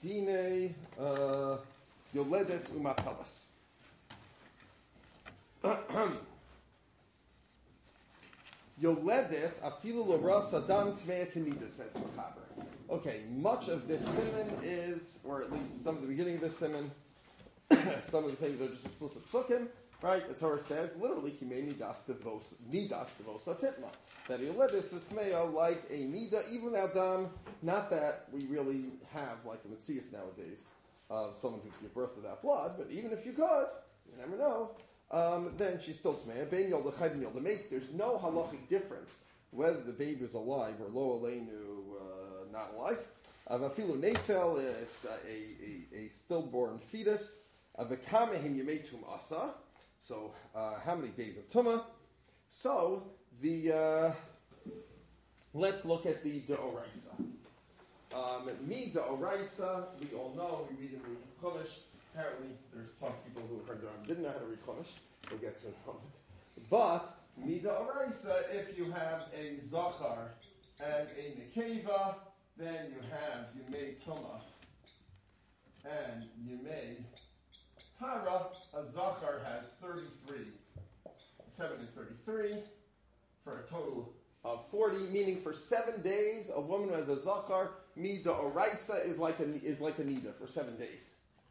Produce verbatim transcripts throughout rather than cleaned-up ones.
Dine uh, Yoledes Umapelas. Yoledes afilu loras adam tmei kenida, says the Mechaber. Okay, much of this simon is, or at least some of the beginning of this simon, some of the things are just explicit psukim, right? The Torah says literally kimei nidas devos nidas devosa titma, that Yoledes is tmei like a nida even without dam. Not that we really have like a Metzias nowadays of someone who could give birth without blood, but even if you could, you never know. Um, then she's still tmei. Ben yolda chayv and yolda meis. There's no halachic difference whether the baby is alive or lo aleinu uh, not alive. Avafilu nefel is a, a, a stillborn fetus. Avakamehim yemetum asa. So uh, how many days of tumah? So the uh, let's look at the deoraisa. Um, Mi deoraisa. We all know. We read in the Chumash. Apparently, there's some people who heard that didn't know how to read Chumash. We'll get to it in a moment. But, Mida Oraisa, if you have a Zachar and a Nekeva, then you have Yumei Tumah and Yumei Tara. A Zachar has thirty-three, seven and thirty-three, for a total of forty, meaning for seven days, a woman who has a Zachar, Mida Oraisa is like a, is like a Nida for seven days.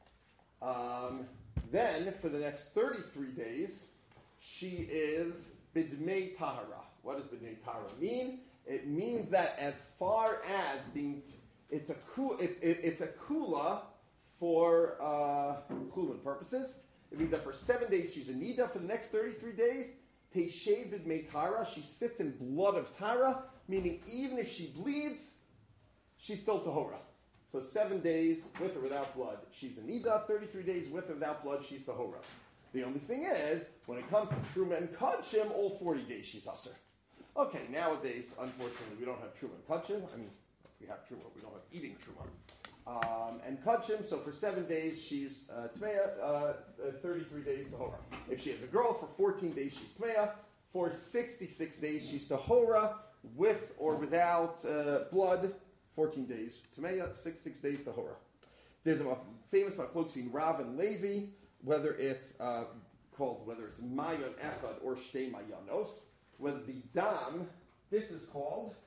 Um, then, for the next thirty-three days, she is Bidmei Tahara. What does Bidmei Tahara mean? It means that as far as being, it's a ku, it, it, it's a kula for uh, kulin purposes. It means that for seven days she's a nida. For the next thirty-three days, Teishev Bidmei Tahara. She sits in blood of Tara, meaning even if she bleeds, she's still Tahora. So seven days with or without blood, she's a nida. Thirty-three days with or without blood, she's tahora. The only thing is, when it comes to truma and kachim, all forty days she's aser. Okay, nowadays, unfortunately, we don't have truma and kachim. I mean, we have truma, we don't have eating truma. Um, and kachim, so for seven days she's uh, tmeya, uh, thirty-three days tahora. If she has a girl, for fourteen days she's tmeya. For sixty-six days she's tahora, with or without uh, blood. fourteen days Tameya, six, six days Tahora. There's a famous machlokes in Rav and Levi, whether it's uh, called, whether it's Mayon Echad or Shtei Mayanos, whether the Dam, this is called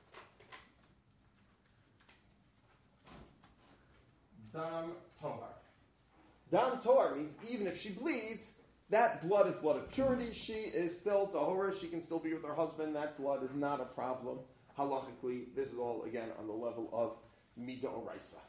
Dam Tohar. Dam Tohar means even if she bleeds, that blood is blood of purity. She is still Tahora. She can still be with her husband. That blood is not a problem. Halachically, this is all, again, on the level of Mida Oraisa.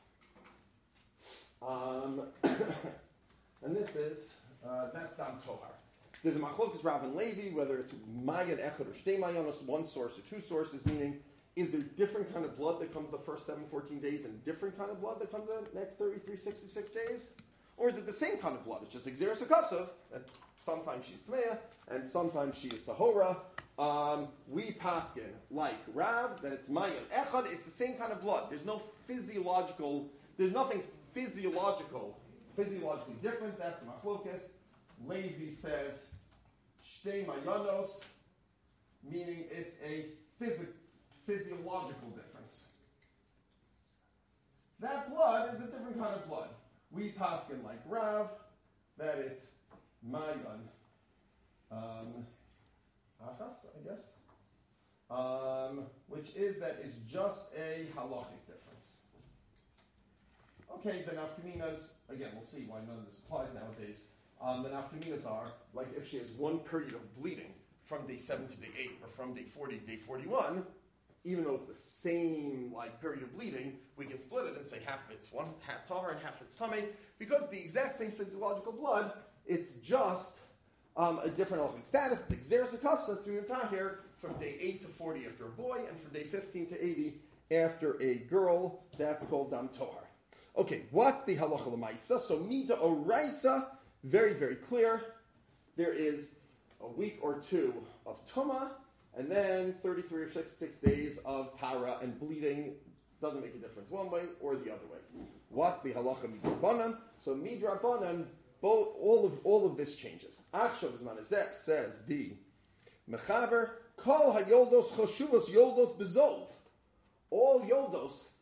Um, and this is, uh, that's Dam Tohar. There's a Machlokas Rav and Levi, whether it's Mayan Echad or Shtei Mayanos, one source or two sources, meaning, is there different kind of blood that comes the first seven, fourteen days and different kind of blood that comes the next thirty-three, sixty-six days? Or is it the same kind of blood? It's just Exeris Akasov, that sometimes she's Tmeya, and sometimes she is Tahora. Um, we paskin like Rav, that it's Mayan Echad, it's the same kind of blood. There's no physiological, there's nothing physiological, physiologically different. That's the Machlokas. Levi says, Shtei Mayanos, meaning it's a phys- physiological difference. That blood is a different kind of blood. We paskin like Rav, that it's Mayan. Um, Achas, I guess, um, which is that is just a halachic difference. Okay, the nafkaminas, again, we'll see why none of this applies nowadays. Um, the nafkaminas are, like if she has one period of bleeding from day seven to day eight, or from day forty to day forty-one, even though it's the same like period of bleeding, we can split it and say half of it's one, half tahar and half of it's tamei, because the exact same physiological blood, it's just Um, a different halachic status. The Xeris Akasa through the Tahir from day eight to forty after a boy, and from day fifteen to eighty after a girl. That's called Dam Tohar. Okay, what's the halacha l'maisa? So Mida Oraisa, very, very clear. There is a week or two of Tumah, and then thirty-three or sixty-six days of Tara, and bleeding doesn't make a difference one way or the other way. What's the halacha midrabanan? So midrabanan, Both, all of all of this changes. Achshav Zmanazek says the Mechaber Kol Hayoldos Choshuvos Yoldos Bezov. All Yoldos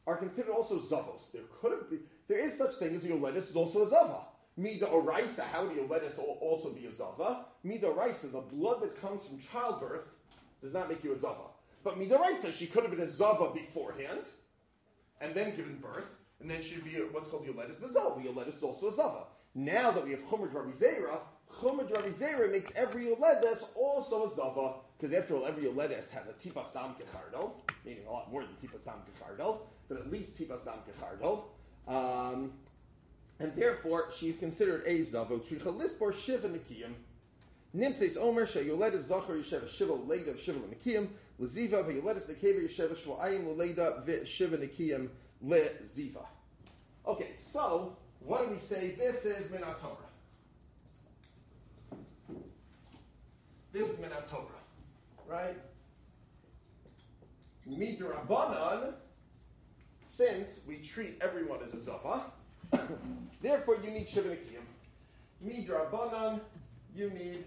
are considered also zavos. There could be, there is such thing as a yoledis is also a zava. Mida oraisa, how would a yoledis also be a zava? Mida oraisa, the blood that comes from childbirth does not make you a zava. But mida oraisa, she could have been a zava beforehand, and then given birth, and then she'd be a, what's called yoledis mazal. Yoledis is also a zava. Now that we have Chumad Rabbi Zera, Chumad Rabbi Zera makes every yoledes also a zava, because after all, every yoledes has a tipas dam kechardel, meaning a lot more than tipas dam kechardel, but at least tipas dam kechardel, um, and therefore she's considered a zava. Tzricha lispor shiva nikiyim. Nimtzeis omer sheyoledes zachar yesheva shiva leida shiva nikiyim leziva veyoledes nekeva yesheva shvoayim leida v'shiva nikiyim leziva. Okay, so what do we say? This is Min HaTorah. This is Min HaTorah, right? Midrabanan, since we treat everyone as a zava, therefore you need Shiva Nikiyim. Midrabanan, you need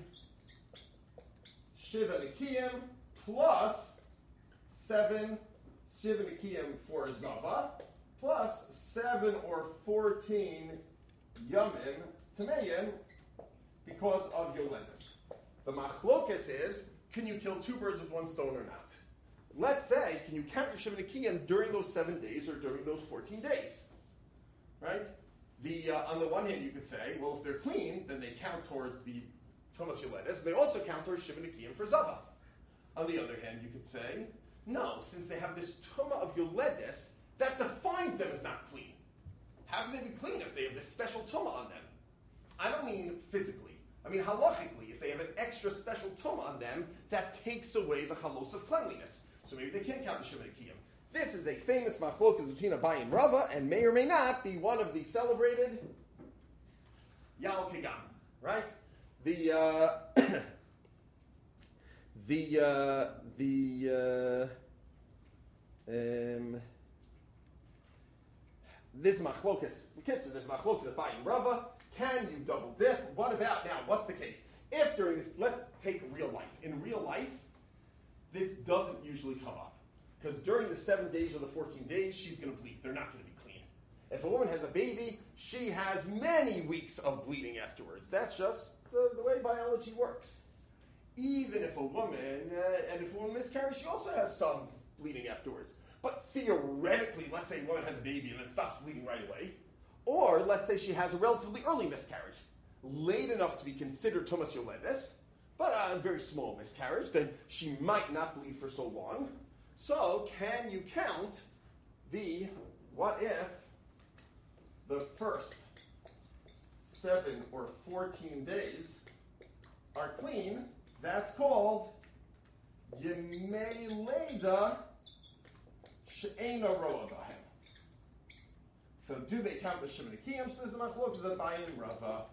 Shiva Nikiyim plus seven Shiva Nikiyim for a zava, plus seven or fourteen yamim tameyin because of yoledis. The machlokas is, can you kill two birds with one stone or not? Let's say, can you count your Shiva Nikiyim during those seven days or during those fourteen days? Right? The, uh, on the one hand, you could say, well, if they're clean, then they count towards the Thomas Yoledis. They also count towards Shiva Nikiyim for Zava. On the other hand, you could say, no, since they have this Tumah of Yoledis, that defines them as not clean. How can they be clean if they have this special Tumah on them? I don't mean physically. I mean halachically. If they have an extra special Tumah on them, that takes away the chalos of cleanliness. So maybe they can't count the Shiva Nikiyim. This is a famous machlokas between Abaye and Rava, and may or may not be one of the celebrated Yal Kigam, right? The uh, the uh, the uh, um, this machlokas, this machlokas Abaye and Rava. Can you double dip? What about now? What's the case? If during this, let's take real life. In real life, this doesn't usually come up. Because during the seven days or the fourteen days, she's going to bleed. They're not going to be clean. If a woman has a baby, she has many weeks of bleeding afterwards. That's just uh, the way biology works. Even if a woman, uh, and if a woman miscarries, she also has some bleeding afterwards. But theoretically, let's say a woman has a baby and it stops bleeding right away. Or let's say she has a relatively early miscarriage, late enough to be considered Thomas Yoledis, but a very small miscarriage, then she might not bleed for so long. So, can you count the, what if the first seven or fourteen days are clean? That's called Yemei Leda She'ena Roa Bahem. So, do they count the Shiva Nikiyim? So, this is Machlokes of Abaye and Rava.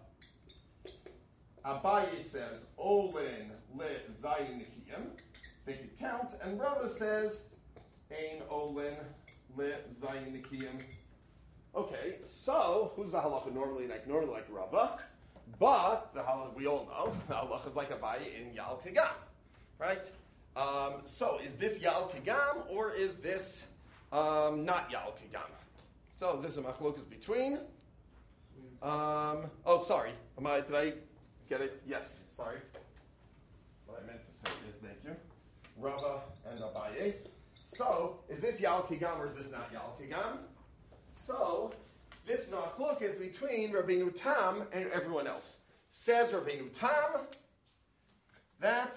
Abaye says, Olin le Zayin Nikiyim. They could count, and Rava says, Ein Olin le Zayin Nikiyim. Okay, so who's the halacha normally like? Normally like Rava, but the halacha we all know the halacha is like Abaye in Yal Kigam, right? Um, so is this Yal Kigam or is this um, not Yal Kigam? So this is machlokas between. Um, oh, sorry, am I? Did I get it? Yes, sorry. What I meant to say is thank you. Rava and Abaye. So, is this Yal Kigam or is this not Yal Kigam? So, this machlok is between Rabbeinu Tam and everyone else. Says Rabbeinu Tam that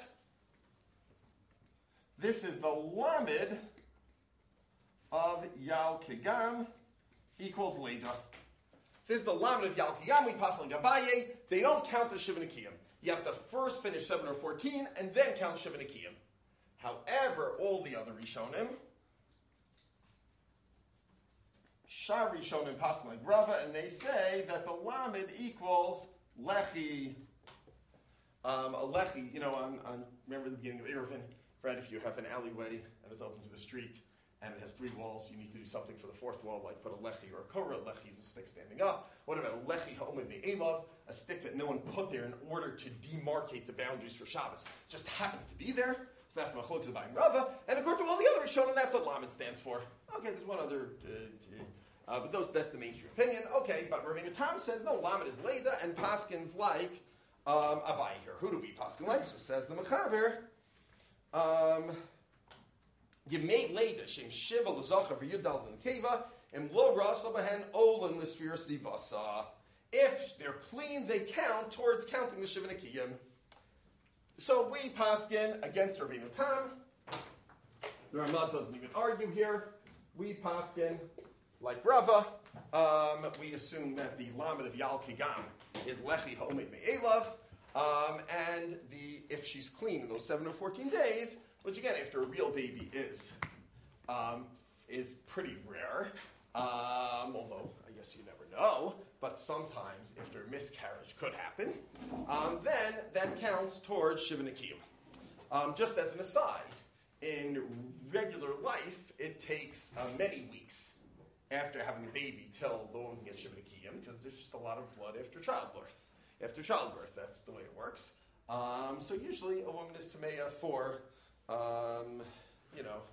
this is the lamed of Yal Kigam equals Leda. This is the lamed of Yal Kigam. We pass on Abaye. They don't count the Shiva Nikiyim. You have to first finish seven or fourteen and then count Shiva Nikiyim. However, all the other Rishonim, Shar Rishonim pass like Rava, and they say that the Lamed equals Lechi. Um, a Lechi, you know, on, on remember the beginning of Eruvin, right? If you have an alleyway and it's open to the street and it has three walls, you need to do something for the fourth wall, like put a Lechi or a Korah. Lechi is a stick standing up. What about a Lechi Ha'omid Be'elav, a stick that no one put there in order to demarcate the boundaries for Shabbos? Just happens to be there. So that's Machlokes of Abayim Rava. And according to all the other Rishonim, that's what Lamed stands for. Okay, there's one other, uh, uh, but those, that's the mainstream opinion. Okay, but Rabbeinu Tam says, no, Lamed is Leda, and Paskin's like um, Abayi here. Who do we Paskin like? So says the Mechaber. Um, you made Leda, Shem Shiva, Lazacha, for Yudal, and Keva, and Lo Rasa Behen, Olan, Lisphere, Sivasa. If they're clean, they count towards counting the Shiva Nekiyim. So we paskin against Rabbeinu Tam. The Ramah doesn't even argue here. We paskin like Rava. Um, we assume that the Lamed of Yal Kigam is Lechi Ha'omed Me'elav. Um, and the if she's clean in those seven or fourteen days, which again, after a real baby is, um, is pretty rare. Um, although, I guess you never know. But sometimes, if their miscarriage could happen, um, then that counts towards Shiva Nekiyim. Um, just as an aside, in regular life, it takes uh, many weeks after having a baby till the woman can get Shiva Nekiyim, because there's just a lot of blood after childbirth. After childbirth, that's the way it works. Um, so usually, a woman is Tameya for, um, you know,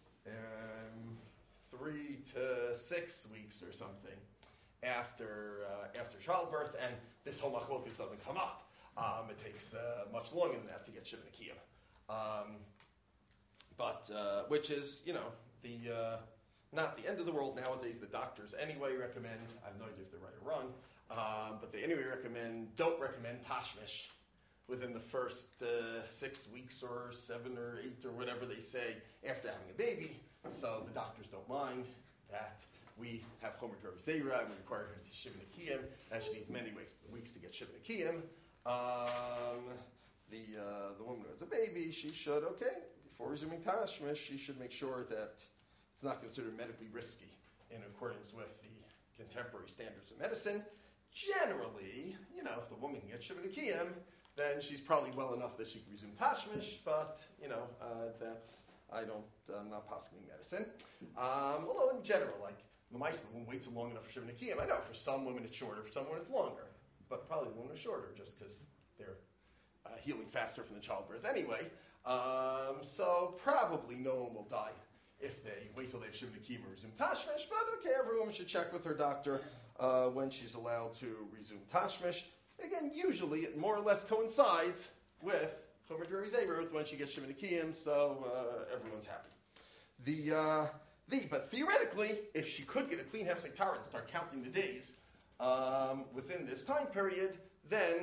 um, three to six weeks or something. After uh, after childbirth, and this whole machlokas doesn't come up. Um, it takes uh, much longer than that to get Shiva Nekiyim. Um, but, uh, which is, you know, the uh, not the end of the world nowadays. The doctors anyway recommend, I have no idea if they're right or wrong, um, but they anyway recommend, don't recommend tashmish within the first uh, six weeks or seven or eight or whatever they say after having a baby. So the doctors don't mind that. We have Chomer Dvar Zera, and we require her to Shiva Nekiyim, and she needs many weeks, weeks to get Shiva Nekiyim. Um, the uh, the woman who has a baby, she should, okay, before resuming Tashmish, she should make sure that it's not considered medically risky in accordance with the contemporary standards of medicine. Generally, you know, if the woman gets Shiva Nekiyim, then she's probably well enough that she can resume Tashmish, but, you know, uh, that's, I don't, I'm not posking medicine. Um, although in general, like, the mice, the woman waits long enough for Shiva Nekiyim. I know for some women it's shorter, for some women it's longer. But probably the women are shorter just because they're uh, healing faster from the childbirth anyway. Um, so probably no one will die if they wait till they have Shiva Nekiyim and resume Tashmish. But okay, every woman should check with her doctor uh, when she's allowed to resume Tashmish. Again, usually it more or less coincides with Chomer Dvar Zera when she gets Shiva Nekiyim, so uh, everyone's happy. The... Uh, The, but theoretically, if she could get a clean Hefsek Tara and start counting the days um, within this time period, then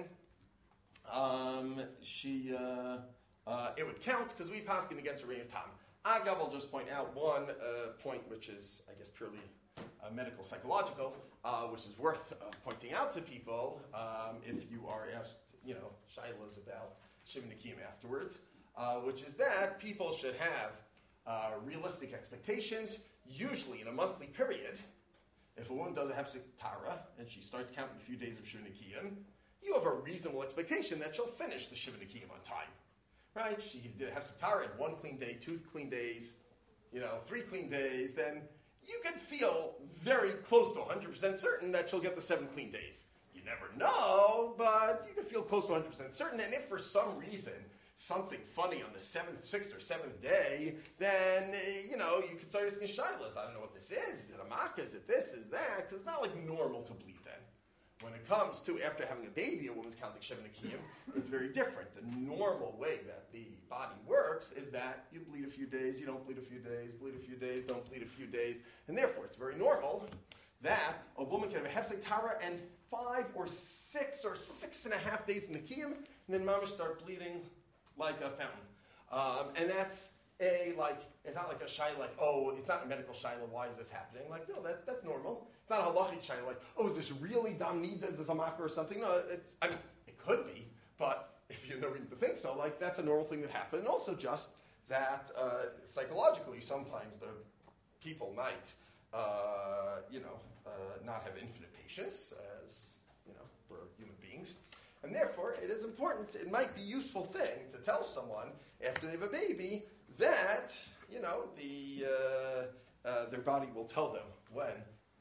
um, she uh, uh, it would count because we paskin against Rabbeinu Tam. Agav, I'll just point out one uh, point which is, I guess, purely uh, medical psychological, uh, which is worth uh, pointing out to people um, if you are asked, you know, shaylas about Shiva Nekiyim afterwards, uh, which is that people should have Uh, realistic expectations, usually in a monthly period. If a woman does a Hefsek Tara and she starts counting a few days of Shiva Nekiyim, you have a reasonable expectation that she'll finish the Shiva Nekiyim on time. Right? She did a Hefsek Tara in one clean day, two clean days, you know, three clean days, then you can feel very close to one hundred percent certain that she'll get the seven clean days. You never know, but you can feel close to one hundred percent certain, and if for some reason something funny on the seventh, sixth, or seventh day, then, uh, you know, you can start asking shilas. I don't know what this is. Is it a makkah? Is it this? Is that? Because it's not like normal to bleed then. When it comes to after having a baby, a woman's counting Shiva Nekiyim, it's very different. The normal way that the body works is that you bleed a few days, you don't bleed a few days, bleed a few days, don't bleed a few days, and therefore it's very normal that a woman can have a Hefsek Tara and five or six or six and a half days in Nekiyim, and then mama start bleeding like a fountain. Um, and that's a, like, it's not like a shayla, like, oh, it's not a medical shayla, why is this happening? Like, no, that, that's normal. It's not a halachic shayla, like, oh, is this really dam nida, is this a makkah or something? No, it's, I mean, it could be, but if you have no reason to think so, like, that's a normal thing that happened. And also just that, uh, psychologically, sometimes the people might, uh, you know, uh, not have infinite patience, as, you know, we're human beings. And therefore, it is important, it might be a useful thing to tell someone after they have a baby that, you know, the uh, uh, their body will tell them when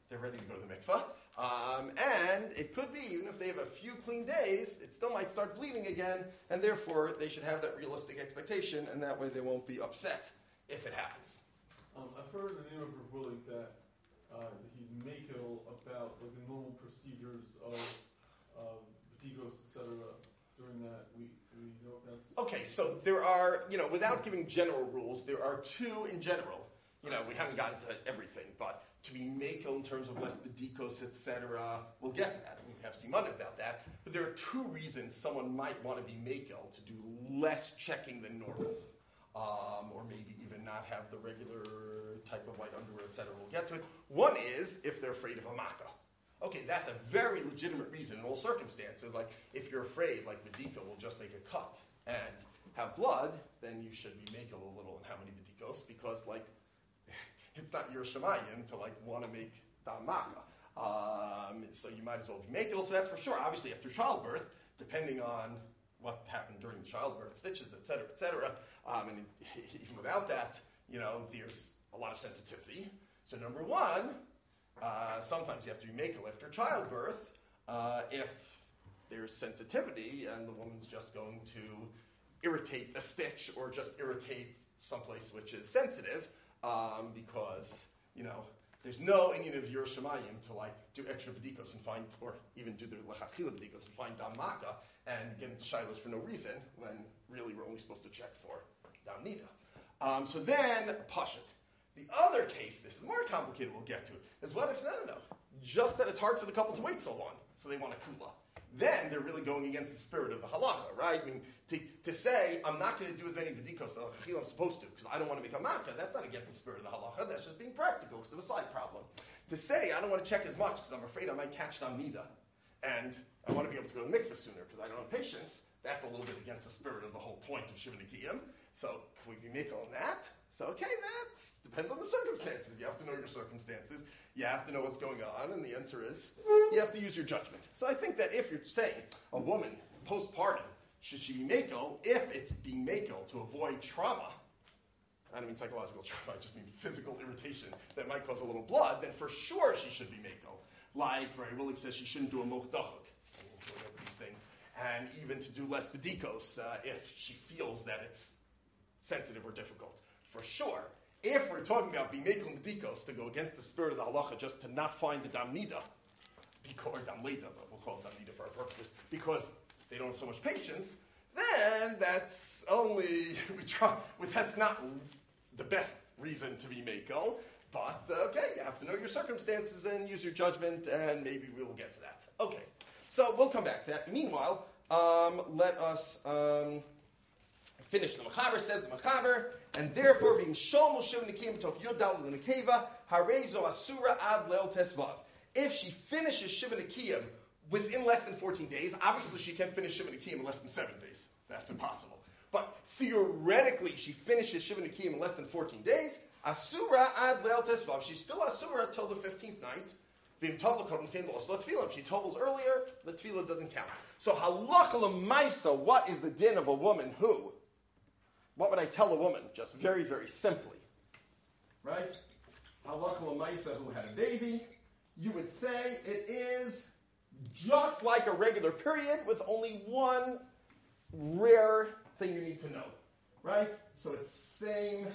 they're ready to go to the mikvah. Um, and it could be, even if they have a few clean days, it still might start bleeding again, and therefore they should have that realistic expectation, and that way they won't be upset if it happens. Um, I've heard in the name of Rav Willie that, uh, that he's makil about like the normal procedures of of b'dikos, et cetera. During that week. Do we know if that's okay? So there are, you know, without giving general rules, there are two in general. You know, we haven't gotten to everything, but to be makil in terms of less b'dikos, et cetera. We'll get to that. We have siman about that. But there are two reasons someone might want to be makil: to do less checking than normal. Um, or maybe even not have the regular type of white underwear, et cetera. We'll get to it. One is if they're afraid of a makkah. Okay, that's a very legitimate reason in all circumstances. Like, if you're afraid, like B'dika will just make a cut and have blood, then you should be making a little in how many B'dikos, because, like, it's not your Shemayim to, like, want to make Dam Makkah. Um, so you might as well be making. So that's for sure. Obviously, after childbirth, depending on what happened during the childbirth, stitches, et cetera, et cetera, um, and even without that, you know, there's a lot of sensitivity. So number one, uh, sometimes you have to be makel after childbirth uh, if there's sensitivity and the woman's just going to irritate a stitch or just irritate someplace which is sensitive um, because, you know, there's no Indian of your Shemayim to like do extra b'dikos and find, or even do the lechachila b'dikos and find dam makkah and get into shilas for no reason when really we're only supposed to check for dam nida. Um, so then, pashut. The other case, this is more complicated, we'll get to it, is what if, no, no, no, just that it's hard for the couple to wait so long, so they want a kula. Then they're really going against the spirit of the halacha, right? I mean, to, to say, I'm not going to do as many b'dikos as I'm supposed to, because I don't want to make a makkah, that's not against the spirit of the halacha, that's just being practical, because of a side problem. To say, I don't want to check as much, because I'm afraid I might catch dam nida, and I want to be able to go to the mikveh sooner, because I don't have patience, that's a little bit against the spirit of the whole point of Shiva Nikiyim. So, can we be makel on that? So, okay, that depends on the circumstances. You have to know your circumstances. You have to know what's going on. And the answer is, you have to use your judgment. So I think that if you're saying a woman, postpartum, should she be makel, if it's being makel to avoid trauma, I don't mean psychological trauma, I just mean physical irritation that might cause a little blood, then for sure she should be makel. Like Ray Willig says she shouldn't do a mochdachuk, whatever these things. And even to do less b'dikos uh, if she feels that it's sensitive or difficult. For sure, if we're talking about being makel b'dikos to go against the spirit of the halacha, just to not find the dam nida, or dam leda, but we'll call it dam nida for our purposes, because they don't have so much patience, then that's only, we try, well, that's not the best reason to be makel, but uh, okay, you have to know your circumstances and use your judgment, and maybe we will get to that. Okay, so we'll come back to that. Meanwhile, um, let us um, finish the Mechaber. Says the Mechaber, and therefore being shom l'shiv nikim b'tof yudal l'nekeva harezo asura ad leil tesvav. If she finishes shiva nikiyim within less than fourteen days, obviously she can't finish shiva nikiyim in less than seven days. That's impossible. But theoretically, she finishes shiva nikiyim in less than fourteen days. Asura ad leil tesvav. She's still asura till the fifteenth night. If she tovels earlier, the tefillah doesn't count. So halacha l'maisa, what is the din of a woman who? What would I tell a woman? Just very, very simply. Right? Halacha l'maisa who had a baby, you would say it is just like a regular period with only one rare thing you need to know. Right? So it's same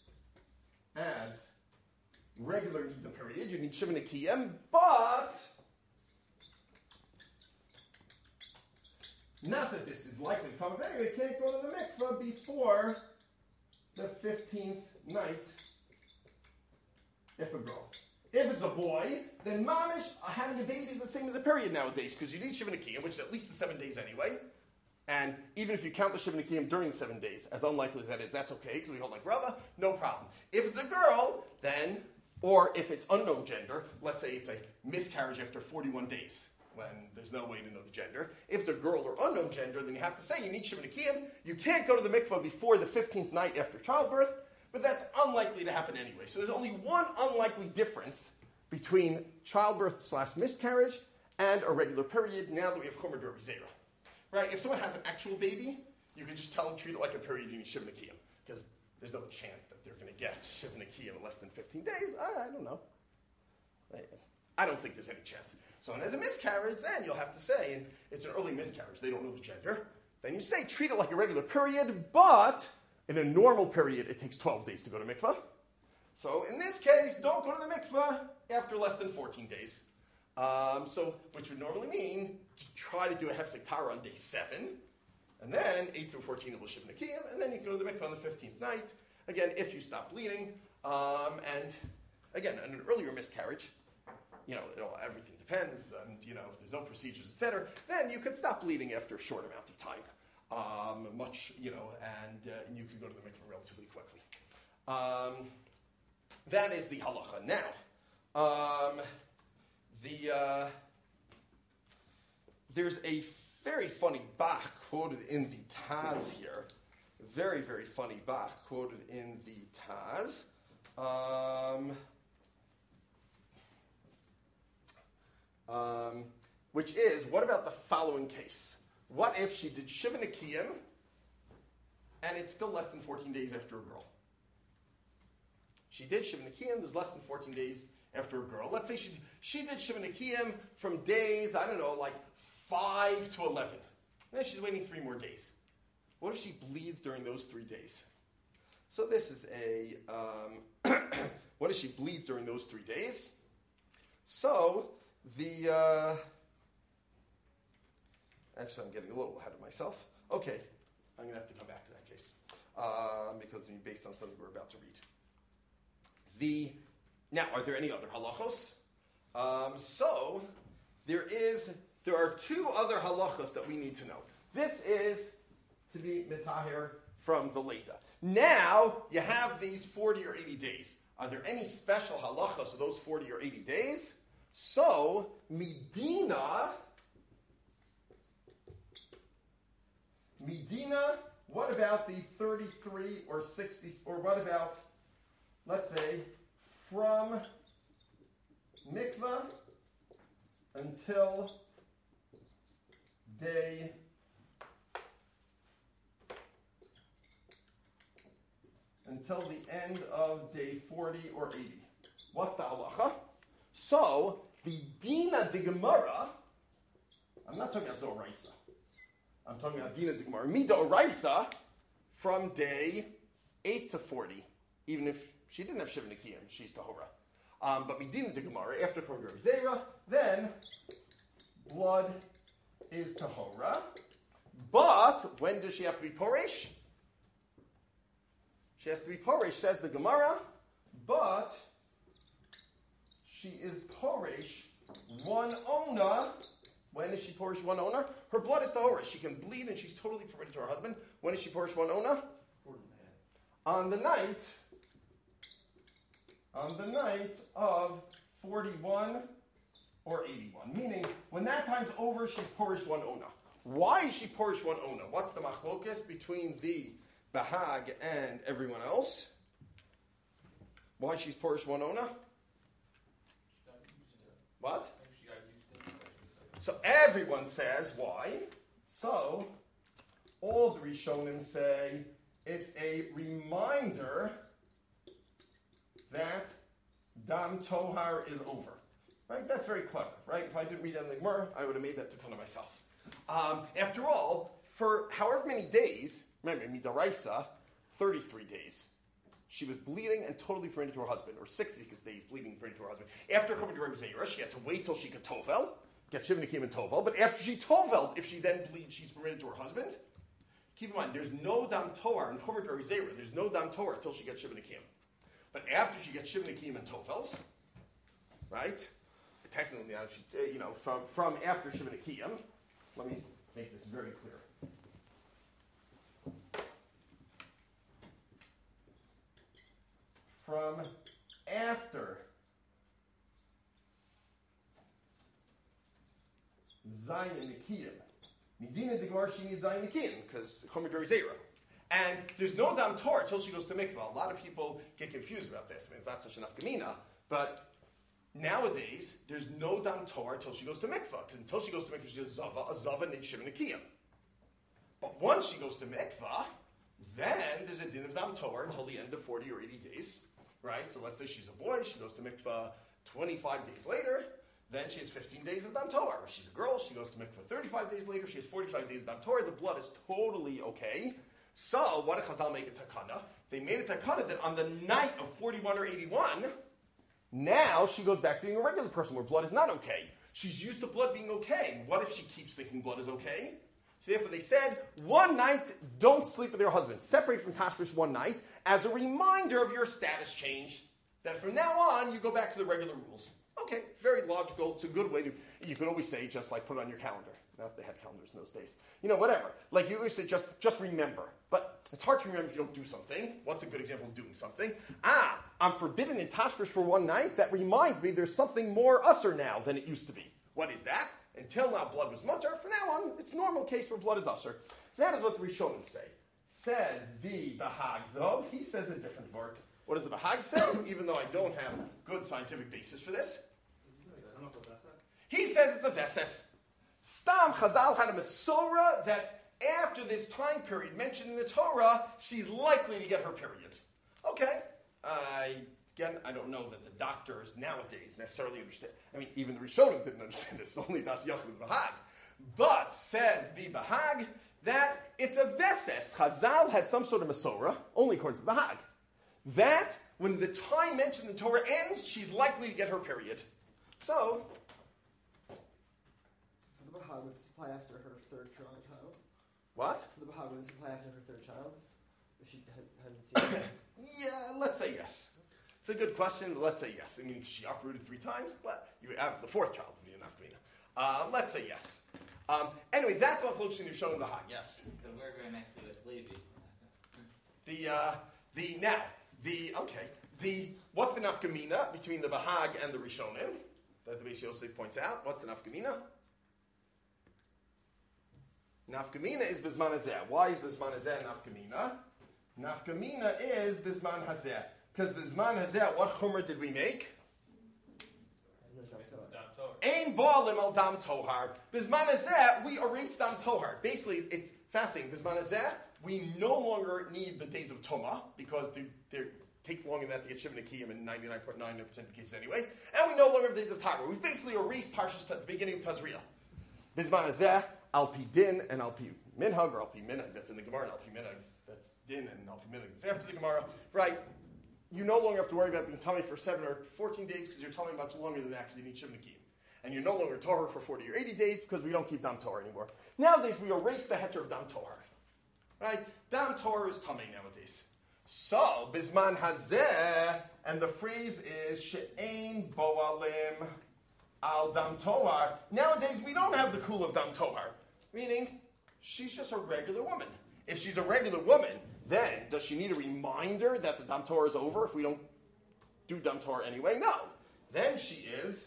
as regular nida period. You need shiva nikiyim, but not that this is likely to come up anyway. You can't go to the mikveh before the fifteenth night if a girl. If it's a boy, then mamish, having a baby is the same as a period nowadays, because you need shiva nikiyim, which is at least the seven days anyway. And even if you count the shiva nikiyim during the seven days, as unlikely as that is, that's okay, because we hold like Rava, no problem. If it's a girl, then, or if it's unknown gender, let's say it's a miscarriage after forty-one days, when there's no way to know the gender. If it's a girl or unknown gender, then you have to say you need shiva nikiyim. You can't go to the mikveh before the fifteenth night after childbirth, but that's unlikely to happen anyway. So there's only one unlikely difference between childbirth slash miscarriage and a regular period, now that we have chomer d'Rabbi Zera. Right? If someone has an actual baby, you can just tell them, treat it like a period, you need shiva nikiyim, because there's no chance that they're going to get shiva nikiyim in less than fifteen days. I, I don't know. I don't think there's any chance. So when there's a miscarriage, then you'll have to say, and it's an early miscarriage, they don't know the gender, then you say treat it like a regular period, but in a normal period, it takes twelve days to go to mikvah. So in this case, don't go to the mikvah after less than fourteen days. Um, so, which would normally mean try to do a hefsek tara on day seven, and then eight through fourteen it will shiv nekiyim, and then you can go to the mikvah on the fifteenth night. Again, if you stop bleeding, um, and again, in an earlier miscarriage, you know, it all, everything depends, and you know, if there's no procedures, et cetera, then you could stop bleeding after a short amount of time, um, much, you know, and, uh, and you could go to the mikvah relatively quickly. Um, that is the halacha. Now, um, the uh, there's a very funny Bach quoted in the Taz here. Very, very funny Bach quoted in the Taz. Um, um, which is, what about the following case? What if she did Shiva Nekiyim and it's still less than fourteen days after a girl? She did Shiva Nekiyim, there's less than fourteen days after a girl. Let's say she, she did Shiva Nekiyim from days, I don't know, like five to eleven. And then she's waiting three more days. What if she bleeds during those three days? So this is a, um, what if she bleeds during those three days? So the, uh, actually I'm getting a little ahead of myself. Okay, I'm going to have to come back to that case um, because it's based on something we're about to read. The, now, are there any other halachos? Um, so there is, there are two other halachos that we need to know. This is to be mitahir from the Leda. Now, you have these forty or eighty days. Are there any special halachas of those forty or eighty days? So, Medina, Medina, what about the thirty-three or sixty, or what about, let's say, from mikvah until day until the end of day forty or eighty. What's the halacha? So, the Dina de Gemara, I'm not talking about Doraisa. I'm talking about Dina de Gemara. Mi Doraisa, from day eight to forty, even if she didn't have Shiva Nekiyim, she's Tahora. Um, but Medina de Gemara, after from Zera, then blood is Tahora. But when does she have to be Poresh? She has to be Poresh, says the Gemara, but she is Poresh one Ona. When is she Poresh one Ona? Her blood is Tahora. She can bleed and she's totally permitted to her husband. When is she Poresh one Ona? On the night, on the night of forty-one or eighty-one. Meaning, when that time's over, she's Poresh one Ona. Why is she Poresh one Ona? What's the machlokas between the Bahag and everyone else? Why she's Poresh one Ona? What? So everyone says why. So all the Rishonim say it's a reminder that Dam Tohar is over. Right? That's very clever, right? If I didn't read anything more, I would have made that to kind of myself. Um, after all, for however many days, remember, Midaraisa, thirty-three days, she was bleeding and totally permitted to her husband, or sixty days bleeding and permitted to her husband. After coming to Rebbe Zera, she had to wait till she could tovel, get Shiv Nekim and tovel, but after she toveled, if she then bleeds, she's permitted to her husband. Keep in mind, there's no dam toar in Chomer Rebbe Zera, there's no dam toar until she gets Shiv Nekim. But after she gets Shiv Nekim and tovels, right, technically, you know, from, from after Shiv Nekim, let me make this very clear. From after Zayin Nikiyim. Medina de Gemara, she needs Zayin Nikiyim, because Chomer Dori Zera. And there's no Dam Torah until she goes to mikvah. A lot of people get confused about this. I mean, it's not such enough Gemina, but nowadays, there's no Dam Torah until she goes to mikvah. Because until she goes to mikvah, she does Zava, a Zava, and Shiva Nikiyim. But once she goes to mikvah, then there's a din of Dam Torah until the end of forty or eighty days. Right? So let's say she's a boy, she goes to mikvah twenty-five days later. Then she has fifteen days of Dam Tohar. If she's a girl, she goes to mikvah thirty-five days later. She has forty-five days of Dam Tohar. The blood is totally okay. So, what did Chazal make a takana? They made a takana that on the night of forty-one or eighty-one, now she goes back to being a regular person where blood is not okay. She's used to blood being okay. What if she keeps thinking blood is okay? So therefore they said, one night, don't sleep with your husband. Separate from Tashmish one night as a reminder of your status change. That from now on, you go back to the regular rules. Okay, very logical. It's a good way to, you could always say, just like put it on your calendar. Not that they had calendars in those days. You know, whatever. Like you always say, just, just remember. But it's hard to remember if you don't do something. What's a good example of doing something? Ah, I'm forbidden in Tashmish for one night. That reminds me there's something more usser now than it used to be. What is that? Until now, blood was mutter. From now on, it's normal case where blood is usser. That is what the Rishonim say. Says the Bahag, though. He says a different word. What does the Bahag say? Even though I don't have good scientific basis for this. He says it's a Veses. Stam Chazal had a Masorah that after this time period mentioned in the Torah, she's likely to get her period. Okay. Uh, again, I don't know that the doctors nowadays necessarily understand. I mean, even the Rishonim didn't understand this. Only Das Yachid Bahag. But, says the Bahag, that it's a Veses. Chazal had some sort of Masorah, only according to the Bahag. That, when the time mentioned in the Torah ends, she's likely to get her period. So, for the Bahag, would supply after her third child? what? For the Bahag, would supply after her third child? If she has, hasn't seen it? Yeah, let's say yes. It's a good question, but let's say yes. I mean, she uprooted three times. Let, you have the fourth child would be enough, Mina. Uh, let's say yes. Um, anyway, that's what Chlokshin is showing the Hag, yes. Because we're going next to it, Levi. The, uh, the, now, the, okay, the, what's the nafkamina between the Bahag and the Rishonim? That the Beis Yosef points out. What's the nafkamina? Nafkamina is Bizman Hazeh. Why is Bizman Hazeh nafkamina? Nafkamina is Bizman Hazeh. Because Bizman Hazeh, what chumrah did we make? Ein ba'alim al dam tohar. Bizman Hazeh, we erased dam tohar. Basically, it's fascinating. Bizman Hazeh, we no longer need the days of Toma, because they, they take longer than that to get Shiva Nikiyim in ninety-nine point nine percent of the cases anyway. And we no longer have days of Tara. We've basically erased Parshas at the beginning of Tazria. Bizman Hazeh, al pi din and al pi minhag, or al pi minhag, that's in the Gemara, and al pi minhag, that's din, and al pi minhag, that's after the Gemara. Right? You no longer have to worry about being tummy for seven or fourteen days, because you're tummy much longer than that, because you need Shiva Nikiyim. And you're no longer Torah for forty or eighty days, because we don't keep Dam Torah anymore. Nowadays, we erase the heter of Dam Torah. Right? Dam Torah is tummy nowadays. So, Bizman Hazeh, and the phrase is She'ein Bo'alim al Dam Torah. Nowadays, we don't have the kul of Dam Torah. Meaning, she's just a regular woman. If she's a regular woman, then does she need a reminder that the Dam Torah is over if we don't do Dam Torah anyway? No. Then she is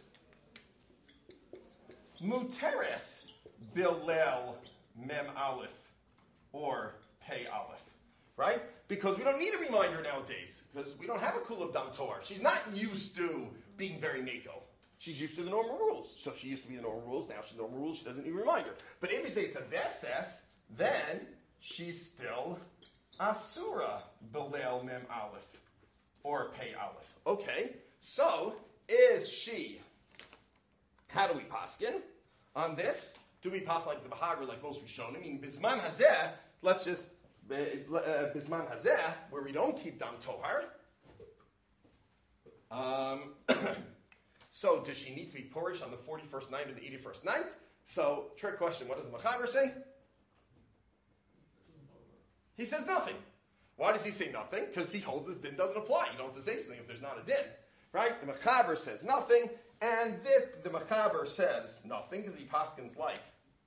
Muteres Bilel Mem Aleph or Pei Aleph. Right? Because we don't need a reminder nowadays. Because we don't have a kul of Dam Torah. She's not used to being very Mako. She's used to the normal rules. So she used to be the normal rules. Now she's the normal rules. She doesn't need a reminder. But if you say it's a Veses, then she's still Asura Bilel Mem Aleph or Pei Aleph. Okay. So, is she... How do we paskin on this? Do we pass like the Bahag, like most Rishonim? I mean, Bizman Hazeh, let's just, uh, Bizman Hazeh, where we don't keep Dam Tohar. Um, so, does she need to be Porish on the forty-first night or the eighty-first night? So, trick question, what does the Machaber say? He says nothing. Why does he say nothing? Because he holds this din doesn't apply. You don't have to say something if there's not a din. Right? The Machaber says nothing. And this, the Machaber says nothing, because he paskins like.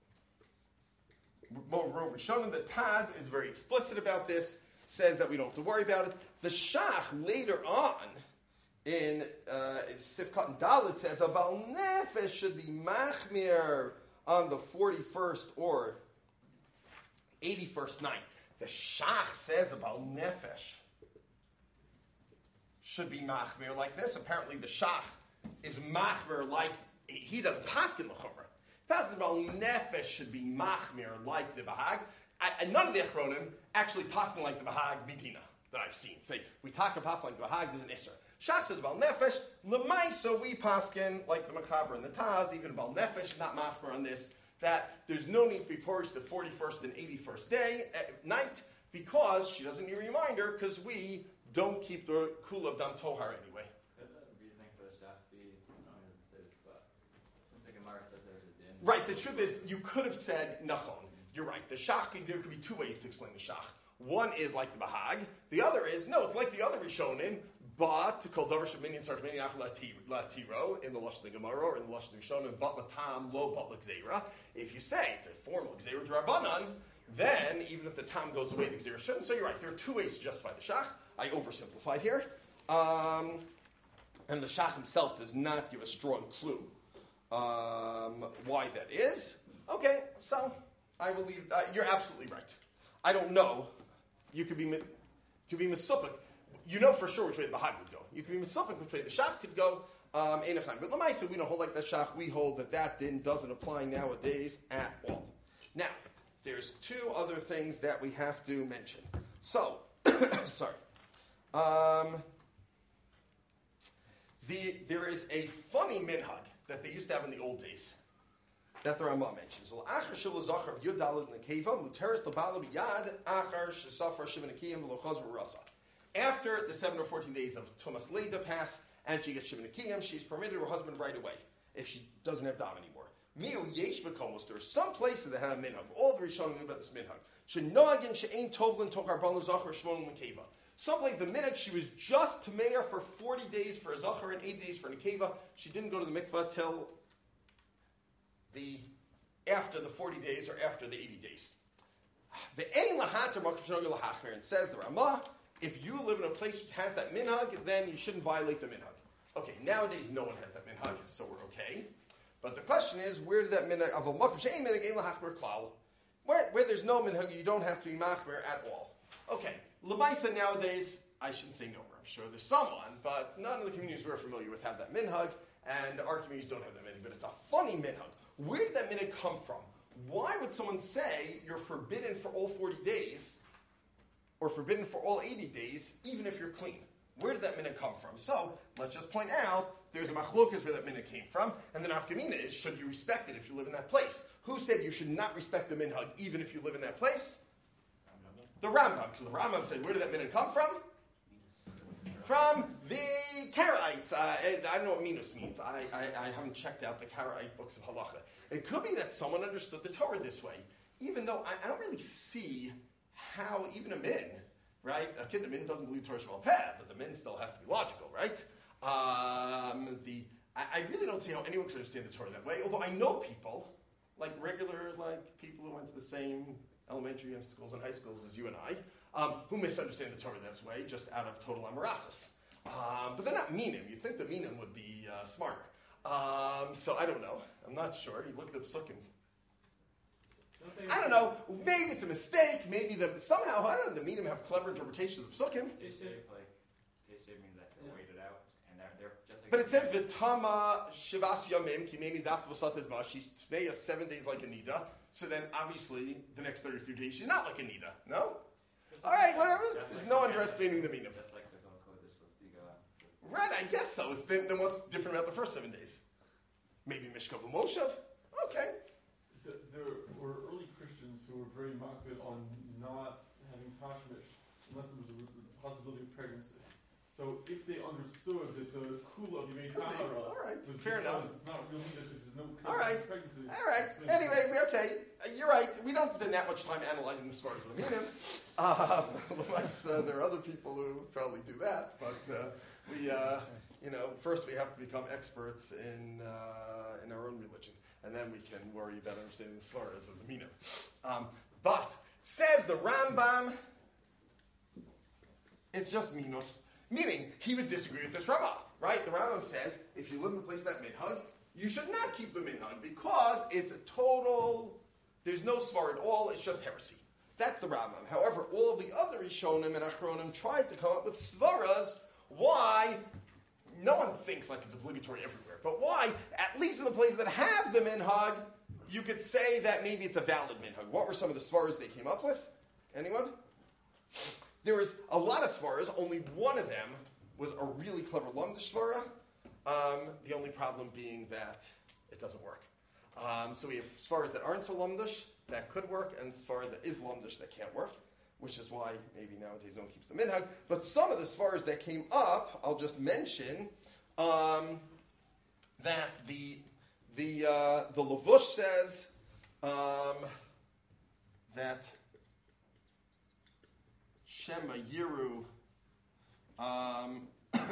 Moreover, shown the Taz is very explicit about this, says that we don't have to worry about it. The Shach later on, in uh, Sifkat and Dalit, says, Aval Nefesh should be Machmir on the forty-first or eighty-first night. The Shach says about Nefesh should be Machmir like this. Apparently the Shach is machmir like, he doesn't paskin l'chumrah. Paskin about nefesh should be machmir like the Bahag. And none of the Achronim actually paskin like the Bahag bidina that I've seen. Say, we talk about paskin like the Bahag, there's an Isser. Shach says Bal Nefesh. L'maisa we paskin like the Mechaber and the Taz, even Bal Nefesh not machmer on this, that there's no need to be purged the forty-first and eighty-first day at night because she doesn't need a reminder because we don't keep the Kula of Dam Tohar anyway. Could the reasoning for the Shach be, I don't know if it says, but since the Gemara says there's a din. Right, the truth is, you could have said Nachon. You're right. The Shach, there could be two ways to explain the Shach. One is like the Bahag. The other is, no, it's like the other Rishonim, but to call Dover Shabminian Sartmini Ach Latiro in the Lashon Gemara or in the Lashon Rishonim, but Latam, Lo, but L'Gzeira. If you say it's a formal Gzeira D'Rabbanan, then even if the Tam goes away, the Gzeira shouldn't. So you're right, there are two ways to justify the Shach. I oversimplified here. Um, and the Shach himself does not give a strong clue um, why that is. Okay, so I will leave. Uh, you're absolutely right. I don't know. You could be could be misupik. You know for sure which way the Bahag would go. You could be misupik which way the Shach could go. Um, but Lamaisa, we don't hold like that Shach. We hold that that din doesn't apply nowadays at all. Now, there's two other things that we have to mention. So, sorry. Um, the, there is a funny minhag that they used to have in the old days that the Rambam mentions. After the seven or fourteen days of Tumas Leida pass, and she gets Shimonakiyim, she's permitted her husband right away if she doesn't have dam anymore. Miu yesh v'komos. There are some places that had a minhag. All the Rishonim knew about this minhag. Shenogin she'ein tovlin tokar banu zachar shmon l'keva. Someplace the minute she was just to mayor for forty days for a zachar and eighty days for a nekeva. She didn't go to the mikvah till the after the forty days or after the eighty days. The ein lahater makar shenogin lahachmer, and says the Ramah, if you live in a place which has that minhag, then you shouldn't violate the minhag. Okay, nowadays no one has that minhag, so we're okay. But the question is, where did that minhag of a makar she'ein minhag ein lahachmer klal? Where, where there's no minhag, you don't have to be machmer at all. Okay. L'maisa nowadays, I shouldn't say nowhere. I'm sure there's someone, but none of the communities we're familiar with have that minhag, and our communities don't have that minhag. But it's a funny minhag. Where did that minhag come from? Why would someone say you're forbidden for all forty days, or forbidden for all eighty days, even if you're clean? Where did that minhag come from? So let's just point out there's a machlokas where that minhag came from, and the nafkamina is should you respect it if you live in that place? Who said you should not respect the minhag even if you live in that place? The Rambam. So the Rambam said, where did that minhag come from? From the Karaites. Uh, I don't know what minus means. I, I, I haven't checked out the Karaite books of halacha. It could be that someone understood the Torah this way, even though I, I don't really see how even a min, right? A kid, the min doesn't believe Torah Sheba'al Peh, but the min still has to be logical, right? Um, the I, I really don't see how anyone could understand the Torah that way. Although I know people, like regular, like people who went to the same elementary schools and high schools as you and I, um, who misunderstand the Torah this way, just out of total amaratzis. Um, but they're not minim. You'd think the minim would be uh, smarter. Um, so I don't know. I'm not sure. You look at the psukim. I don't know. Maybe it's a mistake. Maybe the somehow I don't know. The minim have clever interpretations of psukim. It's just like Tisha means that they're weighted out, and they're, they're just like. But it says v'tama shivas yamim kimeni das v'sated ma. She's tneya seven days like a nida. So then, obviously, the next thirty-three days, she's not like a nida. No? All right, whatever. Just There's like no the underestimating the minim. Just like the Kodesh Vasiga. Right, I guess so. It's then, then what's different about the first seven days? Maybe Mishkov and Moshev? Okay. The, there were early Christians who were very makbid on not having tashmish unless there was a possibility of pregnancy. So if they understood that the kula of Yimei Tahara All right, was fair because enough. it's not real because there's no All right. pregnancy. All right. Anyway, we, okay. Uh, you're right. We don't spend that much time analyzing the scores of the minim. Um, otherwise, uh, there are other people who probably do that. But uh, we, uh, you know, first we have to become experts in uh, in our own religion, and then we can worry about understanding the scores of the minim. Um, but says the Rambam, it's just minus. Meaning, he would disagree with this Rambam, right? The Rambam says, if you live in a place with that minhag, you should not keep the minhag because it's a total, there's no svar at all, it's just heresy. That's the Rambam. However, all the other Rishonim and Achronim tried to come up with svaras why no one thinks like it's obligatory everywhere, but why, at least in the places that have the minhag, you could say that maybe it's a valid minhag. What were some of the svaras they came up with? Anyone? There was a lot of svaras, only one of them was a really clever Lumdish Svara. Um, the only problem being that it doesn't work. Um, so we have Svaras that aren't so Lumdish that could work, and Svaras that is Lumdish that can't work, which is why maybe nowadays no one keeps the minhag. But some of the Svaras that came up, I'll just mention um, that the the uh, the Lavush says um, that Shema Yiru, um,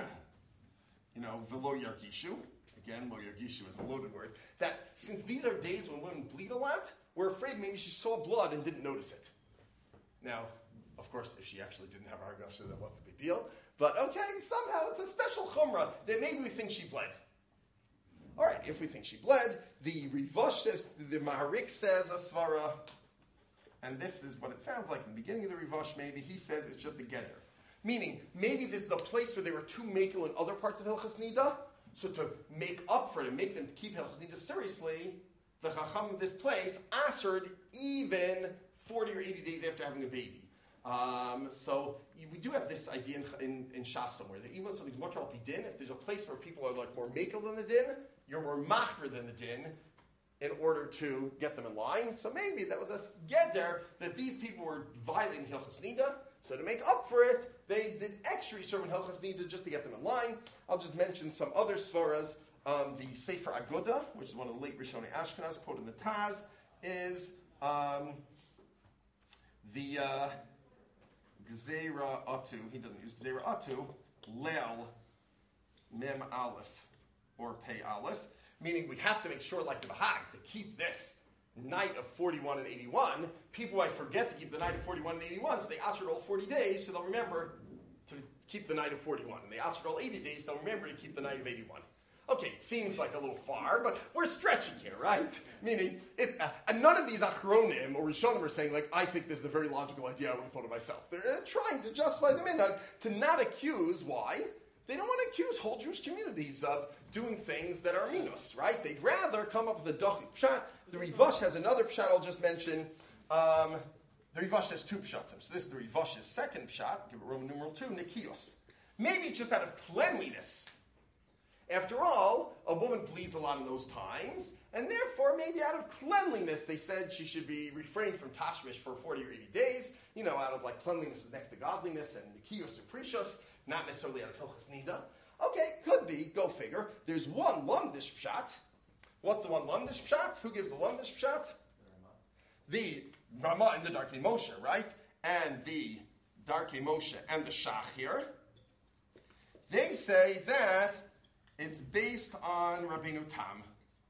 you know, Velo Yargishu. Again, Lo Yargishu is a loaded word. That since these are days when women bleed a lot, we're afraid maybe she saw blood and didn't notice it. Now, of course, if she actually didn't have Hargasha, that wasn't a big deal. But okay, somehow it's a special chumrah that maybe we think she bled. All right, if we think she bled, the Rivash says, the Maharik says a svara, and this is what it sounds like in the beginning of the Rivash. Maybe he says it's just a getter, meaning maybe this is a place where they were too makel in other parts of Hilchas Nida. So to make up for it and make them keep Hilchas Nida seriously, the Chacham of this place answered even forty or eighty days after having a baby. Um, so you, we do have this idea in, in, in Shas somewhere that even when something's much al din, if there's a place where people are like more makel than the din, you're more machmer than the din in order to get them in line. So maybe that was a geder that these people were violating Hilchas Nida. So to make up for it, they did extra Yisurim in Hilchas Nida just to get them in line. I'll just mention some other svaras. Um, the Sefer Aguda, which is one of the late Rishonei Ashkenaz, quoted in the Taz, is um, the uh, Gzeira Atu. He doesn't use Gzeira Atu. Leil Mem Aleph or Pei Aleph, meaning we have to make sure, like the Bahag, to keep this night of forty-one and eighty-one. People might forget to keep the night of forty-one and eighty-one, so they ask for all forty days, so they'll remember to keep the night of forty-one. And they ask for all eighty days, they'll remember to keep the night of eighty-one. Okay, it seems like a little far, but we're stretching here, right? Meaning, it, uh, and none of these Achronim or Rishonim are saying, like, I think this is a very logical idea, I would have thought of myself. They're uh, trying to justify the minhag, to not accuse, why? They don't want to accuse whole Jewish communities of doing things that are minus, right? They'd rather come up with a Dachi Pshat. The Rivash has another Pshat I'll just mention. Um, the Rivash has two Pshatim. So this is the Rivash's second Pshat, give it Roman numeral two, Nikios. Maybe just out of cleanliness. After all, a woman bleeds a lot in those times, and therefore, maybe out of cleanliness, they said she should be refrained from tashmish for forty or eighty days. You know, out of like cleanliness is next to godliness, and Nikios or Precious, not necessarily out of Hilchas Nida. Okay, could be, go figure. There's one Lumdish Pshat. What's the one Lumdish Pshat? Who gives the Lumdish Pshat? The Rama and the Darkei Moshe, right? And the Darkei Moshe and the Shach here. They say that it's based on Rabbeinu Tam.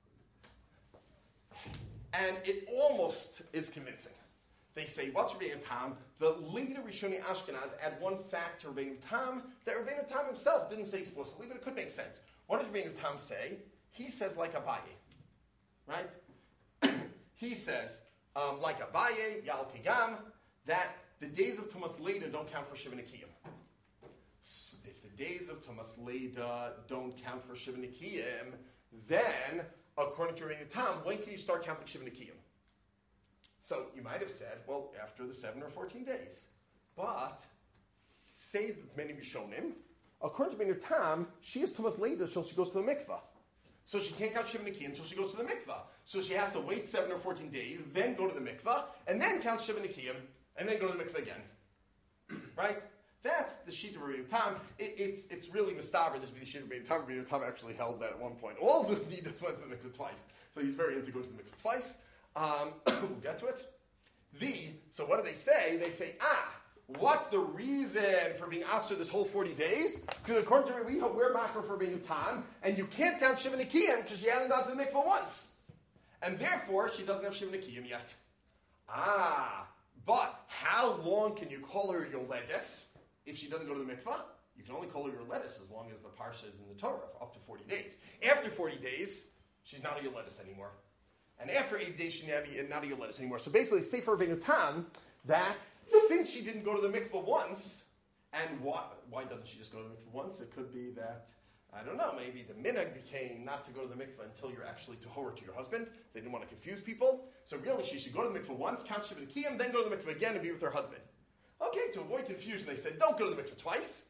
And it almost is convincing. They say, what's Rabbeinu Tam? The later Rishonei Ashkenaz add one fact to Rabbeinu Tam that Rabbeinu Tam himself didn't say explicitly, but it could make sense. What does Rabbeinu Tam say? He says like Abaye, right? He says, um, like Abaye, Yal Pigam, that the days of Tumas Leda don't count for Shiva Nikiyim. So if the days of Tumas Leda don't count for Shiva Nikiyim, then, according to Rabbeinu Tam, when can you start counting Shiva Nikiyim? So you might have said, well, after the seven or fourteen days. But, say that many Rishonim, according to Rabbeinu Tam, she is Tumas Leda until she goes to the mikvah. So she can't count Shiva Nikiyim until she goes to the mikvah. So she has to wait seven or fourteen days, then go to the mikvah, and then count Shiva Nikiyim, and then go to the mikvah again. Right? That's the sheet of Rabbeinu Tam. It, it's it's really mistaber. This would be the sheet of Rabbeinu Tam. Rabbeinu Tam actually held that at one point. All of the Nidas went to the mikvah twice. So he's very into going to the mikvah twice. Um, we'll get to it. The, so what do they say? They say, ah, what's the reason for being asked for this whole forty days? Because according to Rabbi, we're makar for Rabbeinu Tam, and you can't count Shiva Nikiyim because she hasn't gone to the mikvah once. And therefore, she doesn't have Shiva Nikiyim yet. Ah, but how long can you call her Yoledes if she doesn't go to the mikvah? You can only call her Yoledes as long as the parsha is in the Torah, for up to forty days. After forty days, she's not a Yoledes anymore. And after eighty days, she's not a Yoledes anymore. So basically, say for Rabbeinu Tam that since she didn't go to the mikvah once, and why, why doesn't she just go to the mikvah once? It could be that, I don't know, maybe the minhag became not to go to the mikvah until you're actually tahor to your husband. They didn't want to confuse people. So really, she should go to the mikvah once, count Shiva Nikiyim, then go to the mikvah again and be with her husband. Okay, to avoid confusion, they said, don't go to the mikvah twice.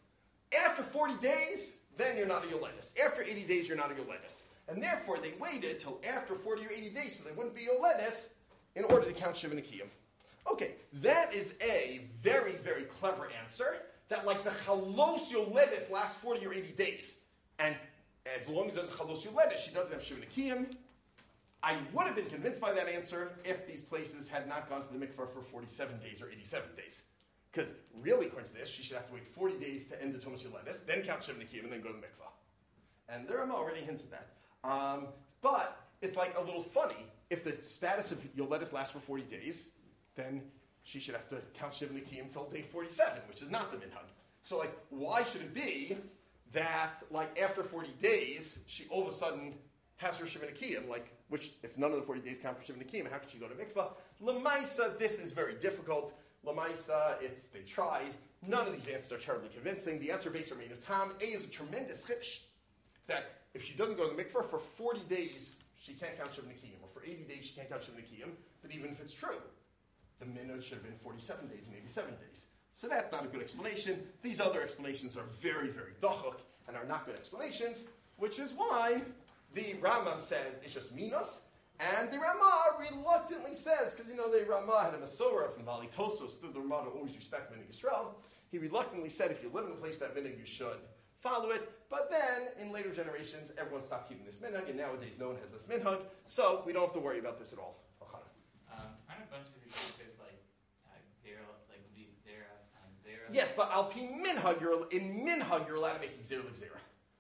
After forty days, then you're not a yoledis. After eighty days, you're not a yoledis. And therefore, they waited till after forty or eighty days so they wouldn't be yoledis in order to count Shiva Nikiyim. Okay, that is a very, very clever answer, that like the chalos yoledis lasts forty or eighty days. And as long as there's a chalos yoledis, she doesn't have Shiva Nikiyim. I would have been convinced by that answer if these places had not gone to the mikvah for forty-seven days or eighty-seven days. Because really, according to this, she should have to wait forty days to end the Tumas Yoledis, then count Shiva Nikiyim, and then go to the mikvah. And the Rama already hints at that. Um, but it's like a little funny. If the status of Yoledis lasts for forty days, then she should have to count Shiva Nikiyim until day forty-seven, which is not the minhag. So, like, why should it be that, like, after forty days, she all of a sudden has her Shiva Nikiyim, like, which, if none of the forty days count for Shiva Nikiyim, how could she go to mikvah? Lamaisa, this is very difficult. Lamaisa, it's, they tried. None of these answers are terribly convincing. The answer based on Reinu Tam, A is a tremendous chipsh, that if she doesn't go to the mikvah for forty days, she can't count Shiva Nikiyim, or for eighty days, she can't count Shiva Nikiyim. But even if it's true, the minhag should have been forty-seven days and eighty-seven days. So that's not a good explanation. These other explanations are very, very dachuk, and are not good explanations, which is why the Rambam says it's just minos, and the Ramah reluctantly says, because you know the Ramah had a Masorah from Vali Tosos, the Ramah to always respect Minhag Yisrael. He reluctantly said if you live in a place that Minhag, you should follow it. But then, in later generations, everyone stopped keeping this Minhag, and nowadays no one has this Minhag, so we don't have to worry about this at all. Um, aren't a bunch of these cases like uh, Xera, like would be Xera and Xera? Yes, but Al Pi Minhag, you're, in Minhag, you're allowed to make Xera L'Xera.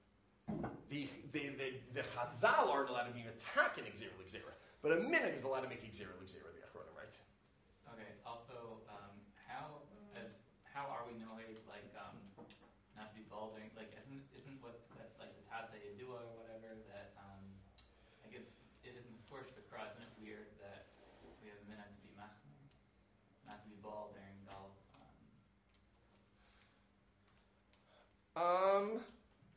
The, the, the, the Chazal aren't allowed to be attacking Xera L'Xera, but a Minhag is allowed to make Xera L'Xera, the Achronim, right? Okay, also, um, how as how are we knowing, like, um, not to be balding, like, isn't isn't what, that, like, the Tazay Yadua or whatever, that, um, I guess, it isn't forced to cross, isn't it weird that we have a minute to be machmir, not to be bald during Gal, um... Um...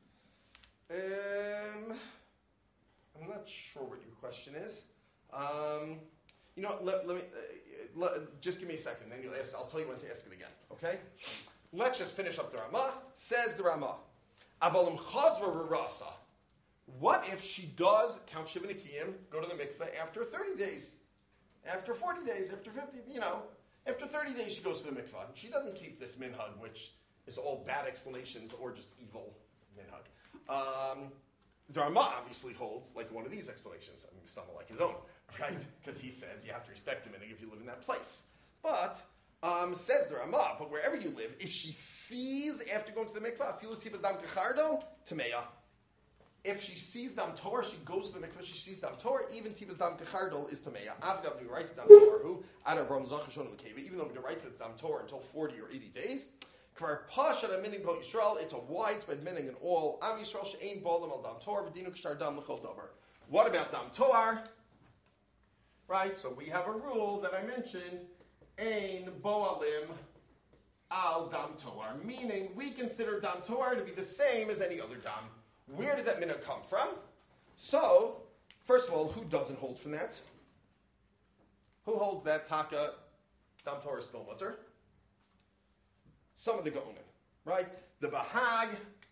Um, I'm not sure what your question is. Um, you know, let, let me uh, let, just give me a second. Then you'll ask. I'll tell you when to ask it again. Okay? Let's just finish up the Ramah. Says the Ramah, Avalim chazra rasa. What if she does count Shiva Nikiyim, go to the mikveh after thirty days, after forty days, after fifty? You know, after thirty days she goes to the mikveh. She doesn't keep this minhag, which is all bad explanations or just evil minhag. Um, the Rama obviously holds like one of these explanations. I mean, something like his own, right? Because he says you have to respect the minhag if you live in that place. But, um, says the Rama, but wherever you live, if she sees after going to the mikvah, afilu tibas dam kechardo, tameya. If she sees dam Torah, she goes to the mikvah, she sees dam Torah, even tibas dam kechardo is tameya. Avgav nu writes dam Torah, who, ada bram zachashon l'keva, even though the writes it's dam Torah until forty or eighty days, it's a widespread meaning in all Am Yisrael she'ein ba'olam al dam Torah v'dinu k'shar dam l'chol davar. What about dam Torah? Right, so we have a rule that I mentioned, ein bo'alim al dam Torah, meaning we consider dam Torah to be the same as any other dam. Where did that minhag come from? So, first of all, who doesn't hold from that? Who holds that taka dam Torah is still mutter? Some of the Gaonim, right? The Bahag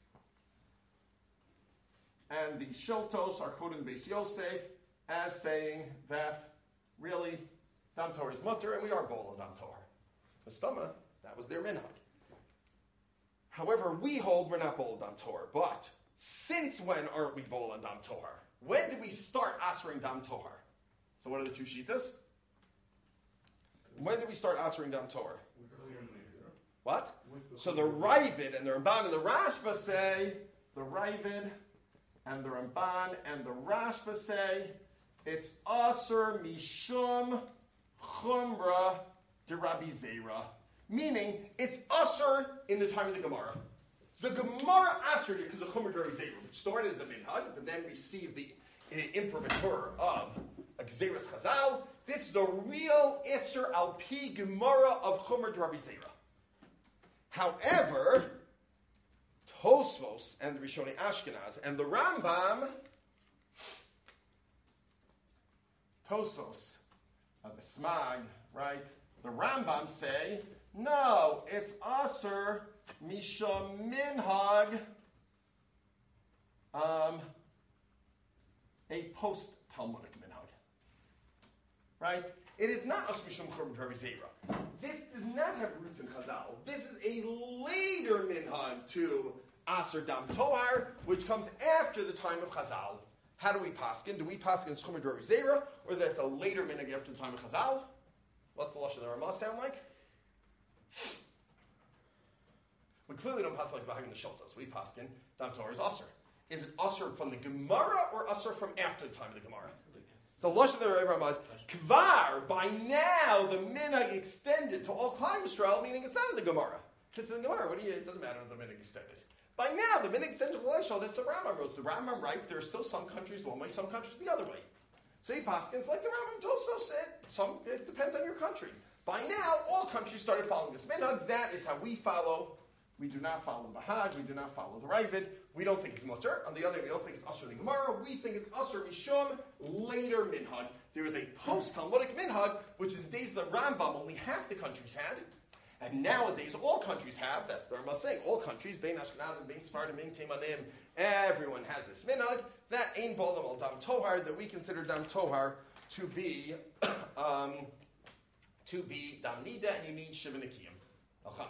and the Shiltos are quoted in Beis Yosef as saying that really Dam Torah is mutter and we are Bol Dam Torah. The Stama, that was their minhag. However, we hold we're not Bol Dam Torah, but since when aren't we Bol Dam Torah? When did we start answering Dam Torah? So what are the two shitas? When did we start answering Dam Torah? What? So the Ravid and the Ramban and the Rashba say, the Ravid and the Ramban and the Rashba say, it's Asur Mishum Chumra de Rabbi Zera. Meaning, it's Asur in the time of the Gemara. The Gemara Asur because of Chumra de Rabbi Zera, which started as a minhag, but then received the uh, imprimatur of a Gzeras Chazal. This is the real Isser al Pi Gemara of Chumra de Rabbi Zera. However, Tosfos and the Rishoni Ashkenaz and the Rambam, Tosfos of the Smag, right? The Rambam say, no, it's Asur Misha Minhag, um, a post-Talmudic minhag. Right? It is not Asr Mishum Korban Perizera. This does not have roots in Chazal. This is a later minhag to Asr Dam Tohar, which comes after the time of Chazal. How do we paskin? Do we paskin Shchum Perizera, or that's a later minhag after the time of Chazal? What's the Lashon of the Ramah sound like? We clearly don't pass like Bahag the Shultas. We paskin Dam Tohar is Asr. Is it Asr from the Gemara or Asr from after the time of the Gemara? The Lashon of the Ramah is Kvar. By now, the minhag extended to all Klal Yisrael, meaning it's not in the Gemara. It's in the Gemara. What do you? It doesn't matter if the minhag extended. By now, the minhag extended to Klal Yisrael. That's the Rambam wrote. The Rambam writes there are still some countries one way, some countries the other way. So he paskins like the Rambam Tosos said. Some it depends on your country. By now, all countries started following this minhag. That is how we follow. We do not follow the Bahag. We do not follow the Ravid. We don't think it's mutter. On the other hand, we don't think it's Asr in the Gemara. We think it's Asr Mishum, later minhag. There is a post-Talmudic minhag, which in the days of the Rambam only half the countries had. And nowadays, all countries have. That's what I'm saying. All countries, Bein Ashkenazim, Bein Sephardim, Bein Teimanim, everyone has this minhag. That Ein Bolam al Dam Tohar, that we consider Dam Tohar to be, um, to be Dam Nida, and you need Shiva Nikiyim. Al-Chanan.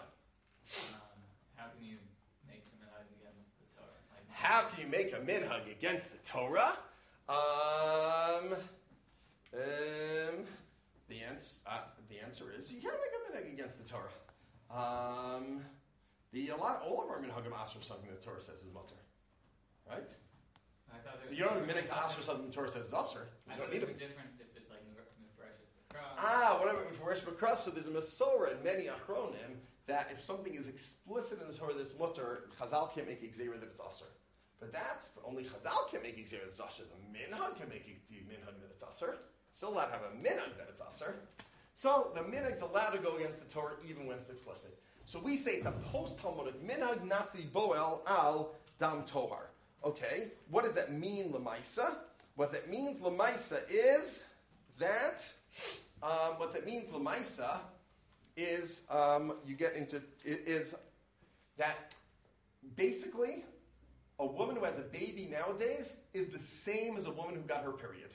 How can you make a minhag against the Torah? Like, How can you make a minhag against the Torah? Um, um, the, ans- uh, the answer is you can't make a minhag against the Torah. Um, the a lot all of our minhagim asr something the Torah says is mutter, right? I thought there was You don't have a a minhag to asr something the Torah says is asr. You I don't thought need there a was a difference if it's like Mefareshus B'Kra. Ah, whatever. Mefresh B'Kra. So there's a Masorah in many Achronim that if something is explicit in the Torah that's mutter, Chazal can't make exera that it's asr. But that's only Chazal can make exera that it's asr. The minhag can make the minhag that it's asr. Still allowed to have a minhag that it's asr. So the minhag's allowed to go against the Torah even when it's explicit. So we say it's a post-Talmudic minhag not to be boel al dam tohar. Okay, what does that mean, lemaisa? What that means, lemaisa, is that um, what that means, lemaisa, is um, you get into is that basically a woman who has a baby nowadays is the same as a woman who got her period,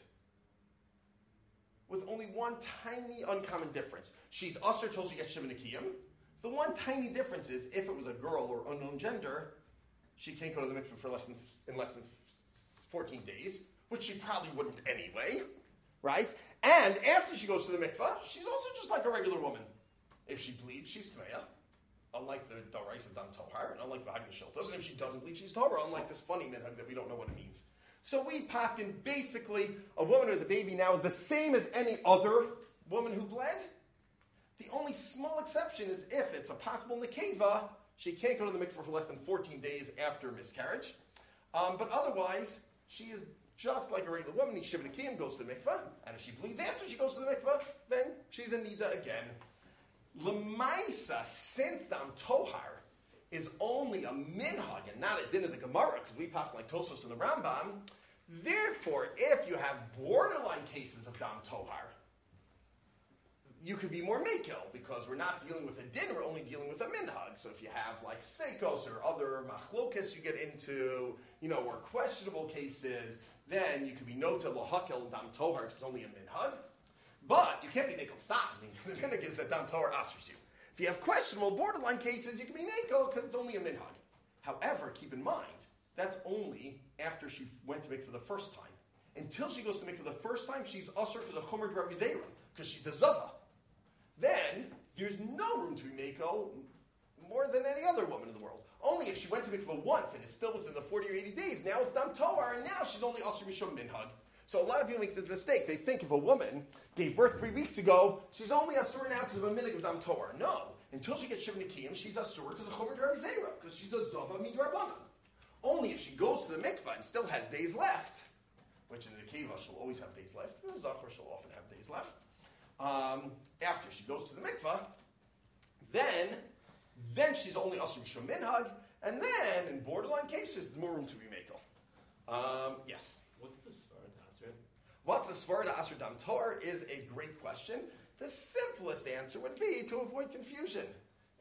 with only one tiny uncommon difference. She's usher till she gets shiva nikiyim. The one tiny difference is if it was a girl or unknown gender, she can't go to the mikveh for less than in less than fourteen days, which she probably wouldn't anyway, right? And after she goes to the mikveh, she's also just like a regular woman. If she bleeds, she's tmeya, unlike the Darais of Dam Tohar, and unlike the Hagn Shiltos. And if she doesn't bleed, she's Torah, unlike this funny minhag that we don't know what it means. So we paskin basically a woman who has a baby now is the same as any other woman who bled. The only small exception is if it's a possible nekeva, she can't go to the mikveh for less than fourteen days after miscarriage. Um, but otherwise, she is just like a regular woman. Shiva Nikiyim goes to the mikveh, and if she bleeds after she goes to the mikveh, then she's a nida again. Lemaisa, since Dam Tohar is only a minhag and not a din of the Gemara, because we pass like Tosos and the Rambam, therefore, if you have borderline cases of Dam Tohar, you could be more makil, because we're not dealing with a din, we're only dealing with a minhag. So if you have like seikos or other machlokas you get into, you know, or questionable cases, then you could be nota lohakel and Dam Tohar, because it's only a minhag. But you can't be Nakel stop. I mean, the minhag is that Dam Tohar asers you. If you have questionable borderline cases, you can be Nakel because it's only a minhag. However, keep in mind, that's only after she went to make for the first time. Until she goes to make for the first time, she's usher for the Chomer Dravizera, because she's a Zava. Then, there's no room to be Nakel more than any other woman in the world. Only if she went to make for once and is still within the forty or eighty days, now it's Dam Tohar, and now she's only usher Mishum Minhag. So a lot of people make this mistake. They think if a woman gave birth three weeks ago, she's only asur now because of a minhag of Dam Tohar. No. Until she gets Shiva Nikiyim, she's asur because of Chomer Dravizera, because she's a Zava Midrabanan. Only if she goes to the mikvah and still has days left, which in the Kiva she'll always have days left, in the Zachor she'll often have days left, um, after she goes to the mikvah, then, then she's only asur Mishum Minhag, and then, in borderline cases, there's more room to be makel. Um, yes? What's the Sfarad Asr? What's the Sfarad Asr Dam Tohar is a great question. The simplest answer would be to avoid confusion.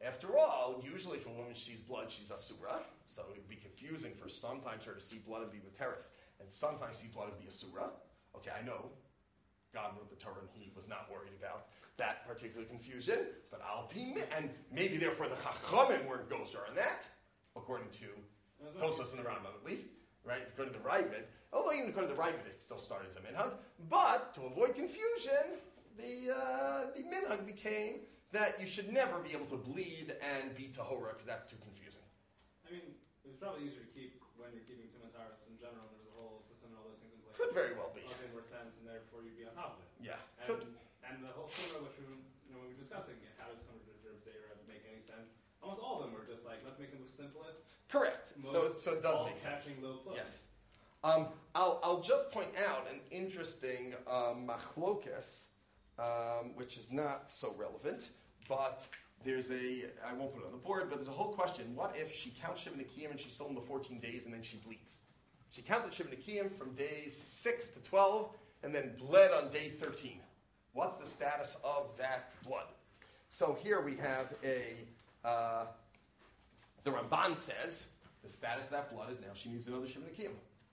After all, usually if a woman sees blood, she's asura, so it would be confusing for sometimes her to see blood and be Materis, and sometimes see blood and be asura. Okay, I know God wrote the Torah and he was not worried about that particular confusion, but I'll be, and maybe therefore the Chachamim weren't gosher on that, according to Tosfos and the Rambam at least, right? According to the Ravid, although even according to the Ravid it still started as a minhag, but to avoid confusion, the uh, the minhag became that you should never be able to bleed and be tahora because that's too confusing. I mean, it's probably easier to keep when you're keeping Tumataris in general. There's a whole system and all those things in place. Could very well be. It'll make more sense, and therefore you'd be on top of it. Yeah, And, could. and the whole Torah, which we, you know, we were discussing, it, how does Chumrah Derb Zera make any sense? Almost all of them were just like, let's make them the simplest. Correct. Most So, so it does make sense. all-catching low plugs. Yes. Um, I'll, I'll just point out an interesting um, machlokas, um, which is not so relevant, but there's a, I won't put it on the board, but there's a whole question. What if she counts Shiva Nekiyim and she's still in the fourteen days and then she bleeds? She counted Shiva Nekiyim from days six to twelve and then bled on day thirteen. What's the status of that blood? So here we have a, uh, the Ramban says, the status of that blood is now she needs another Shiva Nekiyim.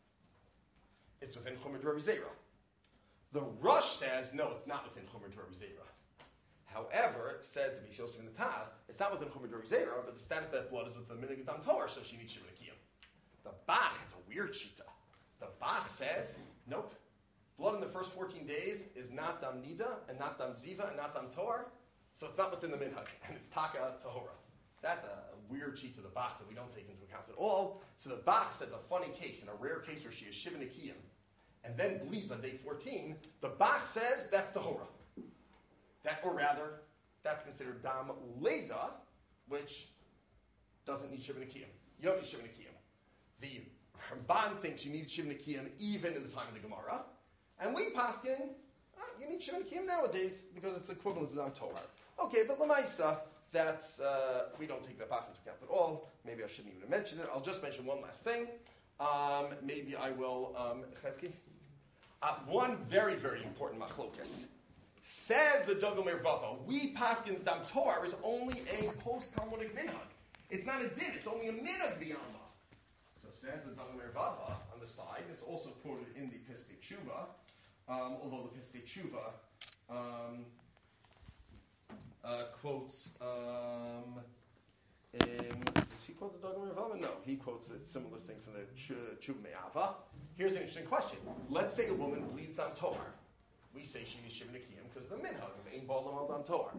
It's within Chumrah D'Rabbi Zera. The Rush says, no, it's not within Chumrah D'Rabbi Zera. However, says the Beis Yosef in the Taz, it's not within Chumrah D'Rabbi Zera, but the status of that blood is with the Minhag Dam Torah, so she needs Shiva Nekiyim. The Bach is a weird shita. The Bach says, nope. Blood in the first fourteen days is not Dam Nida, and not Dam Ziva, and not Dam Torah, so it's not within the Minhag, and it's Taka Tahora. That's a weird cheat to the Bach that we don't take into account at all. So the Bach says a funny case, in a rare case where she is Shiva Nekiyim, and then bleeds on day fourteen, the Bach says that's Tahora. That, or rather, that's considered Dam Leda, which doesn't need Shiva Nekiyim. You don't need Shiva Nekiyim. The Ramban thinks you need Shiva Nekiyim even in the time of the Gemara, and we paskin, oh, you need Shiva Nekiyim nowadays because it's equivalent to Dam Torah. Okay, but Lamaisa, that's, uh, we don't take that Bach into account at all. Maybe I shouldn't even mention it. I'll just mention one last thing. Um, maybe I will, um, Chesky? Uh, one very, very important machlokas. Says the Dogel Mervava, we paskin Dam Torah is only a post-Talmudic minhag. It's not a din, it's only a minhag b'yalma. So says the Dogel Mervava on the side, it's also quoted in the Piskei Tshuva, um, although the Piskei Tshuva um, uh, quotes, um, um, does he quote the Dogel Mervava? No, he quotes a similar thing from the Tshuva Me'ava. Here's an interesting question. Let's say a woman bleeds on Torah. We say she needs Shiva Nekiyim because of the minhag of Ein Ba'olam Al Dam Torah.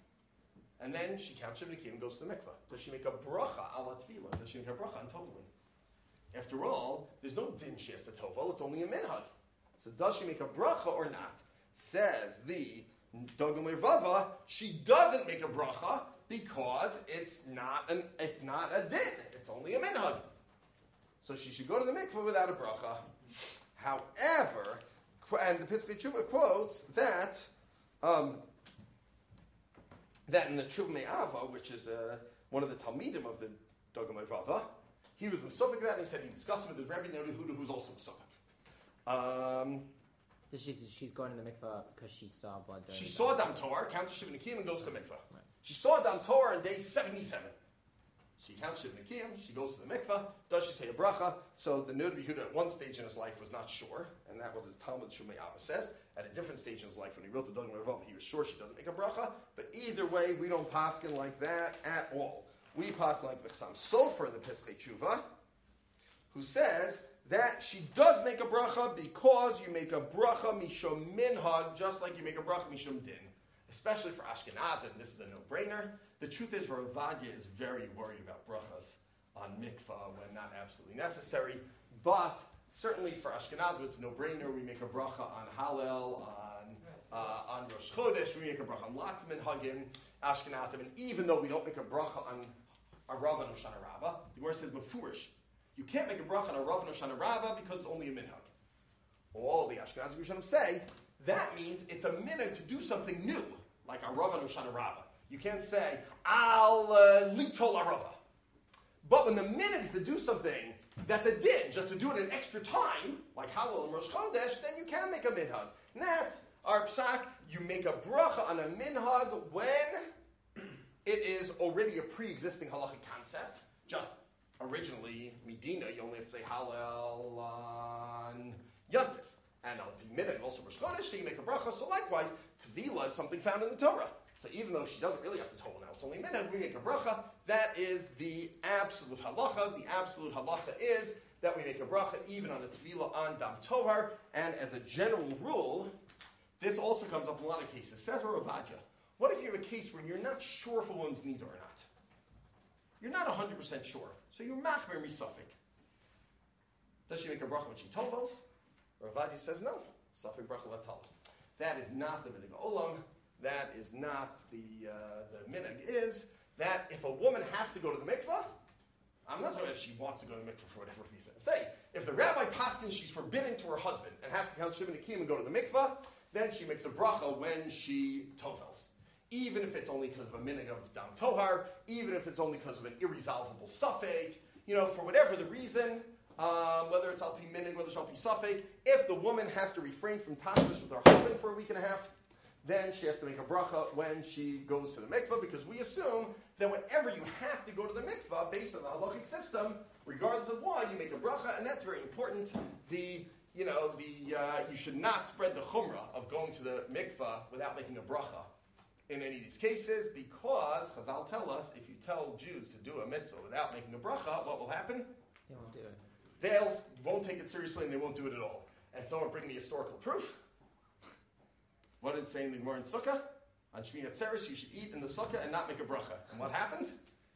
And then she counts Shiva Nekiyim and goes to the mikveh. Does she make a bracha ala tefillah? Does she make a bracha on toveling? After all, there's no din she has to tovel, it's only a minhag. So does she make a bracha or not? Says the Dogel Mervava, she doesn't make a bracha because it's not an it's not a din. It's only a minhag. So she should go to the mikveh without a bracha. However, and the Piskei Tshuva quotes that um, that in the Tshuva Me'ava, which is uh, one of the Talmidim of the Dogel Mervava, he was Mesopik that, and he said he discussed it with the Rebbe Nehuda, who's also Mesopik. Um, she's, she's going to the mikveh because she saw blood. She saw Dam Torah, counts Shiva Nekiyim, and goes to mikveh. Right. She saw Dam Torah on day seventy-seven. She counts Shiva Nekiyim, she goes to the mikveh. Does she say a bracha? So the Rebbe Yehuda at one stage in his life was not sure, and that was his Talmud Tshuva Me'ava says. At a different stage in his life, when he wrote the Dogel Mervava, he was sure she doesn't make a bracha. But either way, we don't paskin like that at all. We paskin like the Chassam Sofer in the Piskei Tshuva, who says that she does make a bracha because you make a bracha mishum minhag, just like you make a bracha mishum din. Especially for Ashkenazim, this is a no-brainer. The truth is, Rav Ovadia is very worried about brachas on mikvah when not absolutely necessary. But certainly for Ashkenazim, it's a no-brainer. We make a bracha on Hallel, on uh, on Rosh Chodesh. We make a bracha on lots of minhagim, Ashkenazim. And even though we don't make a bracha on a Rav and Hoshana Rabbah, the Gemara says befurish. You can't make a bracha on a Rav and Hoshana Rabbah because it's only a minhag. All the Ashkenazim Rishonim say that means it's a minhag to do something new, like a Rav and Hoshana Rabbah. You can't say al litol arava. But when the minhag is to do something that's a din, just to do it an extra time, like Hallel and Rosh Chodesh, then you can make a minhag. And that's our psak. You make a bracha on a minhag when it is already a pre-existing halachic concept. Just originally, Medina, you only have to say Hallel on Yontif. And on Minhag, also Rosh Chodesh, so you make a bracha. So likewise, Tvila is something found in the Torah. So even though she doesn't really have to total now, it's only Minhag, we make a bracha. That is the absolute halacha. The absolute halacha is that we make a bracha even on a Tvila on Dam Tohar. And as a general rule, this also comes up in a lot of cases. Says Rav Ovadia, what if you have a case where you're not sure if a woman's nida or not? You're not one hundred percent sure. So you're machmer misafik. Does she make a bracha when she tovels? Rav Ovadia says no. Safik bracha latala. That is not the minhag olam. That is not the uh, the minhag. Is that if a woman has to go to the mikvah, I'm not talking about if she wants to go to the mikvah for whatever reason. Say, if the rabbi paskins she's forbidden to her husband and has to count shivin akim and go to the mikvah, then she makes a bracha when she tovels. Even if it's only because of a minhag of dam tohar, even if it's only because of an irresolvable suffix, you know, for whatever the reason, um, whether it's al pi minhag, whether it's al pi suffix, if the woman has to refrain from tashmish with her husband for a week and a half, then she has to make a bracha when she goes to the mikvah, because we assume that whenever you have to go to the mikvah, based on the halachic system, regardless of why, you make a bracha, and that's very important. The you know the uh, you should not spread the chumrah of going to the mikvah without making a bracha in any of these cases, because Chazal tell us if you tell Jews to do a mitzvah without making a bracha, what will happen? They won't do it. They won't take it seriously and they won't do it at all. And someone bring me historical proof. What did it say in the Gemara in Sukkah? On Shmini Atzeres, you should eat in the Sukkah and not make a bracha. And what happened?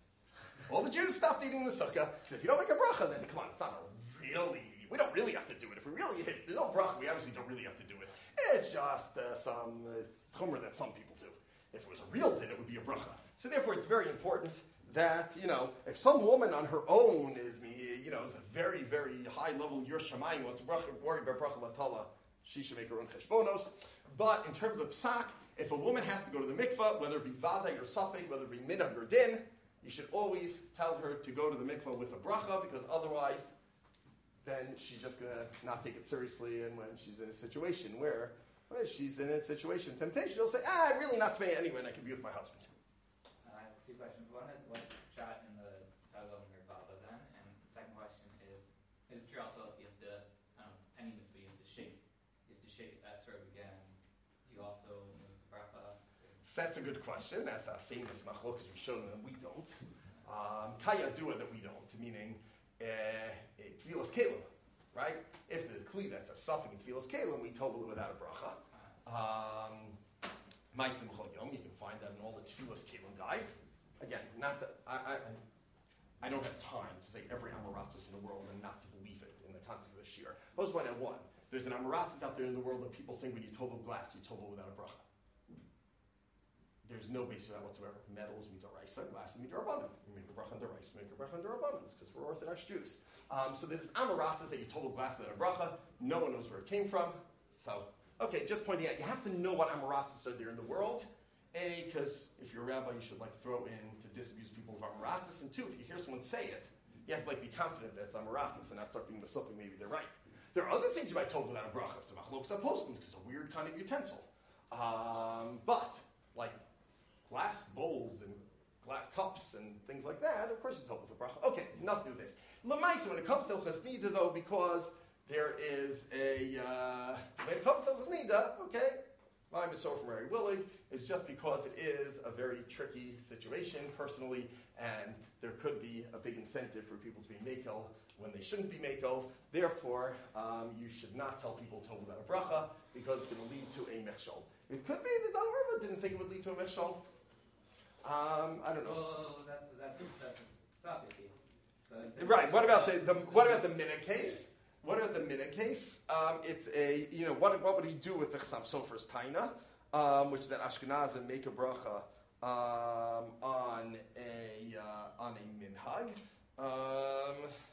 All the Jews stopped eating in the Sukkah. So if you don't make a bracha, then come on, it's not a really, we don't really have to do it. If we really, if there's no bracha, we obviously don't really have to do it. It's just uh, some uh, chumrah that some people do. If it was a real din, it would be a bracha. So therefore, it's very important that, you know, if some woman on her own is, you know, is a very, very high-level Yer Shamayim, wants to worry about bracha latala, she should make her own cheshbonos. But in terms of psak, if a woman has to go to the mikvah, whether it be vaday or safek, whether it be minhag or din, you should always tell her to go to the mikvah with a bracha, because otherwise, then she's just going to not take it seriously. And when she's in a situation where well, she's in a situation of temptation, she'll say, ah, I'm really not to me anyway, and I can be with my husband. Uh, I have two questions. One is what shot in the Dagel and your Baba then? And the second question is, it's true also if you have to, um, any mitzvah, you have to shake. You have to shake that sort again. Do you also move the bracha? That's a good question. That's a famous machlokas we showed them we don't. Um, Kaya dua that we don't, meaning uh, tefillas kelim, right? If the kli that's a suffix in tefillas kelim, we total it without a bracha. Um, Ma'asim Chol Yom, you can find that in all the tefillas kelim guides. Again, not that I, I I don't have time to say every Amaratzis in the world and not to believe it in the context of the shir. Most point at one. There's an Amaratzis out there in the world that people think when you total glass, you total without a bracha. There's no basis for that whatsoever. Metal is midoraisa, glass is midorabbanan. We make a bracha under rice, we make a bracha under abundance because we're Orthodox Jews. Um, so there's Amaratzis that you total glass without a bracha. No one knows where it came from. So, okay, just pointing out, you have to know what Amaratzis are there in the world. A, because if you're a rabbi, you should like throw in to disabuse people of Amaratzis. And two, if you hear someone say it, you have to like be confident that it's Amaratzis and not start being Masupik, maybe they're right. There are other things you might total without a bracha. It's a machlokes postum, because it's a weird kind of utensil. Um, but, like glass bowls and glass cups and things like that, of course you total with a bracha. Okay, enough to do this. L'maisa, when it comes to Hilchas Nida, though, because there is a, uh, when it comes to Hilchas Nida, okay, I'm a sower from Mary Willig, is just because it is a very tricky situation personally, and there could be a big incentive for people to be makel when they shouldn't be makel. Therefore, um, you should not tell people to hold without a bracha, because it's going to lead to a mechshol. It could be the Dalai Rava didn't think it would lead to a mechshol. Um, I don't know. Well, that's that's that's a Safi case. So it's a- Right. What about the, the what about the minute case? What about the minute case? Um, it's a you know what what would he do with the Chasam Sofer's taina, um, which that Ashkenazim make a bracha um, on a uh, on a minhag. Um,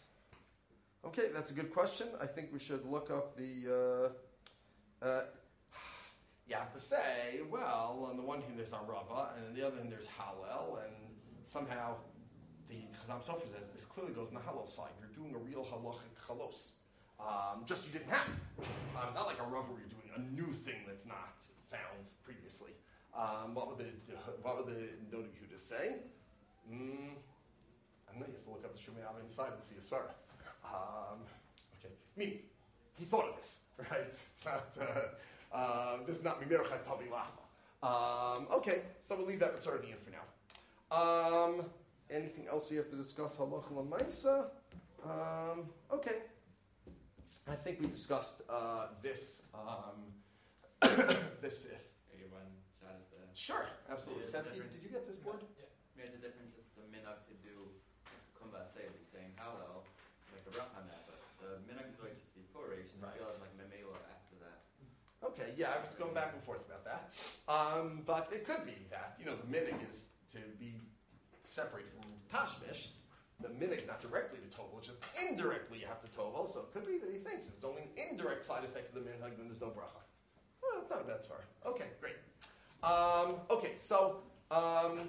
okay, that's a good question. I think we should look up the. Uh, uh, you have to say, well, on the one hand there's Arava, and on the other hand there's Hallel, and somehow the Chazam Sofer says this clearly goes on the Hallel side. You're doing a real halachic chalos. Um, just you didn't have to. Um, not like a Rav where you're doing a new thing that's not found previously. Um, what would the what would the Noda Yehuda say? Mm, I don't know. You have to look up the Shumei Av inside and see a svara. Um, okay, me. He thought of this, right? It's not. Uh, uh, this is not Mimerachai Tavi Lachma. Um, okay, so we'll leave that with sort of the end for now. Um, anything else we have to discuss? Halacha l'maisa. Um, okay. I think we discussed uh, this. Um, this. If, Are you one shot at the? sure, absolutely. There's a Tesky, difference. did you get this board? Yeah. There's a difference if it's a minhag to do kumba say saying Hallel, like a rough on that, but the minhag is really just to be purish and Right. feel like memela after that. Okay, yeah, I was going back and forth about that. Um, but it could be that, you know, the minig is to be separated from Tashmish. The minig is not directly to Tovel, it's just indirectly you have to Tovel. So it could be that he thinks it's only an indirect side effect of the minhag, then there's no bracha. Well, it's not that far. Okay, great. Um, okay, so um,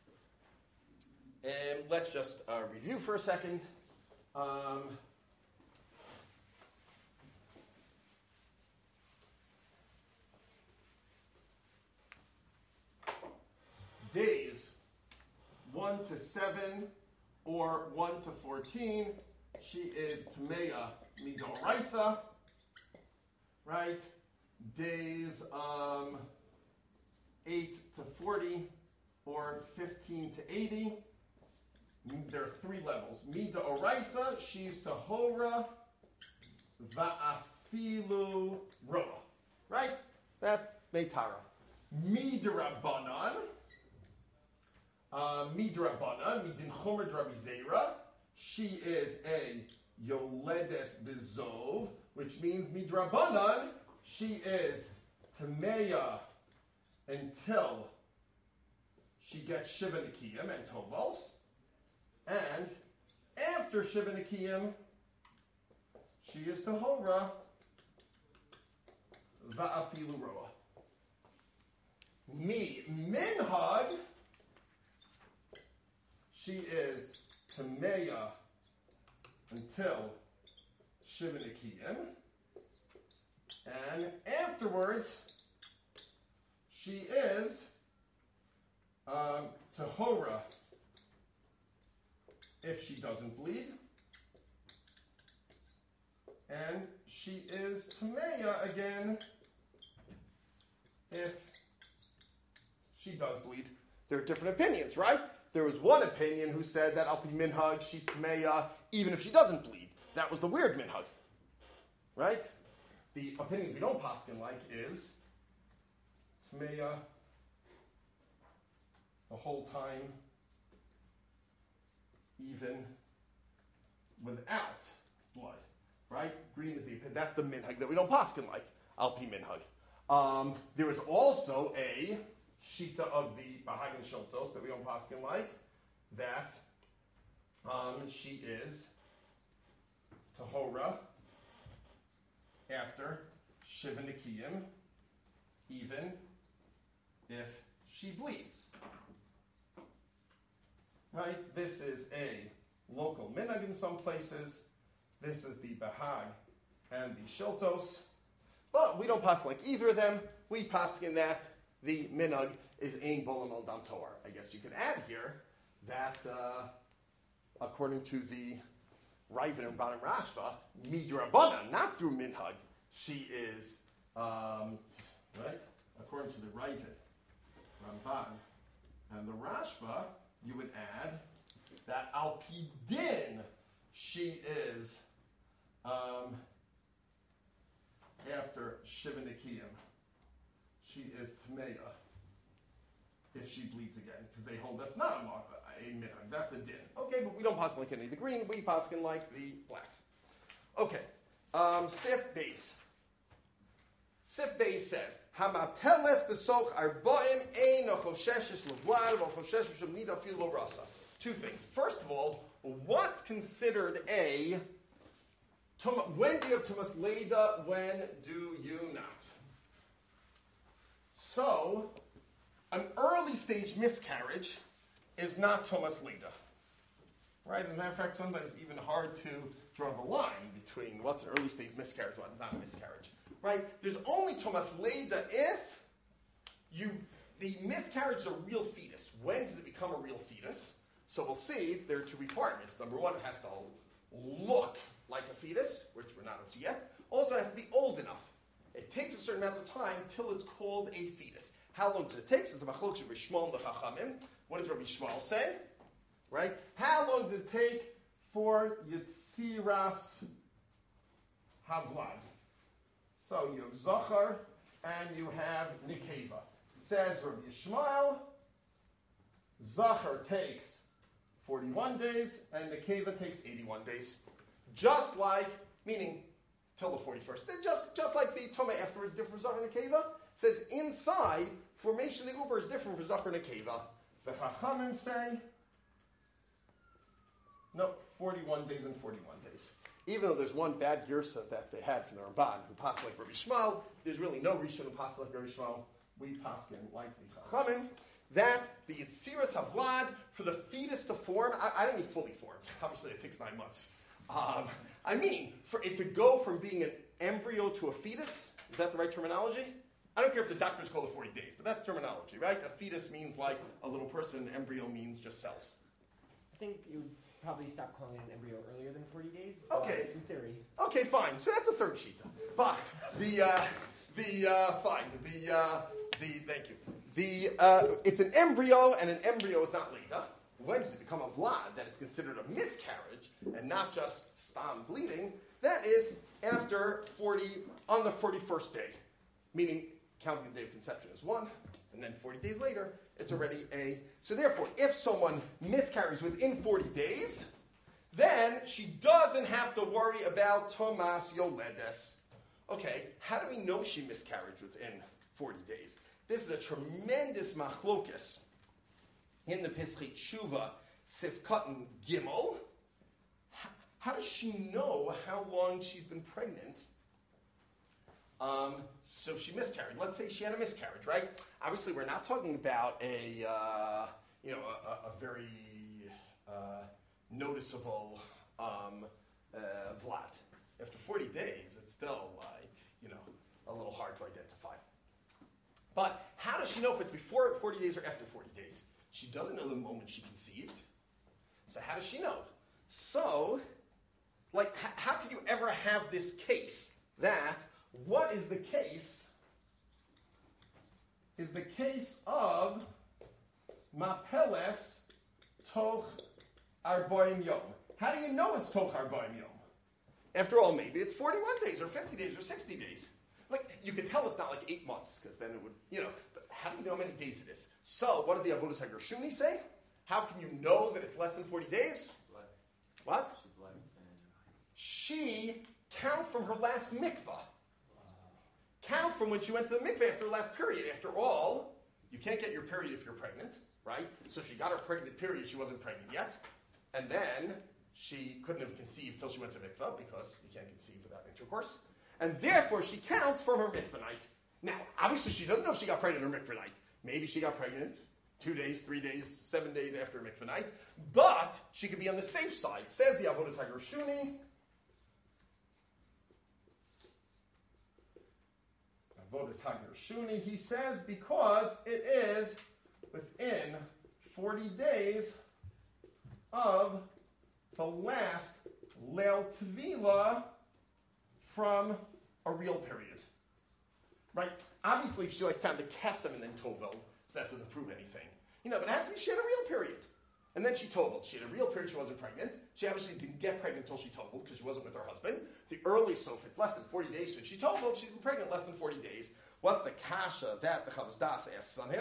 and let's just uh, review for a second. Um, days one to seven or one to fourteen, she is Tameya Midoraisa, right? Days um, eight to forty or fifteen to eighty, there are three levels. Midoraisa, she's Tahora, Va'afilu Roa, right? That's Meitara. Midrabanan, uh, Midrabanan, Midin Chomer Drabizera. She is a Yoledes Bizov, which means Midrabanan, she is Tameya until she gets Shiva Nikiyim and Tovals. And after Shiva Nikiyim, she is Tahora Va'afilu Roa. Mi minhag, she is Tameya until Shiva Nikiyim, and afterwards she is um, Tahora if she doesn't bleed, and she is Tameya again if she does bleed. There are different opinions, right? There was one opinion who said that Al Pi Minhag, she's Tameya, even if she doesn't bleed. That was the weird Minhag, right? The opinion we don't paskin like is Tameya the whole time, even without blood, right? Green is the opinion. That's the Minhag that we don't paskin like, Al Pi Minhag. Um, there is also a Shita of the Bahagin Shiltos that we don't paskin like, that um, she is Tahora after Shiva Nikiyim, even if she bleeds. Right? This is a local minhag in some places. This is the Bahag and the Shiltos. But we don't pass like either of them. We pass in that the minhag is Ein Bolam al Dam Toar. I guess you could add here that, uh, according to the Ravid and Banim Rashba, Midrabana, not through minhag, she is, um, right? According to the Ravid, Ramban, and the Rashba, you would add that Al Pi Din, she is, um, after Shiva Nikiyim, she is Tameya if she bleeds again, because they hold that's not a, a minhag, that's a din. Okay, but we don't pass like any of the green, we pass in like the black. Okay, um, Sif Beis. Sif Beis says, Hamapeles besoch arba'im ein ochoshesh levlar v'ochoshesh v'shemnida filo rasa. Two things. First of all, what's considered a when do you have Tumas Leda, when do you not? So, an early stage miscarriage is not Tumas Leda. Right? As a matter of fact, sometimes it's even hard to draw the line between what's an early stage miscarriage and what's not a miscarriage. Right? There's only Tumas Leda if you the miscarriage is a real fetus. When does it become a real fetus? So we'll see there are two requirements. Number one, it has to look like a fetus, which we're not up to yet. Also, it has to be old enough. It takes a certain amount of time till it's called a fetus. How long does it take? So it's a machlok of Shmuel and the Chachamim. What does Rabbi Shmuel say? Right? How long does it take for Yitziras Havlad? So you have Zachar and you have Nikeva. Says Rabbi Shmuel, Zachar takes forty-one days and Nikeva takes eighty-one days. Just like, meaning till the forty-first. Then just, just like the Tomei afterwards is different for Zachar and Nikeva, says inside, formation of the Uber is different for Zachar and Nikeva. The Chachamim say, no, forty-one days and forty-one days. Even though there's one bad girsa that they had from the Ramban, who passed like Rabbi Shmuel, there's really no Rishon who passed like Rabbi Shmuel. We pass in like the Chachamim, that the Yitziras Havlad, for the fetus to form, I, I don't mean fully formed. Obviously, it takes nine months. Um, I mean, for it to go from being an embryo to a fetus, is that the right terminology? I don't care if the doctors call it forty days, but that's terminology, right? A fetus means like a little person, embryo means just cells. I think you would probably stop calling it an embryo earlier than forty days. Okay. In theory. Okay, fine. So that's a third sheet. But the, uh, the, uh, fine. The, uh, the, thank you. The, uh, it's an embryo, and an embryo is not Leda. When does it become a vlad, that it's considered a miscarriage, and not just stam bleeding? That is after forty, on the forty-first day. Meaning, counting the day of conception is one, and then forty days later, it's already a... So therefore, if someone miscarries within forty days, then she doesn't have to worry about Tomas Yoledes. Okay, how do we know she miscarried within forty days? This is a tremendous machlokus in the Pischei Tshuva, Sifkatan Gimel. How, how does she know how long she's been pregnant? Um, so she miscarried. Let's say she had a miscarriage, right? Obviously, we're not talking about a uh, you know a, a very uh, noticeable um, uh, vlad. After forty days, it's still like you know a little hard to identify. But how does she know if it's before forty days or after forty days? She doesn't know the moment she conceived. So how does she know? So, like, h- how could you ever have this case that what is the case is the case of Mapeles Toch Arboim Yom. How do you know it's Toch Arboim Yom? After all, maybe it's forty-one days or fifty days or sixty days. Like, you can tell it's not like eight months, because then it would, you know, but how do you know how many days it is? So, what does the Avodas HaGershuni say? How can you know that it's less than forty days? Blood. What? She blood. She count from her last mikvah. Count from when she went to the mikvah after her last period. After all, you can't get your period if you're pregnant, right? So if she got her pregnant period, she wasn't pregnant yet. And then she couldn't have conceived till she went to mikvah, because you can't conceive without intercourse. And therefore, she counts from her mikvah night. Now, obviously, she doesn't know if she got pregnant on her mikvah night. Maybe she got pregnant two days, three days, seven days after mikvah night. But she could be on the safe side. Says the Avodas HaGershuni. Avodas HaGershuni, he says, because it is within forty days of the last Leil Tvila from a real period. Right? Obviously, if she like found a kesem and then toveled, so that doesn't prove anything. You know, but it has to be she had a real period. And then she toveled. She had a real period, she wasn't pregnant. She obviously didn't get pregnant until she toveled, because she wasn't with her husband. The earliest, so if it's less than forty days, so she toveled, she's been pregnant less than forty days. What's the kasha that the Chavos Das asks on him?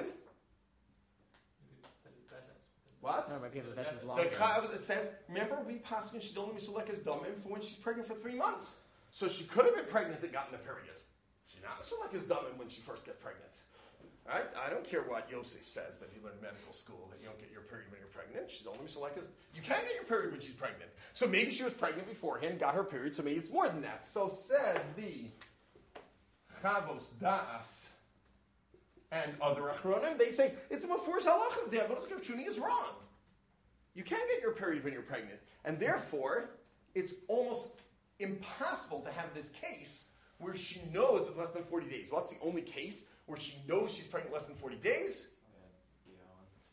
What? No, it might be the best is The longer. Chav, it says, remember, we passed when she's only misulek damim for when she's pregnant for three months. So she could have been pregnant and gotten a period. She's not misulek damim when she first gets pregnant. All right? I don't care what Yosef says that you learn in medical school, that you don't get your period when you're pregnant. She's only misulek You can get your period when she's pregnant. So maybe she was pregnant beforehand, got her period, so maybe it's more than that. So says the Chavos Das and other Achronim, they say, it's a Mefurish halacha. The Avodas HaGershuni is wrong. You can get your period when you're pregnant. And therefore, it's almost impossible to have this case where she knows it's less than forty days. What's the only case where she knows she's pregnant less than forty days?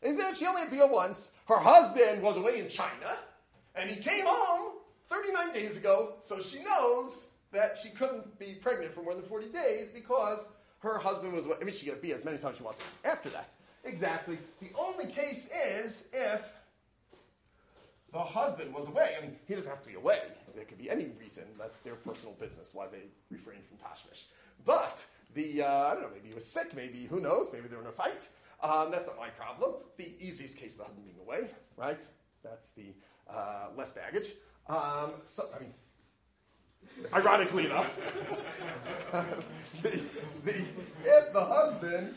is that she only had Bia once. Her husband was away in China, and he came home thirty-nine days ago, so she knows that she couldn't be pregnant for more than forty days because her husband was away. I mean, she could be as many times as she wants after that. Exactly. The only case is if the husband was away. I mean, he doesn't have to be away. There could be any reason. That's their personal business, why they refrain from tashmish. But the, uh, I don't know, maybe he was sick, maybe, who knows, maybe they were in a fight. Um, that's not my problem. The easiest case is the husband being away, right? That's the uh, less baggage. Um, so, I mean, ironically enough, the, the, if the husband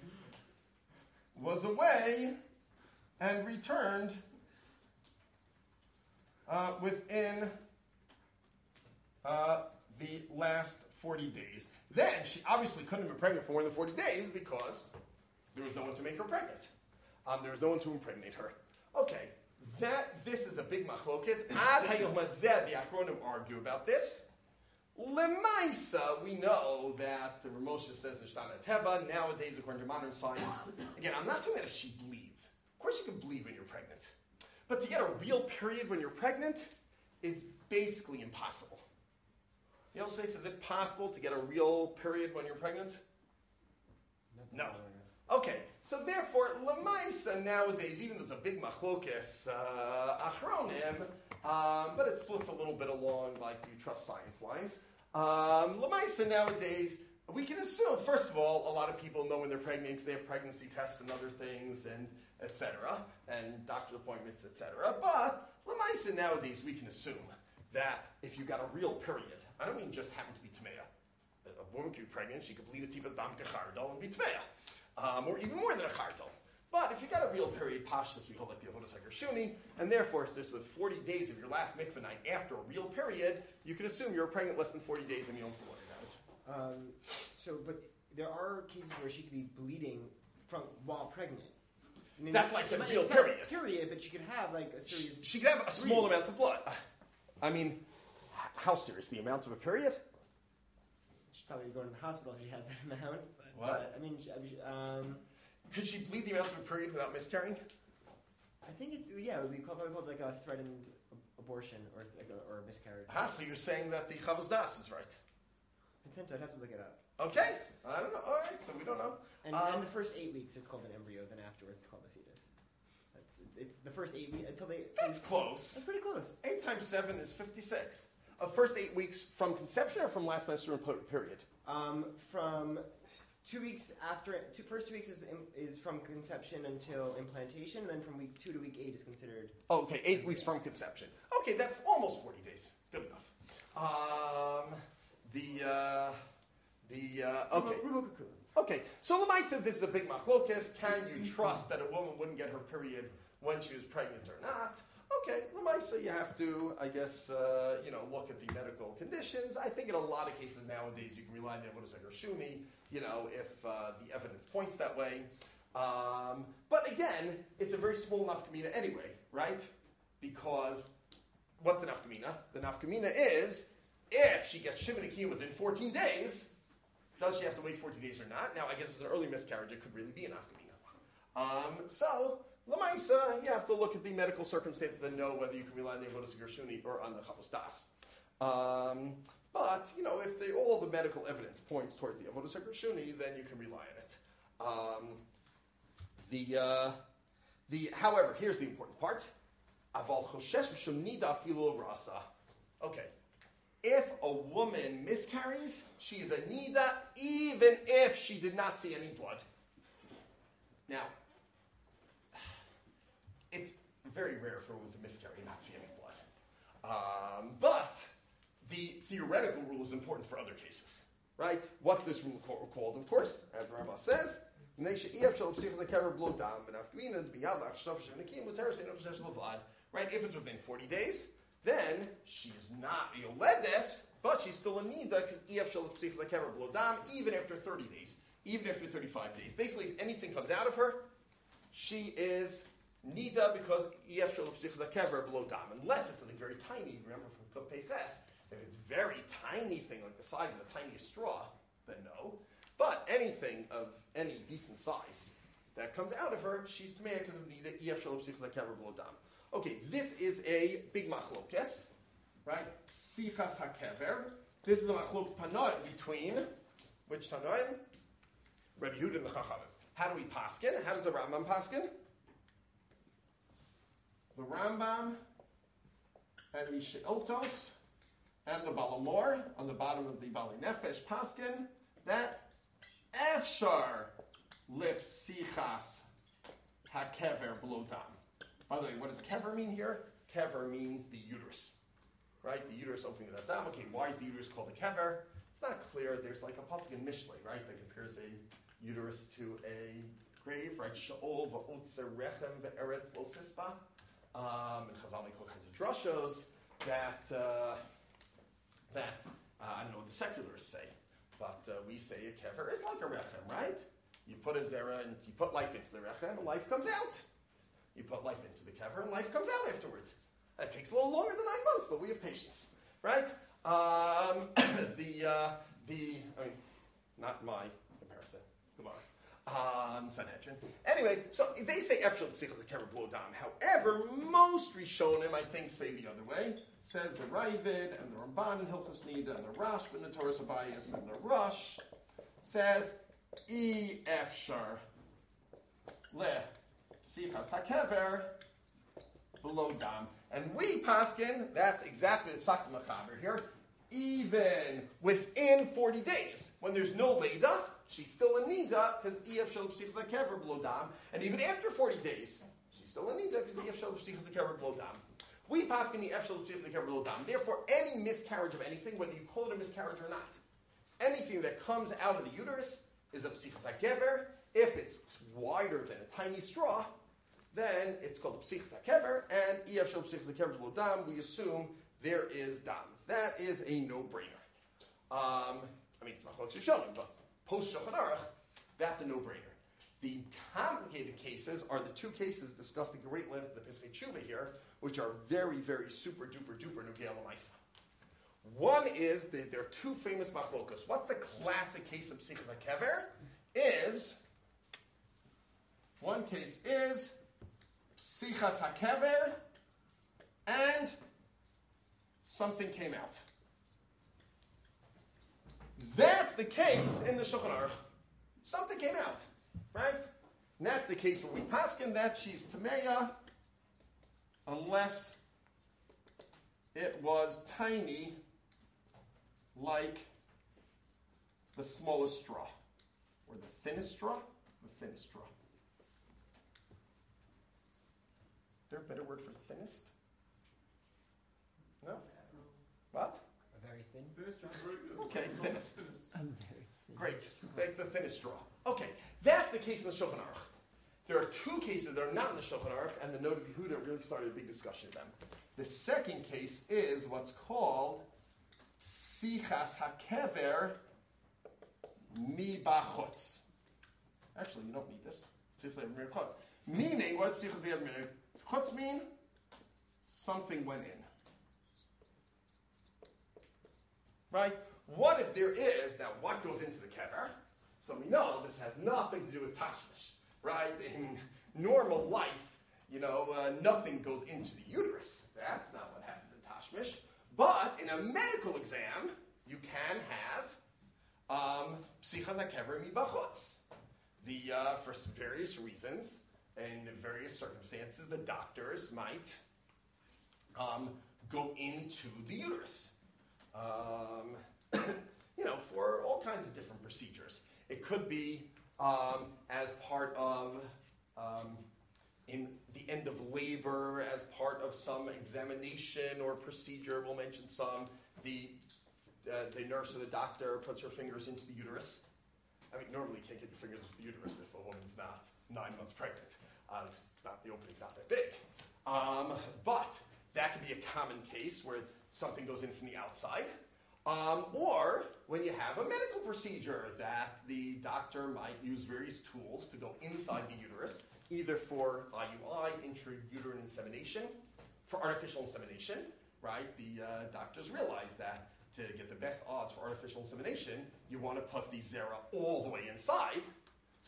was away and returned uh, within uh, the last forty days, then she obviously couldn't have been pregnant for more than forty days because there was no one to make her pregnant. Um, there was no one to impregnate her. Okay, that this is a big machlokes. Ad hayom hazeh, the Achronim argue about this. Lemaisa, we know that the Ramosha says Nishtana Teva. Nowadays, according to modern science, again, I'm not talking about if she bleeds. Of course, you can bleed when you're pregnant, but to get a real period when you're pregnant is basically impossible. Yosef, is it possible to get a real period when you're pregnant? No. Okay, so therefore, Lemaisa nowadays, even though there's a big machlokes uh, achronim, um, but it splits a little bit along, like, you trust science lines. Um, Lemaisa nowadays, we can assume, first of all, a lot of people know when they're pregnant because they have pregnancy tests and other things, and et cetera, and doctor's appointments, et cetera. But Lemaisa nowadays, we can assume that if you got a real period, I don't mean just happen to be Tmeya. A woman could be pregnant, she could bleed a tifas dam kachardal and be Tmeya. Um, or even more than a chardal. But if you got a real period, pashtus, we hold like the avodas hagershuni, and therefore, just with forty days of your last mikvah night after a real period, you can assume you're pregnant less than forty days and you don't have to worry about it. Um, so, but there are cases where she could be bleeding from while pregnant. I mean, That's why I said it's real not period. Period, but she could have like a serious. She, she could have a small amount of blood. I mean, h- how serious? The amount of a period? She's probably going to the hospital if she has that amount. But, What? But, I mean, she, I mean, um, Could she bleed the amount of a period without miscarrying? I think it. Yeah, it would be called, probably called like a threatened abortion or like a, or a miscarriage. Ah, so you're saying that the Chavos Das is right. Potentially, I'd have to look it up. Okay, I don't know. All right, so we don't know. And Um, in the first eight weeks, it's called an embryo. Then afterwards, it's called a fetus. That's it's, it's the first eight weeks until they. That's That's close. pretty close. Eight times seven is fifty-six. Uh, first eight weeks from conception or from last menstrual po- period? Um, from two weeks after, two, first two weeks is is from conception until implantation. Then from week two to week eight is considered. Oh, okay, eight weeks from conception. Okay, that's almost forty days. Good enough. Um, the uh, the uh, okay. Okay, so Lamai said this is a big machlokas. Can you trust that a woman wouldn't get her period when she was pregnant or not? Okay, Lamai said you have to, I guess, uh, you know, look at the medical conditions. I think in a lot of cases nowadays you can rely on the Avodas HaGershuni, you know, if uh, the evidence points that way. Um, but again, it's a very small nafkamina anyway, right? Because what's the nafkamina? The nafkamina is if she gets shivanikia within fourteen days, does she have to wait fourteen days or not? Now, I guess if it's an early miscarriage, it could really be an nafkamina. Um, so, Lamaisa, you have to look at the medical circumstances and know whether you can rely on the Avodas Gershuni or on the Chavos Das. Um, but, you know, if they, all the medical evidence points towards the Avodas Gershuni, then you can rely on it. Um, the, uh, the, however, here's the important part. Aval choshesh v'shonida afilu rasa. Okay. If a woman miscarries, she is a nida, even if she did not see any blood. Now, it's very rare for a woman to miscarry and not see any blood. Um, but the theoretical rule is important for other cases, right? What's this rule called? Of course, as the Rambam says, right? If it's within forty days, then she is not yoledes, but she's still a nida because ef shel psichas lekever blodam even after thirty days, even after thirty-five days. Basically, if anything comes out of her, she is nida because ef shel psichas lekever blodam, unless it's something very tiny. Remember from Kuf Peches, if it's very tiny thing like the size of the tiniest straw, then no. But anything of any decent size, that comes out of her, she's Tamei because of the E F Shalom Psichas HaKever B'lo Dam. Okay, this is a big machlokes, right? Psichas HaKever. This is a machlokes Tanoim between, which Tanoim? Rabbi Yehuda and the Chachamim. How do we paskin? How does the Rambam paskin? The Rambam and the She'iltos and the Balamor on the bottom of the Bali Nefesh paskin that Efshar lip sichas hakever b'lo dam. By the way, what does kever mean here? Kever means the uterus, right? The uterus opening of that dam. Okay, why is the uterus called a kever? It's not clear. There's like a pasuk in Mishlei, right, that compares a uterus to a grave, right? Sha'ol va'otzer rechem ve'eretz lo sispa. Um, and Chazal make all kinds of drushos that uh, that uh, I don't know what the secularists say. But uh, we say a kever is like a rechem, right? You put a zera and you put life into the rechem and life comes out. You put life into the kever and life comes out afterwards. It takes a little longer than nine months, but we have patience, right? Um, the, uh, the, I mean, not my comparison, Gemara, um, Sanhedrin. Anyway, so they say Efshel Psichas HaKever B'lo Dam. However, most Rishonim, I think, say the other way. Says the Ravid and the Ramban in Hilchos Nida and the Rash in the Torah Sabayis and the Rush says E Efshar Le Psichas HaKever B'lo Dam. And we paskin, that's exactly the Psak Machaber here, even within forty days, when there's no Leda, she's still a Nida because E Efshar Le Psichas HaKever B'lo Dam. And even after forty days, she's still a Nida because E Efshar Le Psichas HaKever B'lo Dam. We pass in the Efshel Psichas HaKever B'lo Dam. Therefore, any miscarriage of anything, whether you call it a miscarriage or not, anything that comes out of the uterus is a Psichas HaKever. If it's wider than a tiny straw, then it's called a Psichas HaKever, and E Efshel Psichas HaKever B'lo Dam, we assume there is Dam. That is a no-brainer. Um, I mean, it's Machlokes Rishonim, but post-Shulchan Aruch, that's a no-brainer. The complicated cases are the two cases discussed in great length in the Pesach Tshuva here, which are very, very super duper duper Nugei L'maisa. One is that there are two famous machlokos. What's the classic case of Psichas HaKever? Is one case is Psichas HaKever and something came out. That's the case in the Shulchan Aruch. Something came out. Right? And that's the case where we paskin that she's Tameya unless it was tiny like the smallest straw. Or the thinnest straw? The thinnest straw. Is there a better word for thinnest? No? What? A very thin. Thinnest is very good. Okay, thinnest. Thinnest. I'm very thin. Great. Like the thinnest straw. Okay, that's the case in the Shulchan Aruch. There are two cases that are not in the Shulchan Aruch, and the Noda B'Yehuda really started a big discussion of them. The second case is what's called Psichas HaKever Mi Bachutz. Actually, you don't need this. It's Psichas HaKever Mi Bachutz. Meaning, what does Psichas HaKever Mi Bachutz mean? Something went in. Right? What if there is, now what goes into the kever? So we know this has nothing to do with tashmish, right? In normal life, you know, uh, nothing goes into the uterus. That's not what happens in tashmish. But in a medical exam, you can have um, psichas HaKever mi bachutz. The uh, for various reasons and in various circumstances, the doctors might um, go into the uterus. Um, you know, for all kinds of different procedures. It could be um, as part of, um, in the end of labor, as part of some examination or procedure. We'll mention some. The uh, the nurse or the doctor puts her fingers into the uterus. I mean, normally you can't get your fingers into the uterus if a woman's not nine months pregnant. Uh, it's not, the opening's not that big. Um, but that could be a common case where something goes in from the outside. Um, or when you have a medical procedure that the doctor might use various tools to go inside the uterus, either for I U I, intrauterine insemination, for artificial insemination, right? The uh, doctors realize that to get the best odds for artificial insemination, you want to put the zera all the way inside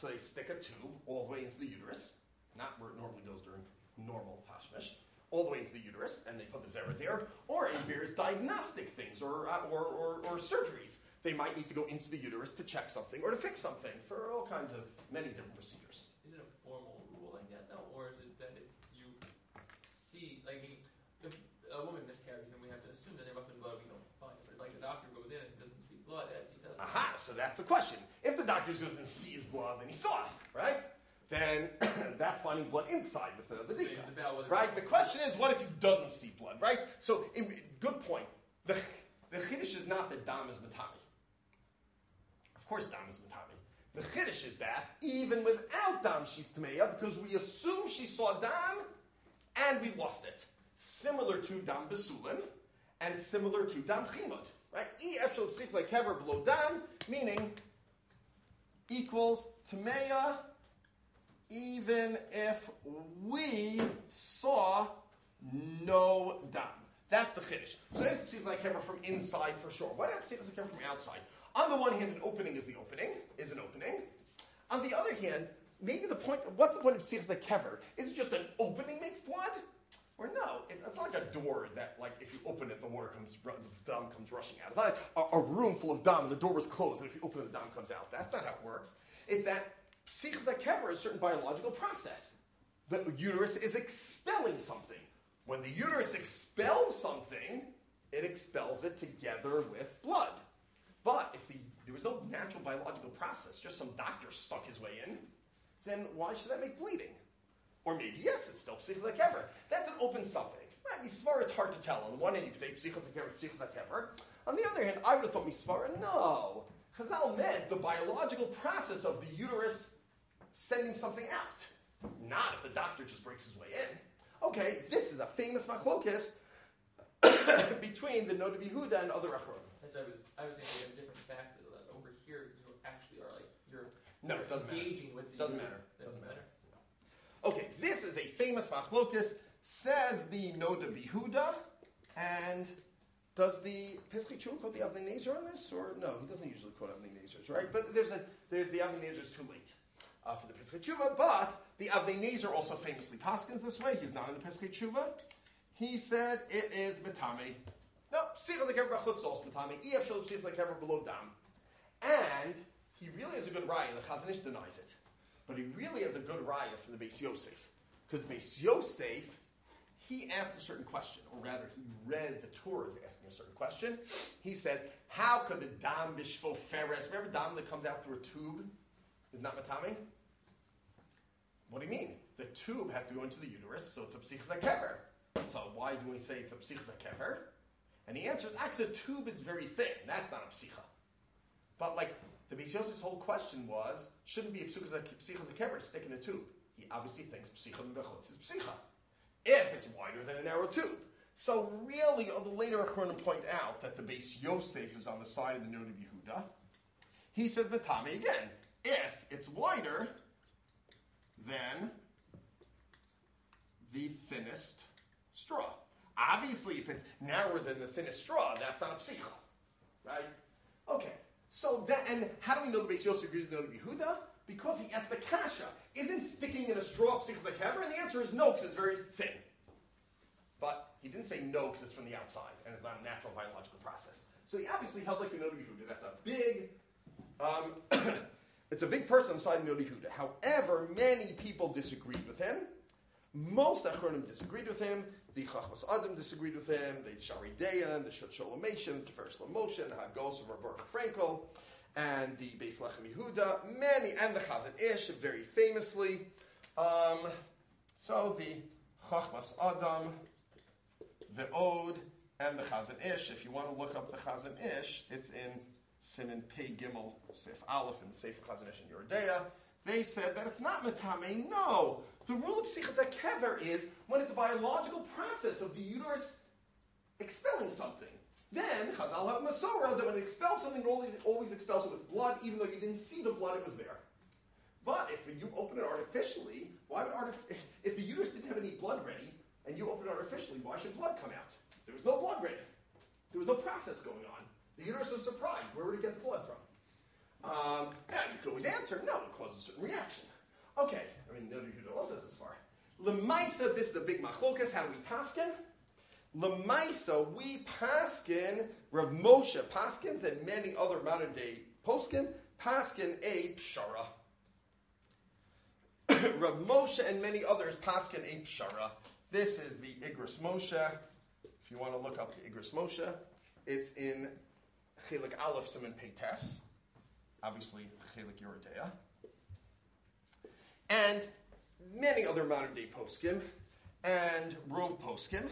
So they stick a tube all the way into the uterus, not where it normally goes during normal tashmish, all the way into the uterus, and they put the zera there. Or in various diagnostic things or, uh, or, or, or surgeries. They might need to go into the uterus to check something or to fix something for all kinds of many different procedures. Is it a formal rule like that though, or is it that if you see, like, I mean, if a woman miscarries, then we have to assume that there must have been blood. We don't find it, but like the doctor goes in and doesn't see blood as he does. Aha, so that's the question. If the doctor doesn't see his blood, then he saw it, right? Then that's finding blood inside the the It's dika, about whether right? The question is, what if he doesn't see blood, right? So, in, good point. The the chiddush is not that dam is matami. Of course, dam is matami. The chiddush is that even without dam, she's tameya because we assume she saw dam and we lost it. Similar to dam besulim and similar to dam chimot, right? E f shel six like kever below dam, meaning equals tameya even if we saw no dam. That's the chiddush. So if psichas like kever from inside for sure. What if psichas like kever from outside? On the one hand, an opening is the opening, is an opening. On the other hand, maybe the point, what's the point of psichas like kever? Is it just an opening makes blood? Or no, it, it's not like a door that, like, if you open it, the water comes, the dam comes rushing out. It's not like a, a room full of dam and the door was closed, and if you open it, the dam comes out. That's not how it works. It's that psichas like kever is a certain biological process. The uterus is expelling something. When the uterus expels something, it expels it together with blood. But if the, there was no natural biological process, just some doctor stuck his way in, then why should that make bleeding? Or maybe, yes, it's still psichas like kever. That's an open suffix. Right? Misvara, it's hard to tell. On the one hand, you can say psichas like kever, psichas like kever. On the other hand, I would have thought misvara, no. Chazal meant the biological process of the uterus sending something out. Not if the doctor just breaks his way in. Okay, this is a famous machlokes between the Noda B'Yehuda and other Acharonim. That's I was I was saying we have a different factor that over here you actually are like you're, No, you're it doesn't engaging matter. with the Doesn't user. matter. Doesn't, Doesn't matter. Okay, this is a famous machlokes, says the Noda B'Yehuda, and does the Pesach Tshuva quote the Avnei Nezer on this, or no? He doesn't usually quote Avnei Nezers, right? But there's a there's the Avnei Nezer's too late uh, for the Pesach Tshuva, but the Avnei Nezer also famously paskins this way. He's not in the Pesach Tshuva. He said it is betame. No, psichas like ever b'chutz also betame. Ef shel psichas like ever below dam. And he really has a good raya. The Chazon Ish denies it, but he really has a good raya from the Beis Yosef, because the Beis Yosef, he asked a certain question, or rather, he read the Torah as asking a certain question. He says, "How could the dam b'shvo feres?" Remember, dam that comes out through a tube is not matame. What do you mean? The tube has to go into the uterus, so it's a psichas like kever. So why do we say it's a psichas like kever? And the answer is, actually, a tube is very thin. That's not a psicha. But like the Beis Yosef's whole question was, shouldn't be a psichas like kever to stick in a tube. He obviously thinks psicha b'chutz is psicha, if it's wider than a narrow tube. So really, the later Acharonim point out that the Beis Yosef is on the side of the Noda B'Yehuda. He says matame again. If it's wider than the thinnest straw. Obviously, if it's narrower than the thinnest straw, that's not a psicha, right? Okay, so that, and how do we know the Beis Yosef agrees with Noda B'Yehuda? Because he asked the kasha, isn't sticking in a straw psichas like kever? And the answer is no, because it's very thin. But he didn't say no, because it's from the outside, and it's not a natural biological process. So he obviously held like the Noda B'Yehuda. That's a big, um, it's a big person on the side of Noda B'Yehuda. However, many people disagreed with him. Most Acharonim disagreed with him. The Chachmas Adam disagreed with him. The Shari Dayan, the Shut Sholomation, the Tifer Shlomoshen, the Hagos of Roberta Frankel, and the Beis Lechem Yehuda. Many, and the Chazon Ish, very famously. Um, so the Chachmas Adam, the Od, and the Chazon Ish. If you want to look up the Chazon Ish, it's in Siman Pei Gimel Sef Aleph in the Sefer Chazon Ish in Yerodea. They said that it's not matame. No. The rule of psichas like kever is when it's a biological process of the uterus expelling something. Then Chazal have Masorah that when it expels something, it always, always expels it with blood, even though you didn't see the blood, it was there. But if you open it artificially, why would artif- if the uterus didn't have any blood ready and you open it artificially, why should blood come out? There was no blood ready. There was no process going on. The uterus was surprised. Where would it get the blood from? Um, yeah, you could always answer, no, it causes a certain reaction. Lemaisa, this is a big machlokas. How do we paskin? Lemaisa, we paskin, Rav Moshe paskins, and many other modern day poskin, paskin a pshara. Rav Moshe and many others paskin a pshara. This is the Igros Moshe. If you want to look up the Igros Moshe, it's in Chelik Aleph Siman Peites, obviously Chelik Yeridea, and many other modern day poskim and Rov poskim.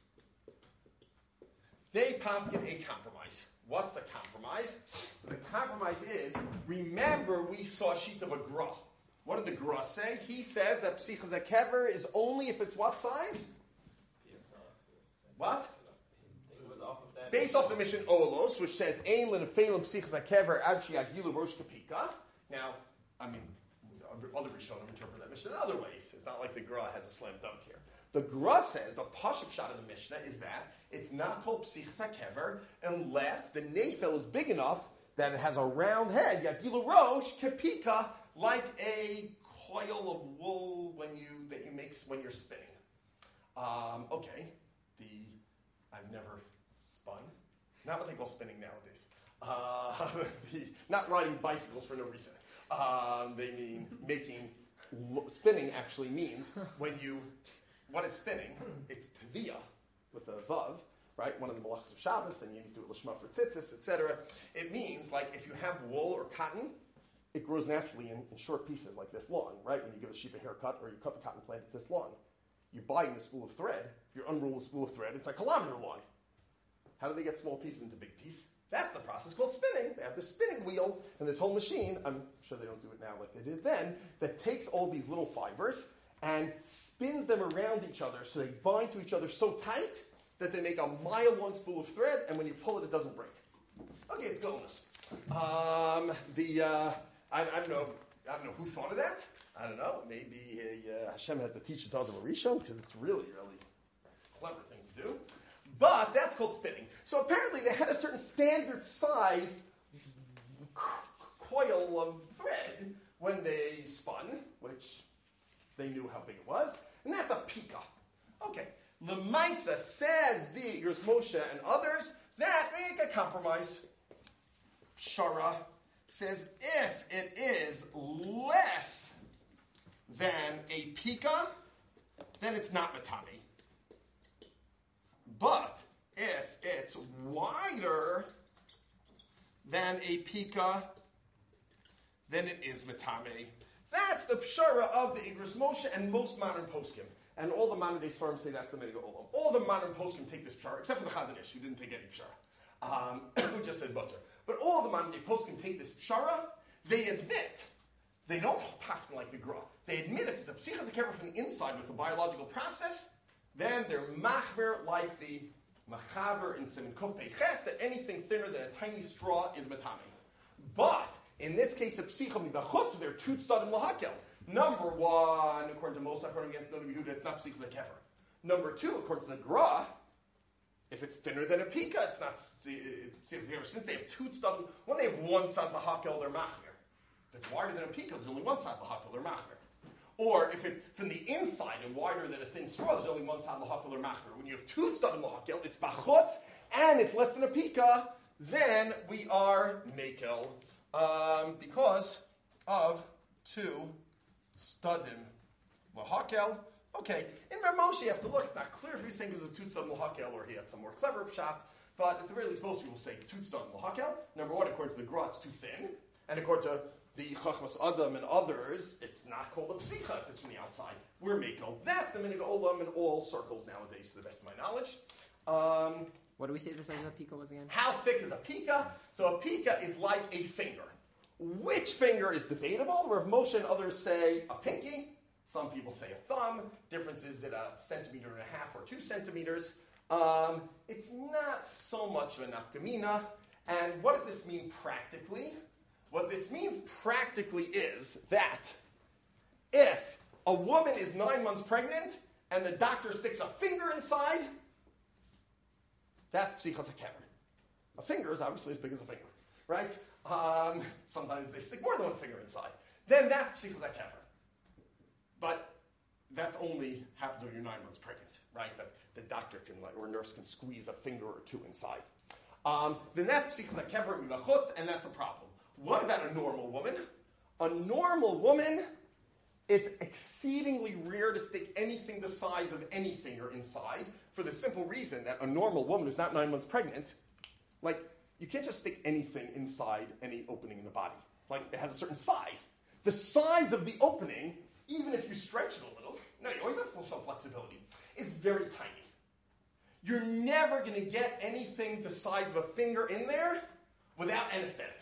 They paskin a compromise. What's the compromise? The compromise is, remember we saw Shita Gra. What did the Gra say? He says that Psichas HaKever is only if it's what size? What? Based off the mission Olos, which says Ein L'Nefelim Psichas HaKever Ad Sheyagilu Rosh Kapika. Now, I mean, other Rishonim interpret that mission in other ways. It's not like the Gra has a slam dunk here. The Gra says, the Pashup shot of the Mishnah is that it's not called Psichas HaKever unless the Nefel is big enough that it has a round head, Yagilu Rosh Kapika, like a coil of wool when you that you make when you're spinning. Um, okay, the I've never spun. Not what they call spinning nowadays. Uh, the, not riding bicycles for no reason. Um, they mean making spinning. Actually means when you what is spinning? It's tevia with a vav, right? One of the malachs of Shabbos, and you need to do it lishma for tzitzis, et cetera. It means like if you have wool or cotton. It grows naturally in, in short pieces like this long, right? When you give a sheep a haircut or you cut the cotton plant, it's this long. You buy in a spool of thread, you unroll the spool of thread, it's a kilometer long. How do they get small pieces into big piece? That's the process called spinning. They have this spinning wheel and this whole machine, I'm sure they don't do it now like they did then, that takes all these little fibers and spins them around each other so they bind to each other so tight that they make a mile-long spool of thread, and when you pull it, it doesn't break. Okay, it's bonus. Um, the... Uh, I, I don't know. I don't know who thought of that. I don't know. Maybe uh, Hashem had to teach the Taz of Rishon because it's really, really clever thing to do. But that's called spinning. So apparently they had a certain standard size coil of thread when they spun, which they knew how big it was, and that's a pika. Okay. Lemaisa says the Igros Moshe and others that make a compromise. Shara says if it is less than a pika, then it's not matami. But if it's wider than a pika, then it is matami. That's the pshara of the Igros Moshe and most modern poskim. And all the modern day firms say that's the Minhag Olam. All the modern poskim take this pshara, except for the Chazon Ish, who didn't take any pshara, um, who just said butter. But all the modern day poskim take this pshara. They admit, they don't pass like the Gra. They admit if it's a psichas HaKever from the inside with a biological process, then they're machmer like the machaber in Siman Kuf Peiches, that anything thinner than a tiny straw is matami. But in this case of psicha mibachutz, they're two tzadim lahakel. Number one, according to most according against Noda B'Yehuda, it's not psichas HaKever. Number two, according to the Gra, if it's thinner than a pika, it's not psichas HaKever. Since they have two tzadim, when they have one tzad lahakel, they're machmer. If it's wider than a pika, there's only one tzad lahakel, they're machmer. Or if it's from the inside and wider than a thin straw, there's only one tzad lahakel or machmer. When you have two tzadim lahakel, it's bachutz, and it's less than a pika, then we are mekel, um, because of two tzadim lahakel. Okay, in Rav Moshe you have to look. It's not clear if he's saying it was a two tzadim lahakel or he had some more clever shot. But at the very least, most people say two tzadim lahakel. Number one, according to the Gra, it's too thin, and according to the Chachmas Adam and others, it's not called a psicha if it's from the outside. We're mekel. That's the Minhag Olam in all circles nowadays, to the best of my knowledge. Um, What do we say the size of a pika was again? how thick is a pika? So a pika is like a finger. Which finger is debatable? Rav Moshe and others say a pinky. Some people say a thumb. Difference is that a centimeter and a half or two centimeters. Um, it's not so much of a nafkamina. And what does this mean practically? What this means practically is that if a woman is nine months pregnant and the doctor sticks a finger inside, that's psichas HaKever. A finger is obviously as big as a finger, right? Um, sometimes they stick more than one finger inside. Then that's psichas HaKever. But that's only happens when you're nine months pregnant, right? That the doctor can, like, or nurse can squeeze a finger or two inside. Um, then that's psichas hakever milachutz, and that's a problem. What about a normal woman? A normal woman, it's exceedingly rare to stick anything the size of any finger inside, for the simple reason that a normal woman who's not nine months pregnant, like, you can't just stick anything inside any opening in the body. Like, it has a certain size. The size of the opening, even if you stretch it a little, no, you always have some flexibility, is very tiny. You're never going to get anything the size of a finger in there without anesthetic.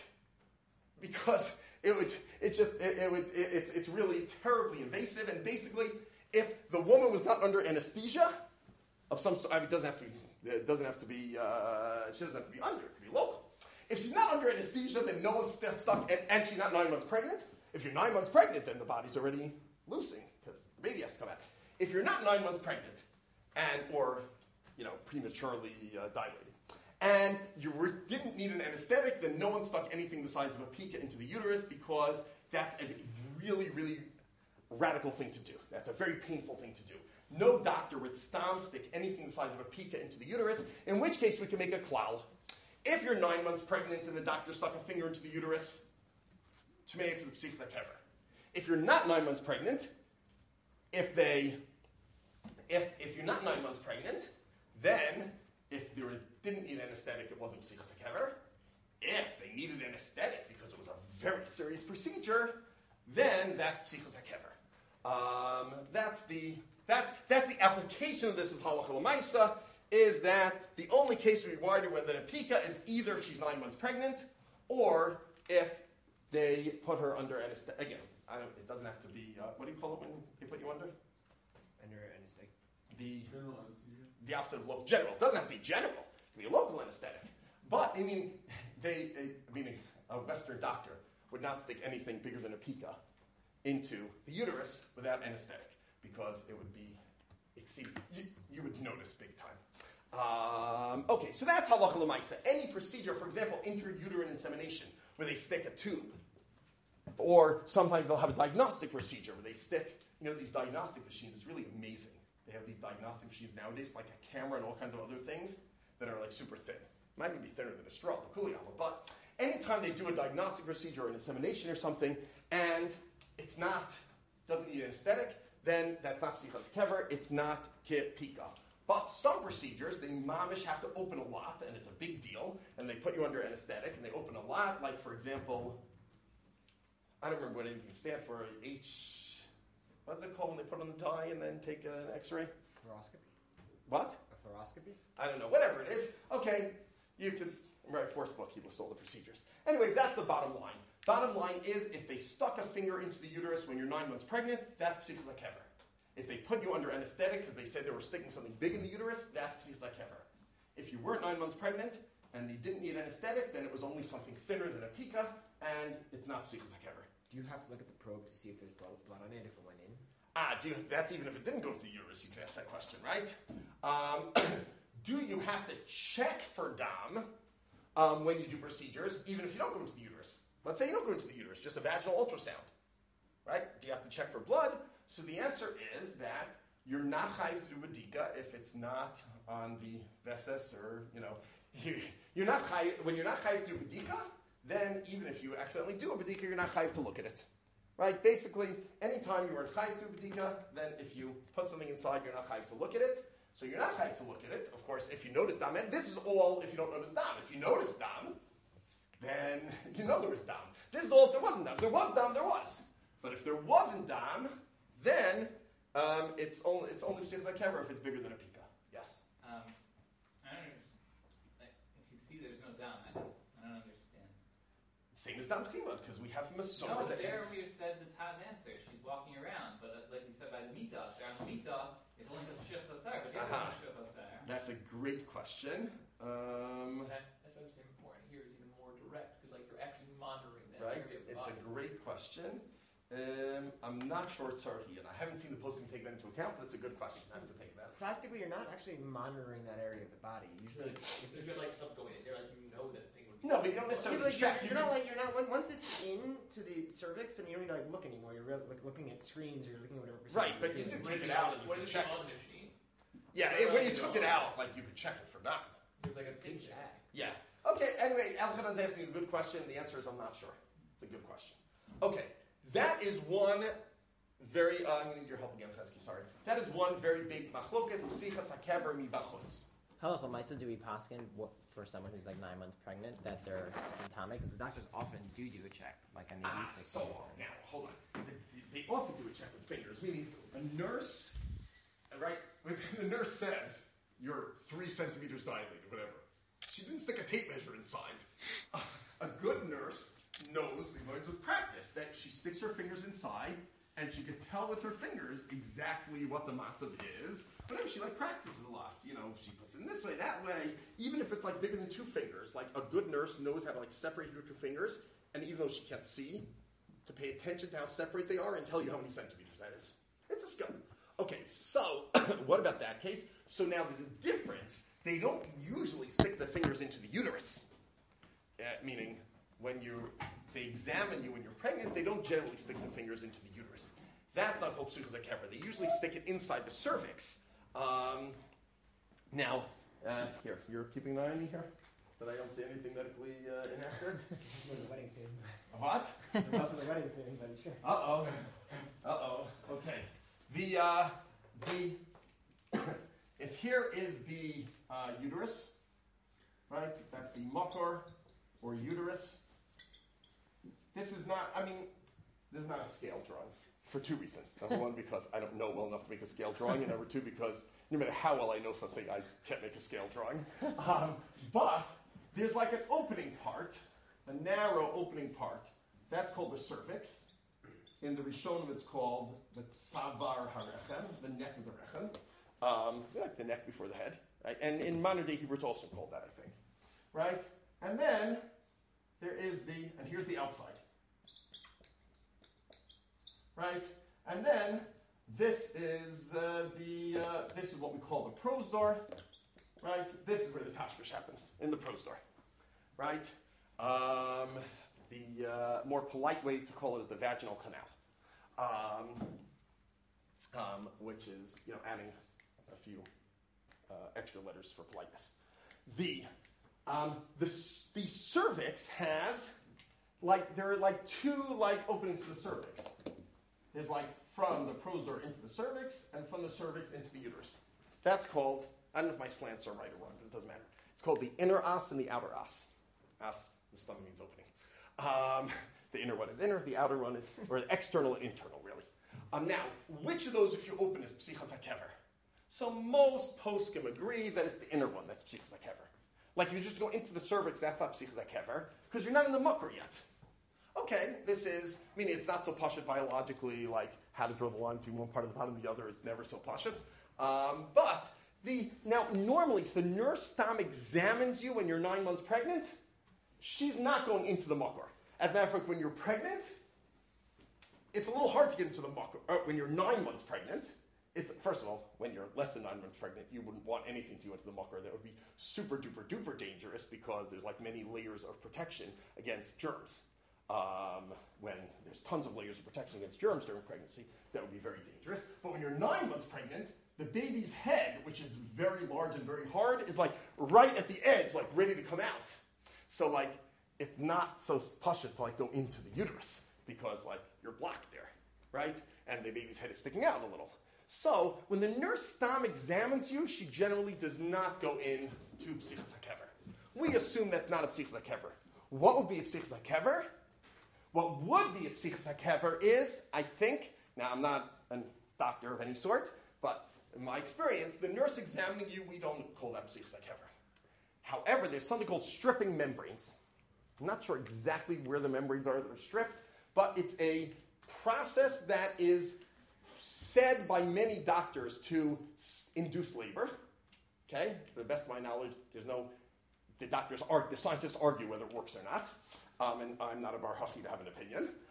Because it would, it just, it, it would, it, it's, it's really terribly invasive. And basically, if the woman was not under anesthesia of some sort, I mean, it doesn't have to be, it doesn't have to be, uh, she doesn't have to be under, it could be local. If she's not under anesthesia, then no one's st- stuck, and, and she's not nine months pregnant. If you're nine months pregnant, then the body's already loosing, because the baby has to come out. If you're not nine months pregnant, and, or, you know, prematurely uh, dilated, and you were, didn't need an anesthetic, then no one stuck anything the size of a pica into the uterus, because that's a really, really radical thing to do. That's a very painful thing to do. No doctor would stam stick anything the size of a pica into the uterus, in which case we can make a klal. If you're nine months pregnant and the doctor stuck a finger into the uterus, tmeik is psichas hakever. If you're not nine months pregnant, if they, if if you're not nine months pregnant, then if they didn't need anesthetic, it wasn't psichas hakever. If they needed anesthetic because it was a very serious procedure, then that's psichas hakever. Um, that's the that that's the application of this as halacha l'maisa. Is that the only case we wider than a pica is either if she's nine months pregnant, or if they put her under anesthetic. Again, I don't, it doesn't have to be. Uh, what do you call it when they put you under? Under anesthetic. The General anesthesia. the opposite of local general. It doesn't have to be general. It can be a local anesthetic. But I mean, they. I mean, a Western doctor would not stick anything bigger than a pica into the uterus without anesthetic, because it would be exceeding. You, you would notice big time. Um, okay, so that's halacha l'maisa. Any procedure, for example, intrauterine insemination, where they stick a tube, or sometimes they'll have a diagnostic procedure where they stick, you know, these diagnostic machines. It's really amazing. They have these diagnostic machines nowadays, like a camera and all kinds of other things that are like super thin. Might even be thinner than a straw, the kuliyama. But anytime they do a diagnostic procedure or an insemination or something, and it's not, doesn't need anesthetic, then that's not psichas hakever. It's not pika. But some procedures, they mamish have to open a lot, and it's a big deal, and they put you under anesthetic, and they open a lot, like, for example, I don't remember what anything stands for, H, what's it called when they put on the dye and then take an x-ray? Fluoroscopy. What? A fluoroscopy? I don't know, whatever it is. Okay, you can, right, Force book, he lists all the procedures. Anyway, that's the bottom line. Bottom line is, if they stuck a finger into the uterus when you're nine months pregnant, that's psichas hakever. If they put you under anesthetic because they said they were sticking something big in the uterus, that's psichas hakever. If you weren't nine months pregnant and you didn't need anesthetic, then it was only something thinner than a pica, and it's not psichas hakever. Do you have to look at the probe to see if there's blood blood on it if it went in? Ah, do you, that's even if it didn't go into the uterus, you can ask that question, right? Um, do you have to check for dam um, when you do procedures, even if you don't go into the uterus? Let's say you don't go into the uterus, just a vaginal ultrasound, right? Do you have to check for blood? So the answer is that you're not chayiv to do badika if it's not on the veses, or, you know, you, you're not chayiv, when you're not chayiv to do badika, then even if you accidentally do a badika, you're not chayiv to look at it. Right? Basically, anytime you are chayiv to do badika, then if you put something inside, you're not chayiv to look at it. So you're not chayiv to look at it. Of course, if you notice dam, and this is all if you don't notice dam. If you notice dam, then you know there was dam. This is all if there wasn't dam. If there was dam, there was. But if there wasn't dam, then um, it's only it's only psichas hakever if it's bigger than a pica. Yes. Um, I don't understand. Like, if you see there's no dam, I don't, I don't understand. Same as dam chimad, because we have masor No, that there is- we have said the Taz answer. She's walking around, but uh, like we said by the mita, there on the mita, it's only the shif basar, but the other Aha. one is shif basar. That's a great question. Um, That, that's what I was saying before, and here it's even more direct, because like you're actually monitoring that right? area of the It's a body. great question. Um, I'm not sure it's Sarhi, and I haven't seen the post take that into account, but it's a good question. I have to think about it. Practically, you're not actually monitoring that area of the body. Usually, If, if you had like stuff going in there, like you know that thing would No, but you don't Yeah, necessarily but like, check. you're, You you're not can like you're not when, once it's into the cervix, and you don't need to like look anymore. You're re- like looking at screens or you're looking at whatever. procedure Right, but you're you doing. do take it out and you What can is check it on it. the machine? Yeah, Right, it, when you right, took right. it out, like you could check it for that. There's like a pin check. Check. Yeah. Okay, anyway, Al-Khadan's asking a good question. The answer is I'm not sure. It's a good question. Okay, that is one very, uh, I'm going to need your help again, Chesky, sorry. That is one very big machlokas, psichas hakever mi bachutz. Halacha Maisa, do we paskin what for someone who's like nine months pregnant that they're intame? Because the doctors often do do a check, like an Ah, so now, hold on. They, they often do a check with fingers, meaning a nurse, right? The nurse says, you're three centimeters dilated, whatever. She didn't stick a tape measure inside. Uh, a good nurse knows, they learns with practice, that she sticks her fingers inside, and she can tell with her fingers exactly what the matzav is. Whatever, she like practices a lot. You know, she puts it in this way, that way. Even if it's like bigger than two fingers, like a good nurse knows how to like separate your two fingers, and even though she can't see, to pay attention to how separate they are and tell you how many centimeters that is. It's a skill. Okay, so what about that case? So now there's a difference. They don't usually stick the fingers into the uterus. Uh, meaning, when you they examine you when you're pregnant, they don't generally stick the fingers into the uterus. That's not called psichas hakever. They usually stick it inside the cervix. Um, now, uh, here, you're keeping an eye on me here? That I don't say anything medically uh, inaccurate? Go to the wedding soon. What? Go to the wedding soon, but sure. Uh-oh. Uh-oh. Okay. The, uh, the, if here is the uh, uterus, right? That's the makor, or uterus. This is not, I mean, this is not a scale drawing. For two reasons. Number one, because I don't know well enough to make a scale drawing, and number two, because no matter how well I know something, I can't make a scale drawing. Um, but there's like an opening part, a narrow opening part. That's called the cervix. In the Rishonim, it's called the tzavar harechem, the neck of the rechem. Um, like the neck before the head. Right? And in modern day Hebrew, it's also called that, I think. Right? And then there is the, and here's the outside. Right? And then this is uh, the, uh, this is what we call the prosdor. Right? This is where the tashmish happens, in the prosdor. Right? Um, the uh, more polite way to call it is the vaginal canal. Um, um, which is, you know, adding a few uh, extra letters for politeness. The, um, the, the cervix has, like, there are like two, like, openings to the cervix. There's like from the prosdor into the cervix and from the cervix into the uterus. That's called, I don't know if my slants are right or wrong, but it doesn't matter. It's called the inner os and the outer os. Os, the stomach means opening. Um, the inner one is inner, the outer one is, or the external and internal, really. Um, now, which of those, if you open, is psichas hakever? So most poskim agree that it's the inner one that's psichas hakever. Like if you just go into the cervix, that's not psichas hakever, because you're not in the mucker yet. Okay, this is, meaning it's not so pashut biologically, like how to draw the line between one part of the body and the other is never so pashut. Um, but, the now normally if the nurse stam examines you when you're nine months pregnant, she's not going into the mucker. As a matter of fact, when you're pregnant, it's a little hard to get into the mucker. Or when you're nine months pregnant, it's, first of all, when you're less than nine months pregnant, you wouldn't want anything to go into the mucker. That would be super duper duper dangerous because there's like many layers of protection against germs. Um, when there's tons of layers of protection against germs during pregnancy, that would be very dangerous. But when you're nine months pregnant, the baby's head, which is very large and very hard, is like right at the edge, like ready to come out. So like, it's not so pashut to like go into the uterus because like you're blocked there, right? And the baby's head is sticking out a little. So when the nurse stam examines you, she generally does not go in to psichas hakever. We assume that's not a psichas hakever. What would be a psichas hakever? What would be a psichas hakever is, I think, now I'm not a doctor of any sort, but in my experience, the nurse examining you, we don't call that psichas hakever. However, there's something called stripping membranes. I'm not sure exactly where the membranes are that are stripped, but it's a process that is said by many doctors to s- induce labor. Okay? To the best of my knowledge, there's no, the doctors, argue, the scientists argue whether it works or not. Um, and I'm not a bar hachi to have an opinion.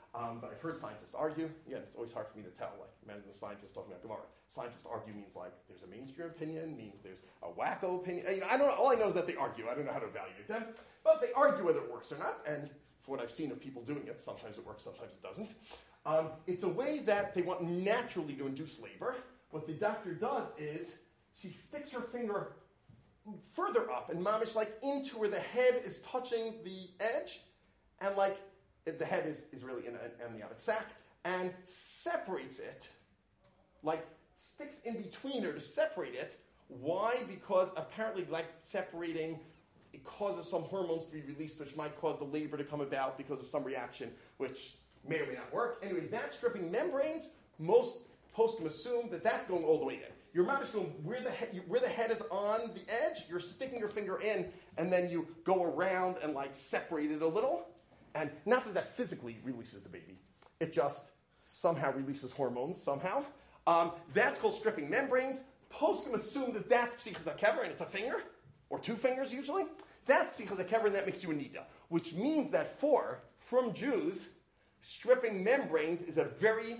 Um, but I've heard scientists argue. Again, it's always hard for me to tell. Like, imagine the scientist talking about Gemara. Scientists argue means like there's a mainstream opinion, means there's a wacko opinion. You know, I don't know. All I know is that they argue. I don't know how to evaluate them. But they argue whether it works or not. And for what I've seen of people doing it, sometimes it works, sometimes it doesn't. Um, it's a way that they want naturally to induce labor. What the doctor does is she sticks her finger further up and mamish like into where the head is touching the edge, and like the head is, is really in an amniotic sac, and separates it, like sticks in between her to separate it. Why? Because apparently like separating, it causes some hormones to be released which might cause the labor to come about because of some reaction which may or may not work. Anyway, that stripping membranes, most poskim assume that that's going all the way in. Your mom is going where the, he- where the head is on the edge, you're sticking your finger in, and then you go around and like separate it a little. And not that that physically releases the baby. It just somehow releases hormones somehow. Um, that's called stripping membranes. Poskim assume that that's psichas hakever, and it's a finger, or two fingers usually. That's psichas hakever, and that makes you a nida. Which means that for, from Jews, stripping membranes is a very,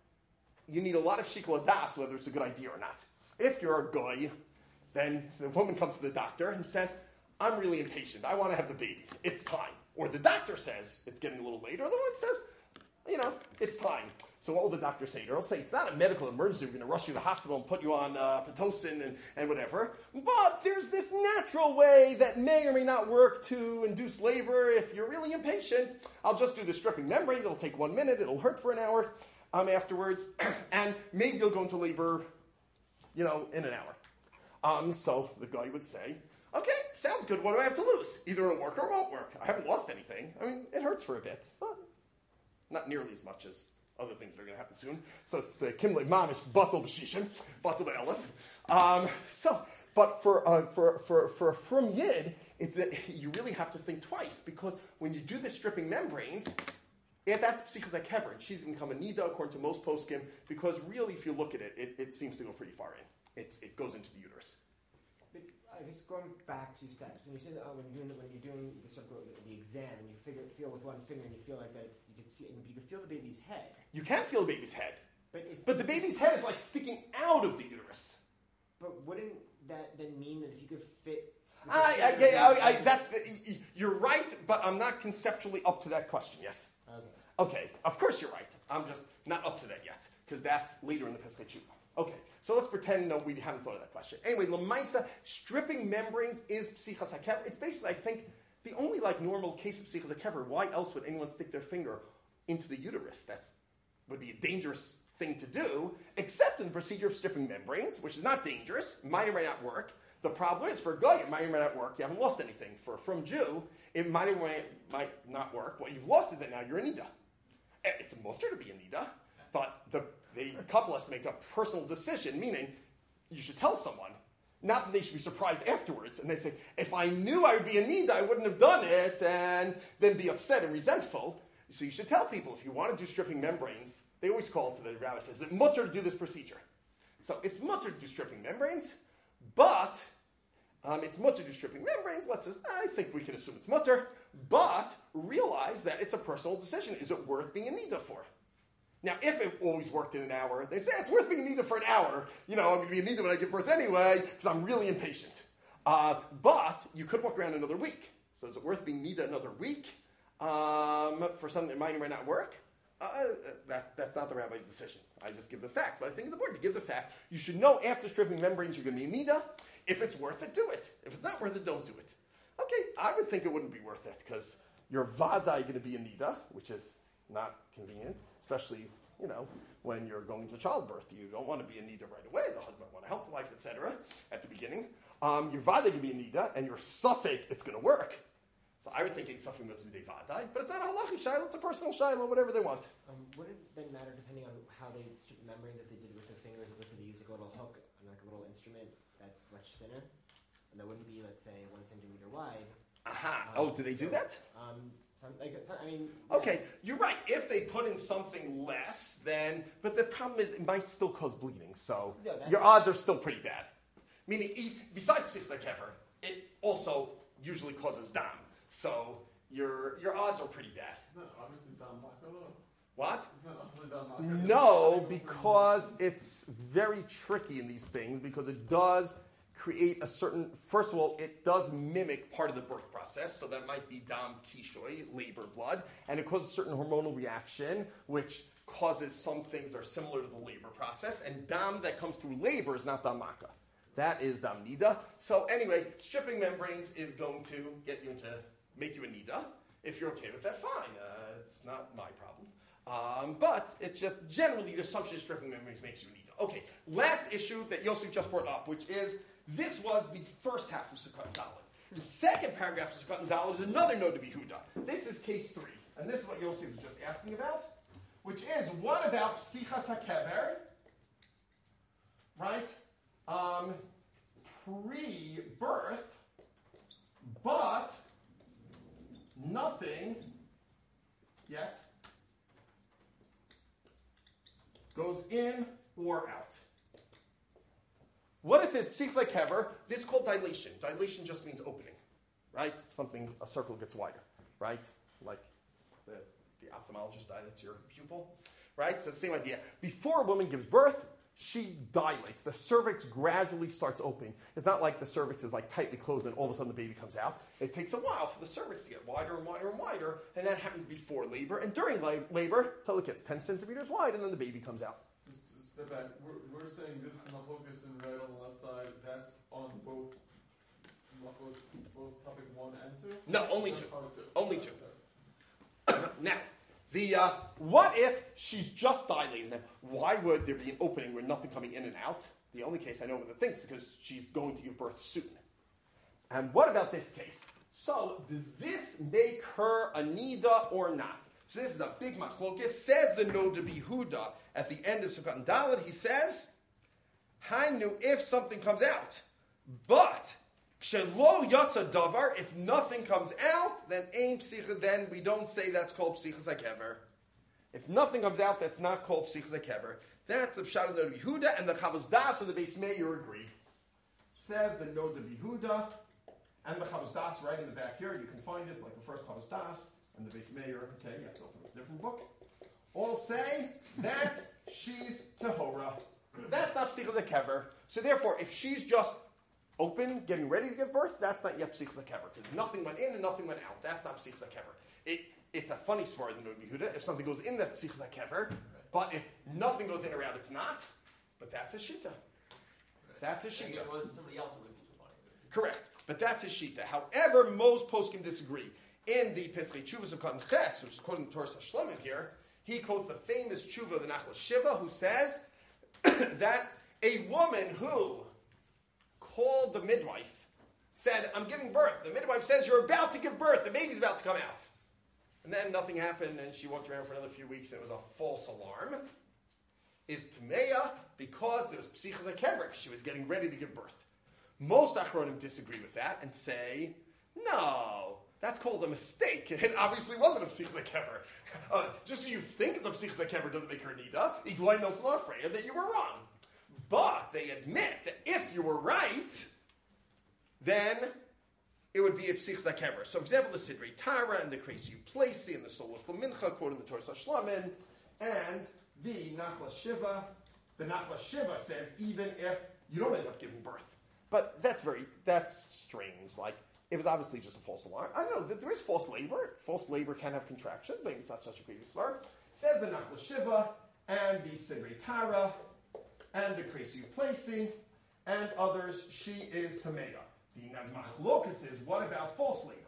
you need a lot of shikol hadas, whether it's a good idea or not. If you're a goy, then the woman comes to the doctor and says, I'm really impatient. I want to have the baby. It's time. Or the doctor says, it's getting a little later. Or the woman says, you know, it's time. So what will the doctor say to her? He'll say, it's not a medical emergency. We're going to rush you to the hospital and put you on uh, Pitocin and, and whatever. But there's this natural way that may or may not work to induce labor. If you're really impatient, I'll just do the stripping membrane. It'll take one minute. It'll hurt for an hour um, afterwards. And maybe you'll go into labor, you know, in an hour. Um, so the guy would say, okay, sounds good. What do I have to lose? Either it'll work or it won't work. I haven't lost anything. I mean, it hurts for a bit, but not nearly as much as other things that are going to happen soon. So it's the Kimle Mamish Batal B'Shishim, Batal B'Elef. Um, so, but for, uh, for, for, for a Frum Yid, it's that you really have to think twice, because when you do the stripping membranes, yeah, that's psichas hakever. She's going to become a nida according to most poskim, because really, if you look at it, it, it seems to go pretty far in. It's, it goes into the uterus. But I guess going back two steps, when you say that uh, when you're doing the, when you're doing the, sort of the, the exam and you figure feel with one finger and you feel like that it's you can feel you can feel the baby's head. You can feel the baby's head, But if, but the baby's head is like sticking out of the uterus. But wouldn't that then mean that if you could fit? you could I, fit I, your I, I, baby's- that's, you're right, but I'm not conceptually up to that question yet. Okay. Okay, of course you're right. I'm just not up to that yet, because that's later in the Pesach Tshuva. Okay, so let's pretend no, we haven't thought of that question. Anyway, Lamaisa, stripping membranes is psichas hakever. It's basically, I think, the only like normal case of psichas hakever. Why else would anyone stick their finger into the uterus? That's would be a dangerous thing to do, except in the procedure of stripping membranes, which is not dangerous. Might or might not work. The problem is, for a guy, it might or might not work. You haven't lost anything. For from Jew, it might or might, might not work. What you've lost is that now you're a nida. It's a mutter to be a nida, but the the couple has to make a personal decision, meaning you should tell someone, not that they should be surprised afterwards, and they say, if I knew I would be a nida, I wouldn't have done it, and then be upset and resentful. So you should tell people, if you want to do stripping membranes, they always call to the rabbi and says, is it mutter to do this procedure? So it's mutter to do stripping membranes, but um, it's mutter to do stripping membranes. Let's just, I think we can assume it's mutter, but realize that it's a personal decision. Is it worth being a nida for? Now, if it always worked in an hour, they say it's worth being a nida for an hour. You know, I'm going to be a nida when I give birth anyway, because I'm really impatient. Uh, but you could walk around another week. So is it worth being nida another week um, for something that might or might not work? Uh, that, that's not the rabbi's decision. I just give the fact. But I think it's important to give the fact. You should know after stripping membranes you're going to be a nida. If it's worth it, do it. If it's not worth it, don't do it. Okay, I would think it wouldn't be worth it, because you're vadai going to be a nida, which is not convenient. Especially, you know, when you're going to childbirth. You don't want to be a nida right away. The husband want to help the wife, et cetera, at the beginning. Um, your vada can be a nida, and your suffix, it's going to work. So I would think it's something that's uday vadai, but it's not a halachic shiloh, it's a personal shiloh, whatever they want. Um, would it then matter depending on how they strip the membranes, if they did it with their fingers, or if they used like a little hook and like a little instrument that's much thinner? And that wouldn't be, let's say, one centimeter wide. Aha. Um, oh, do they so, do that? Um, some, like, some, I mean... Okay, you're right. If they put in something less, then... But the problem is it might still cause bleeding, so Yeah, that's- your odds are still pretty bad. Meaning, e- besides psichas hakever, it also usually causes dam. So your your odds are pretty bad. It's not obviously Dom Baka, though. What? Isn't that upside down knocker? No, because it's very tricky in these things because it does create a certain, first of all, it does mimic part of the birth process, so that might be dam kishoy, labor blood, and it causes a certain hormonal reaction, which causes some things that are similar to the labor process, and dam that comes through labor is not dam maka. That is dam nida. So anyway, stripping membranes is going to get you into, make you a nida. If you're okay with that, fine. Uh, it's not my problem. Um, but it's just generally the assumption is stripping membranes makes you a nida. Okay, last issue that Yosef just brought up, which is this was the first half of Sukkot and Dalet. The second paragraph of Sukkot and Dalet is another node to Behuda. This is case three, and this is what Yosef was just asking about, which is what about Psichas HaKever, right? Um, pre-birth, but nothing yet goes in or out. What if this psichas kever? This is called dilation. Dilation just means opening, right? Something, a circle gets wider, right? Like the, the ophthalmologist dilates your pupil, right? So the same idea. Before a woman gives birth, she dilates. The cervix gradually starts opening. It's not like the cervix is like tightly closed and all of a sudden the baby comes out. It takes a while for the cervix to get wider and wider and wider, and that happens before labor. And during la- labor, till it gets ten centimeters wide, and then the baby comes out. Just, just step back. We're, we're saying this machlokas in red on the left side. That's on both machlok, both topic one and two. No, only That's two. part two. Only two. Okay. Now, the uh, what if she's just dilating? Now, why would there be an opening where nothing coming in and out? The only case I know of that thinks is because she's going to give birth soon. And what about this case? So, does this make her a nida or not? So this is a big machlokes. Says the Nod of Yehuda at the end of Sukkot and Dalet. He says, "Hainu if something comes out, but Shelo yatsa davar, if nothing comes out, then ain psicha, then we don't say that's called psichas hakever. If nothing comes out, that's not called psichas hakever. That's the pshat of the Yehuda, and the Chavos Das of the Beis Meir agree. Says the Nod of Yehuda, and the Chavos Das right in the back here. You can find it. It's like the first Chavos Das and the Beis Meir. Okay, you have to open a different book. All say that she's tahora. That's not psichas hakever. So therefore, if she's just open, getting ready to give birth, that's not yet psichas hakever, because nothing went in and nothing went out. That's not psichas hakever. It, it's a funny story in the Nod Yehuda. If something goes in, that's psichas hakever. But if nothing goes in or out, it's not. But that's a shita. That's a If shita. it was somebody else, it wouldn't be so funny. Correct. But that's a shita. However, most poskim disagree. In the Pesachei Tshuvas of Cotton Ches, which is quoting the Torah Shlomim here, he quotes the famous tshuva of the Nachla Shiva, who says that a woman who called the midwife, said, "I'm giving birth." The midwife says, "You're about to give birth. The baby's about to come out." And then nothing happened, and she walked around for another few weeks, and it was a false alarm. Is Tameya because there was psichas hakever. She was getting ready to give birth. Most Achronim disagree with that and say, no, that's called a mistake. It obviously wasn't a psichas hakever. Uh, just so you think it's a psichas hakever doesn't make her nida. Iglai Nelson afraid that you were wrong. But they admit that if you were right, then it would be a psichas hakever. So, for example, the Sidrei Tara and the Kreisi Uplesi and the Solas Lamincha, quoting the Torah Shlamin, and the Nachla Shiva. The Nachla Shiva says even if you don't end up giving birth. But that's very, that's strange. Like, it was obviously just a false alarm. I don't know, there is false labor. False labor can have contractions, but it's not such a great slur. Says the Nachla Shiva and the Sidrei Tara and the Kreisi Uplesi and others, she is Tameya. The Machlokas is, what about false labor?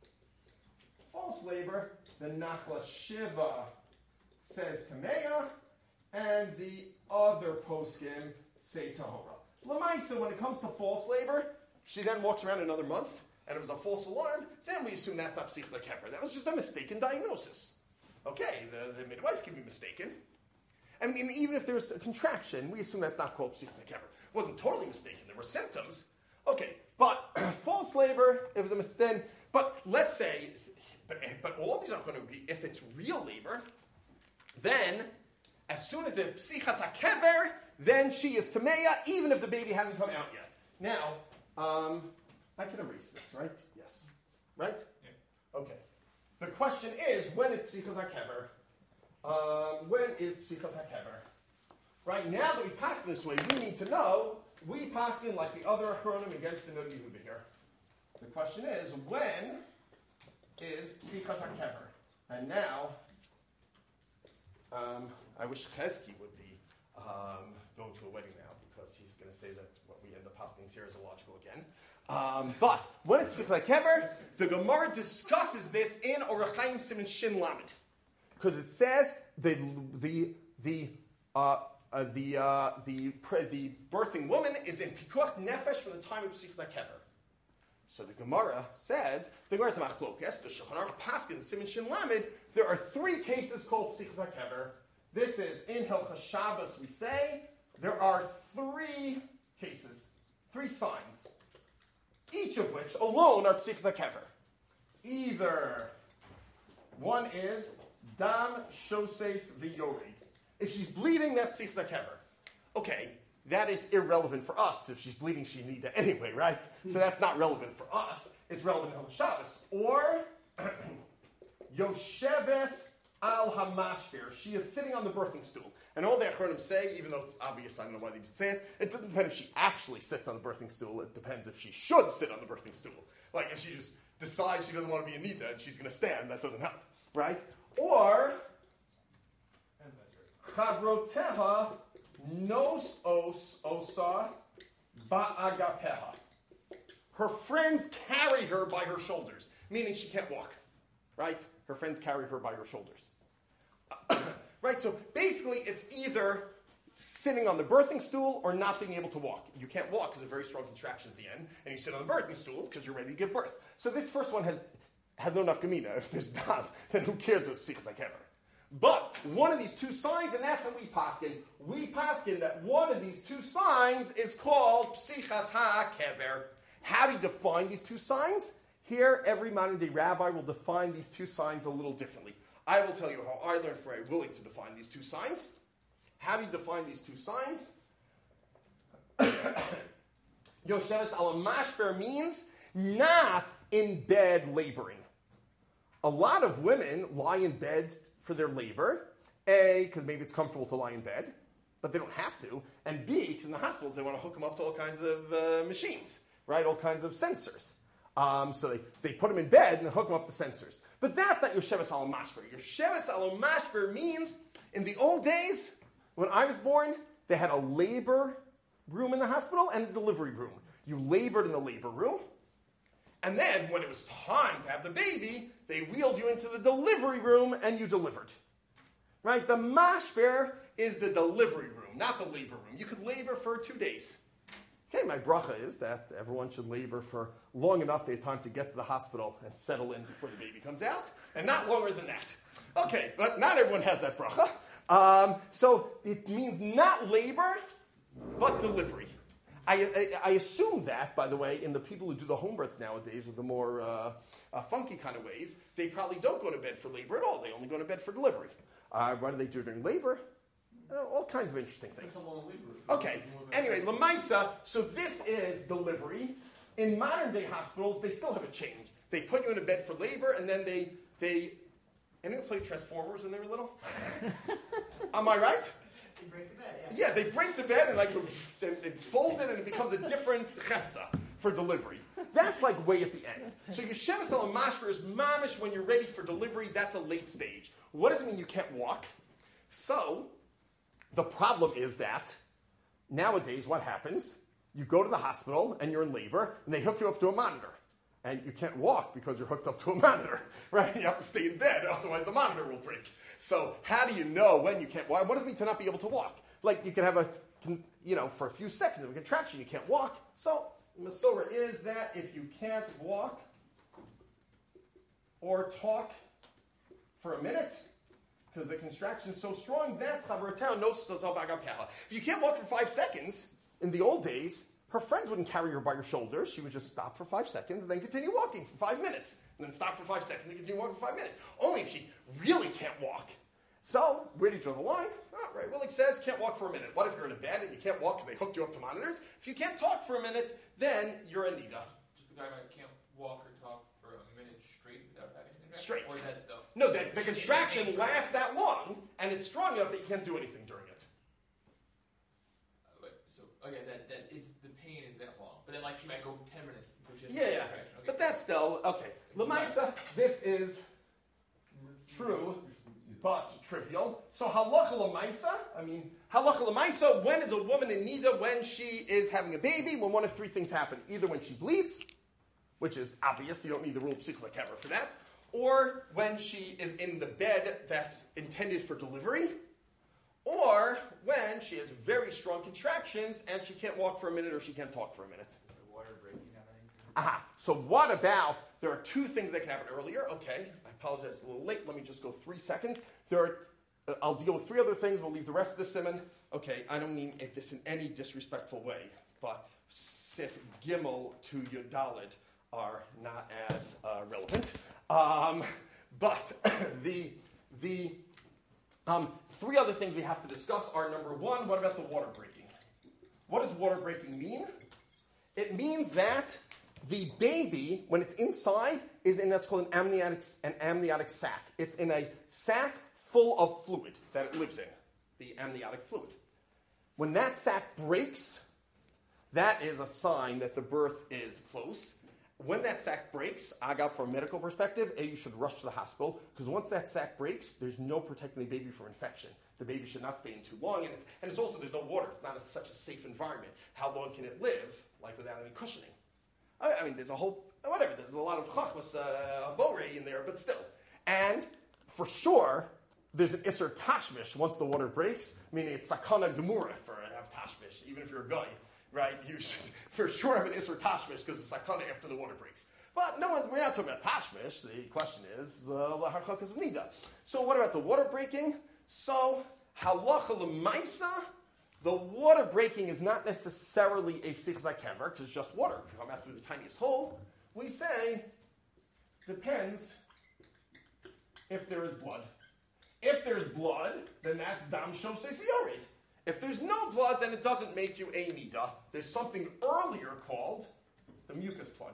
False labor, the Nachla Shiva says Tameya, and the other poskim say Tahora. Lamaisa, when it comes to false labor, she then walks around another month, and it was a false alarm, then we assume that's not psichas hakever. That was just a mistaken diagnosis. Okay, the, the midwife can be mistaken. I mean, even if there's a contraction, we assume that's not called psichas hakever. It wasn't totally mistaken. There were symptoms. Okay, but false labor, it was a mistake. But let's say, but, but all these are going to be, if it's real labor, then as soon as the psichas hakever, then she is tameya, even if the baby hasn't come out yet. Now, um, I can erase this, right? Yes. Right? Yeah. Okay. The question is, when is psichas hakever? Um, when is psichas hakever? Right now that we pass in this way, we need to know, we pass in like the other achronim against the Noda Yehuda here. The question is, when is psichas hakever? And now, um, I wish Chesky would be um, going to a wedding now, because he's going to say that what we end up passing here is illogical again. Um, but when is psichas hakever? The Gemara discusses this in Orach Chaim Siman Shin Lamed, because it says the the the uh, uh, the uh, the pre, the birthing woman is in pikuach nefesh from the time of psichas hakever. So the Gemara says the Gemara is machlokes. The Shulchan Aruch Paskin Siman Shin Lamed. There are three cases called psichas hakever. This is in Hilchos Shabbos. We say there are three cases, three signs, each of which alone are psichas hakever. Either one is dam shoses v'yorid. If she's bleeding, that's psichas hakever. Okay, that is irrelevant for us. If she's bleeding, she need to anyway, right? So that's not relevant for us. It's relevant in Shabbos. Or Yosheves al hamashvir. She is sitting on the birthing stool. And all the Achronim say, even though it's obvious, I don't know why they did say it, it doesn't depend if she actually sits on the birthing stool. It depends if she should sit on the birthing stool. Like if she just decides she doesn't want to be a nida and she's going to stand, that doesn't help, right? Or Chavroteha nos os osa ba'agapeha. Her friends carry her by her shoulders, meaning she can't walk, right? Her friends carry her by her shoulders. Right, so basically it's either sitting on the birthing stool or not being able to walk. You can't walk because of a very strong contraction at the end, and you sit on the birthing stool because you're ready to give birth. So this first one has, has no nafkamina. If there's not, then who cares what's psichas hakever? But one of these two signs, and that's what we paskin. We paskin that one of these two signs is called psichas hakever. How do you define these two signs? Here, every modern day rabbi will define these two signs a little differently. I will tell you how I learned for a willing to define these two signs. How do you define these two signs? Yosheves al mashber means not in bed laboring. A lot of women lie in bed for their labor. A, because maybe it's comfortable to lie in bed, but they don't have to. And B, because in the hospitals they want to hook them up to all kinds of uh, machines, right? All kinds of sensors. Um, so they, they put them in bed and then hook them up to sensors. But that's not Yosheves al mashber. Yosheves al mashber means, in the old days, when I was born, they had a labor room in the hospital and a delivery room. You labored in the labor room, and then when it was time to have the baby, they wheeled you into the delivery room and you delivered. Right? The mashber is the delivery room, not the labor room. You could labor for two days. Okay, my bracha is that everyone should labor for long enough they have time to get to the hospital and settle in before the baby comes out, and not longer than that. Okay, but not everyone has that bracha. Um, so it means not labor, but delivery. I, I, I assume that, by the way, in the people who do the home births nowadays, with the more uh, uh, funky kind of ways, they probably don't go to bed for labor at all. They only go to bed for delivery. Uh, what do they do during labor? Uh, all kinds of interesting things. Okay, anyway, Lamaisa, so this is delivery. In modern day hospitals, they still have it changed. They put you in a bed for labor, and then they, they anyone play Transformers when they were little? Am I right? You break the bed, yeah. Yeah, they break the bed and like and, and fold it, and it becomes a different chetza for delivery. That's like way at the end. So Yosheves al mashber is mamish when you're ready for delivery. That's a late stage. What does it mean you can't walk? So the problem is that nowadays what happens? You go to the hospital and you're in labor, and they hook you up to a monitor. And you can't walk because you're hooked up to a monitor, right? You have to stay in bed, otherwise the monitor will break. So how do you know when you can't walk? What does it mean to not be able to walk? Like you can have a, you know, for a few seconds of a contraction, you can't walk. So Masorah is that if you can't walk or talk for a minute, because the contraction is so strong, that's Chavarotah, no Stotal Bagapeha. If you can't walk for five seconds, in the old days, her friends wouldn't carry her by her shoulders. She would just stop for five seconds and then continue walking for five minutes. And then stop for five seconds and continue walking for five minutes. Only if she really can't walk. So, where do you draw the line? Oh, right, Willig says can't walk for a minute. What if you're in a bed and you can't walk because they hooked you up to monitors? If you can't talk for a minute, then you're a nida. Just the guy who can't walk or talk for a minute straight without having an contraction? Straight. Or that, the, No, the, the contraction lasts that long, and and it's strong enough that you can't do anything during it. Uh, wait, so again, that, that it's the pain is that long, but then like she might go ten minutes before she has Yeah, a yeah. contraction. Okay. But that's still, okay. Lamaisa, this is true, but trivial. So halacha lamaisa, I mean, halacha lamaisa, when is a woman in nida? When she is having a baby, when one of three things happen. Either when she bleeds, which is obvious, you don't need the rule of psichla kever for that, or when she is in the bed that's intended for delivery, or when she has very strong contractions and she can't walk for a minute or she can't talk for a minute. The water breaking have anything? Aha. So what about, there are two things that can happen earlier. Okay, I apologize, it's a little late. Let me just go three seconds. There are, uh, I'll deal with three other things. We'll leave the rest of the simon. Okay, I don't mean it this in any disrespectful way, but Sif Gimel to Yudalid are not as uh, relevant. Um, but the, the um, three other things we have to discuss are, number one, what about the water breaking? What does water breaking mean? It means that the baby, when it's inside, is in what's called an amniotic, an amniotic sac. It's in a sac full of fluid that it lives in, the amniotic fluid. When that sac breaks, that is a sign that the birth is close. When that sac breaks, I got from a medical perspective, A, you should rush to the hospital, because once that sac breaks, there's no protecting the baby from infection. The baby should not stay in too long, and it's, and it's also, there's no water. It's not a, such a safe environment. How long can it live, like without any cushioning? I, I mean, there's a whole, whatever, there's a lot of chachmas, uh, borei in there, but still. And for sure, there's an isser tashmish once the water breaks, meaning it's sakana gemura for a have tashmish, even if you're a guy. Right, you should for sure have an isser tashmish because it's sakana after the water breaks. But no one, we're not talking about tashmish. The question is laharchakas of nida. So what about the water breaking? So halacha l'maisa, the water breaking is not necessarily a psichas kever because it's just water can come out through the tiniest hole. We say depends if there is blood. If there's blood, then that's dam shoses v'yored. If there's no blood, then it doesn't make you a nida. There's something earlier called the mucus plug.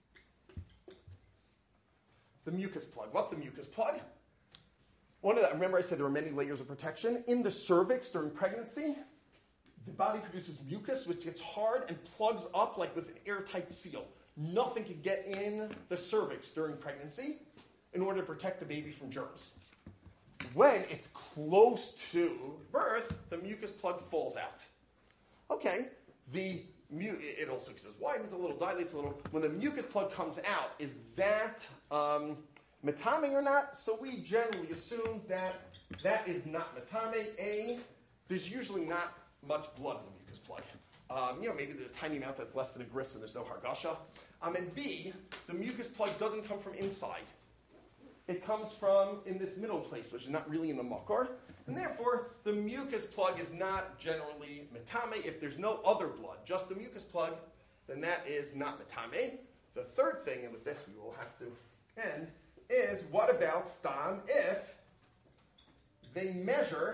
The mucus plug. What's the mucus plug? One of the, remember I said there are many layers of protection. In the cervix during pregnancy, the body produces mucus, which gets hard and plugs up like with an airtight seal. Nothing can get in the cervix during pregnancy in order to protect the baby from germs. When it's close to birth, the mucus plug falls out. Okay, the mu- it also because it widens a little, dilates a little. When the mucus plug comes out, is that um, metame or not? So we generally assume that that is not metame. A, there's usually not much blood in the mucus plug. Um, you know, maybe there's a tiny amount that's less than a gris and there's no hargasha. Um, and B, the mucus plug doesn't come from inside. It comes from in this middle place, which is not really in the makor. And therefore, the mucus plug is not generally metame. If there's no other blood, just the mucus plug, then that is not metame. The third thing, and with this we will have to end, is what about stam if they measure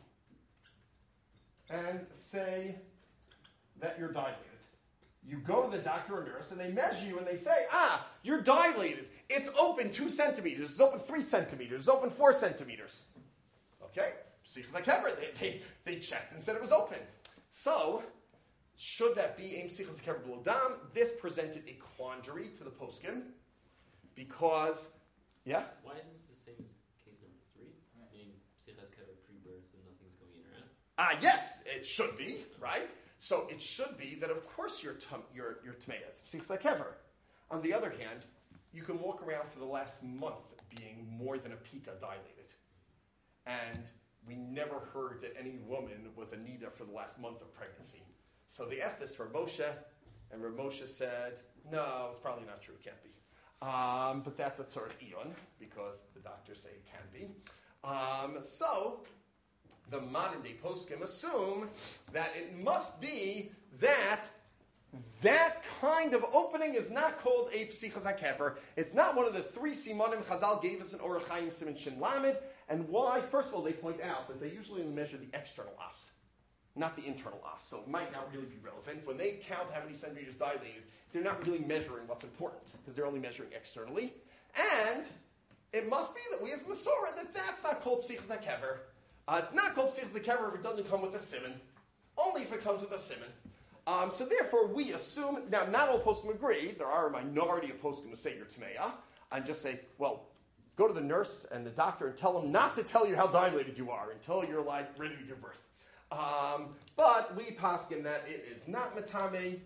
and say that you're dilated. You go to the doctor or nurse and they measure you and they say, ah, you're dilated. It's open two centimeters. It's open three centimeters. It's open four centimeters. Okay? Psichas HaKever. They, they, they checked and said it was open. So, should that be a Psichas HaKever B'lo Dam? This presented a quandary to the poskim because, yeah? Why isn't this the same as case number three? Meaning Psichas HaKever pre-birth when nothing's going in or out? Ah, yes, it should be, right? So it should be that, of course, you're tum- you're, you're Tamei. It's Psichas HaKever. On the other hand, you can walk around for the last month being more than a pika dilated. And we never heard that any woman was a nida for the last month of pregnancy. So they asked this to Rav Moshe, and Rav Moshe said, no, it's probably not true, it can't be. Um, but that's a tzorech iyun, because the doctors say it can be. Um, so the modern day poskim assume that it must be that that kind of opening is not called a psichas hakever. It's not one of the three simonim Chazal gave us in Orach Chaim Siman Shin Lamed. And why? First of all, they point out that they usually measure the external as, not the internal as. So it might not really be relevant. When they count how many centimeters dilated, they're not really measuring what's important, because they're only measuring externally. And it must be that we have Masorah that that's not called psichas hakever. Uh, it's not called psichas lekever if it doesn't come with a siman. Only if it comes with a siman. Um, so therefore, we assume, now not all poskim agree, there are a minority of poskim who say you're tmeya, and just say, well, go to the nurse and the doctor and tell them not to tell you how dilated you are until you're like ready to give birth. Um, but we paskin that it is not matame.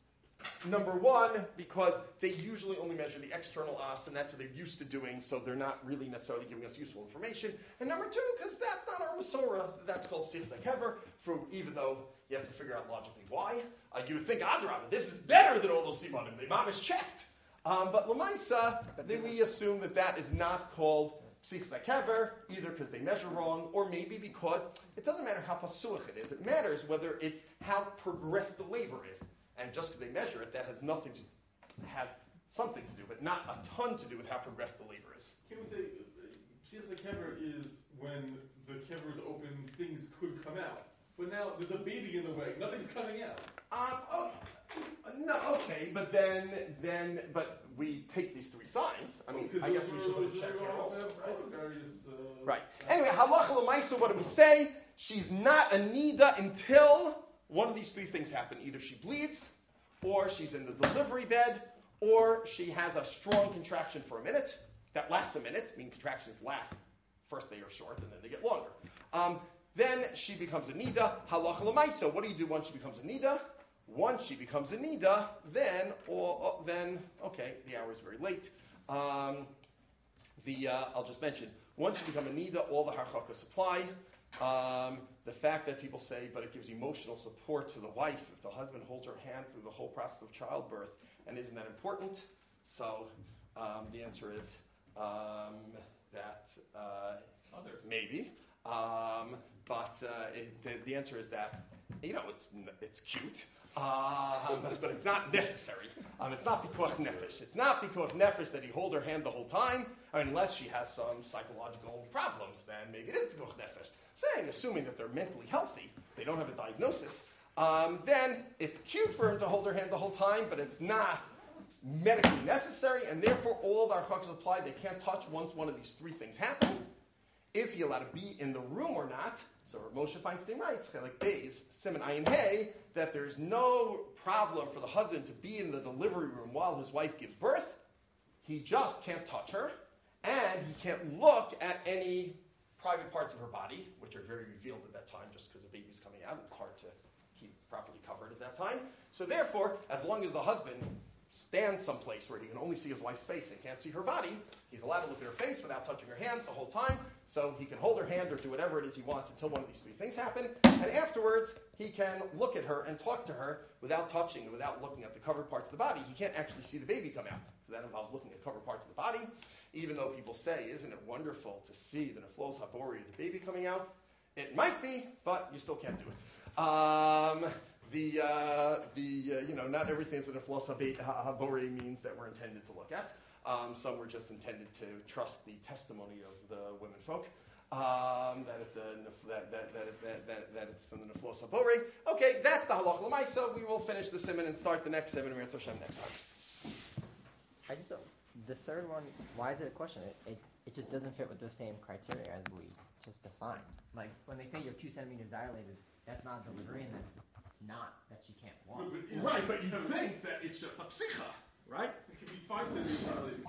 Number one, because they usually only measure the external os, and that's what they're used to doing, so they're not really necessarily giving us useful information. And number two, because that's not our Masorah, that's called psichas lekever, for even though you have to figure out logically why. Uh, you would think, Adrabah, this is better than all those simanim. The imam is checked. Um, but Lamaisa, then we assume that that is not called psichas lekever, either because they measure wrong, or maybe because it doesn't matter how pasuach it is. It matters whether it's how progressed the labor is. And just because they measure it, that has nothing to, has something to do, but not a ton to do with how progressed the labor is. Can we say, psichas lekever is when the kever is open, things could come out. But now there's a baby in the way, nothing's coming out. Um, oh, no, okay, but then, then, but we take these three signs. I mean, Because I guess those we are- should those check are all carols. have- all various, uh, Right. Anyway, halacha l'maisa, what do we say? She's not a nida until one of these three things happen. Either she bleeds, or she's in the delivery bed, or she has a strong contraction for a minute. That lasts a minute. I mean, contractions last. First they are short, and then they get longer. Um, then she becomes a nida. Halacha l'maisa. What do you do once she becomes a nida? Once she becomes a nida, then, or, or then, okay, the hour is very late. Um, the uh, I'll just mention, once you become a nida, all the harchakas apply. Um, the fact that people say, but it gives emotional support to the wife if the husband holds her hand through the whole process of childbirth, and isn't that important? So um, the answer is um, that uh, Mother. maybe, um, but uh, it, the, the answer is that you know it's it's cute. Um, but, but it's not necessary. Um, it's not pikuach nefesh. It's not pikuach nefesh that he hold her hand the whole time, unless she has some psychological problems. Then maybe it is pikuach nefesh. Saying, assuming that they're mentally healthy, they don't have a diagnosis. Um, then it's cute for him to hold her hand the whole time, but it's not medically necessary, and therefore all the archaks apply. They can't touch once one of these three things happen. Is he allowed to be in the room or not? So Moshe Feinstein writes, like Bays, Simon Ayin Hay, that there's no problem for the husband to be in the delivery room while his wife gives birth. He just can't touch her, and he can't look at any private parts of her body, which are very revealed at that time just because the baby's coming out. It's hard to keep properly covered at that time. So therefore, as long as the husband stands someplace where he can only see his wife's face and can't see her body, he's allowed to look at her face without touching her hand the whole time. So he can hold her hand or do whatever it is he wants until one of these three things happen. And afterwards, he can look at her and talk to her without touching and without looking at the covered parts of the body. He can't actually see the baby come out. So that involves looking at covered parts of the body. Even though people say, isn't it wonderful to see the neflos habori, the baby coming out? It might be, but you still can't do it. Um, the, uh, the uh, you know, not everything that neflos habori means that we're intended to look at. Um, some were just intended to trust the testimony of the women folk. Um, that it's a that that that that, that, that it's from the neflos habori. Okay, that's the halach l'maisa. We will finish the siman and start the next siman Mirz Hashem next time. I just don't, the third one, why is it a question? It, it it just doesn't fit with the same criteria as we just defined. Like when they say you're two centimeters dilated, that's not delivery, and that's not that she can't walk. But is- Right, but you think that it's just a psicha, right? It could be five centimeters dilated.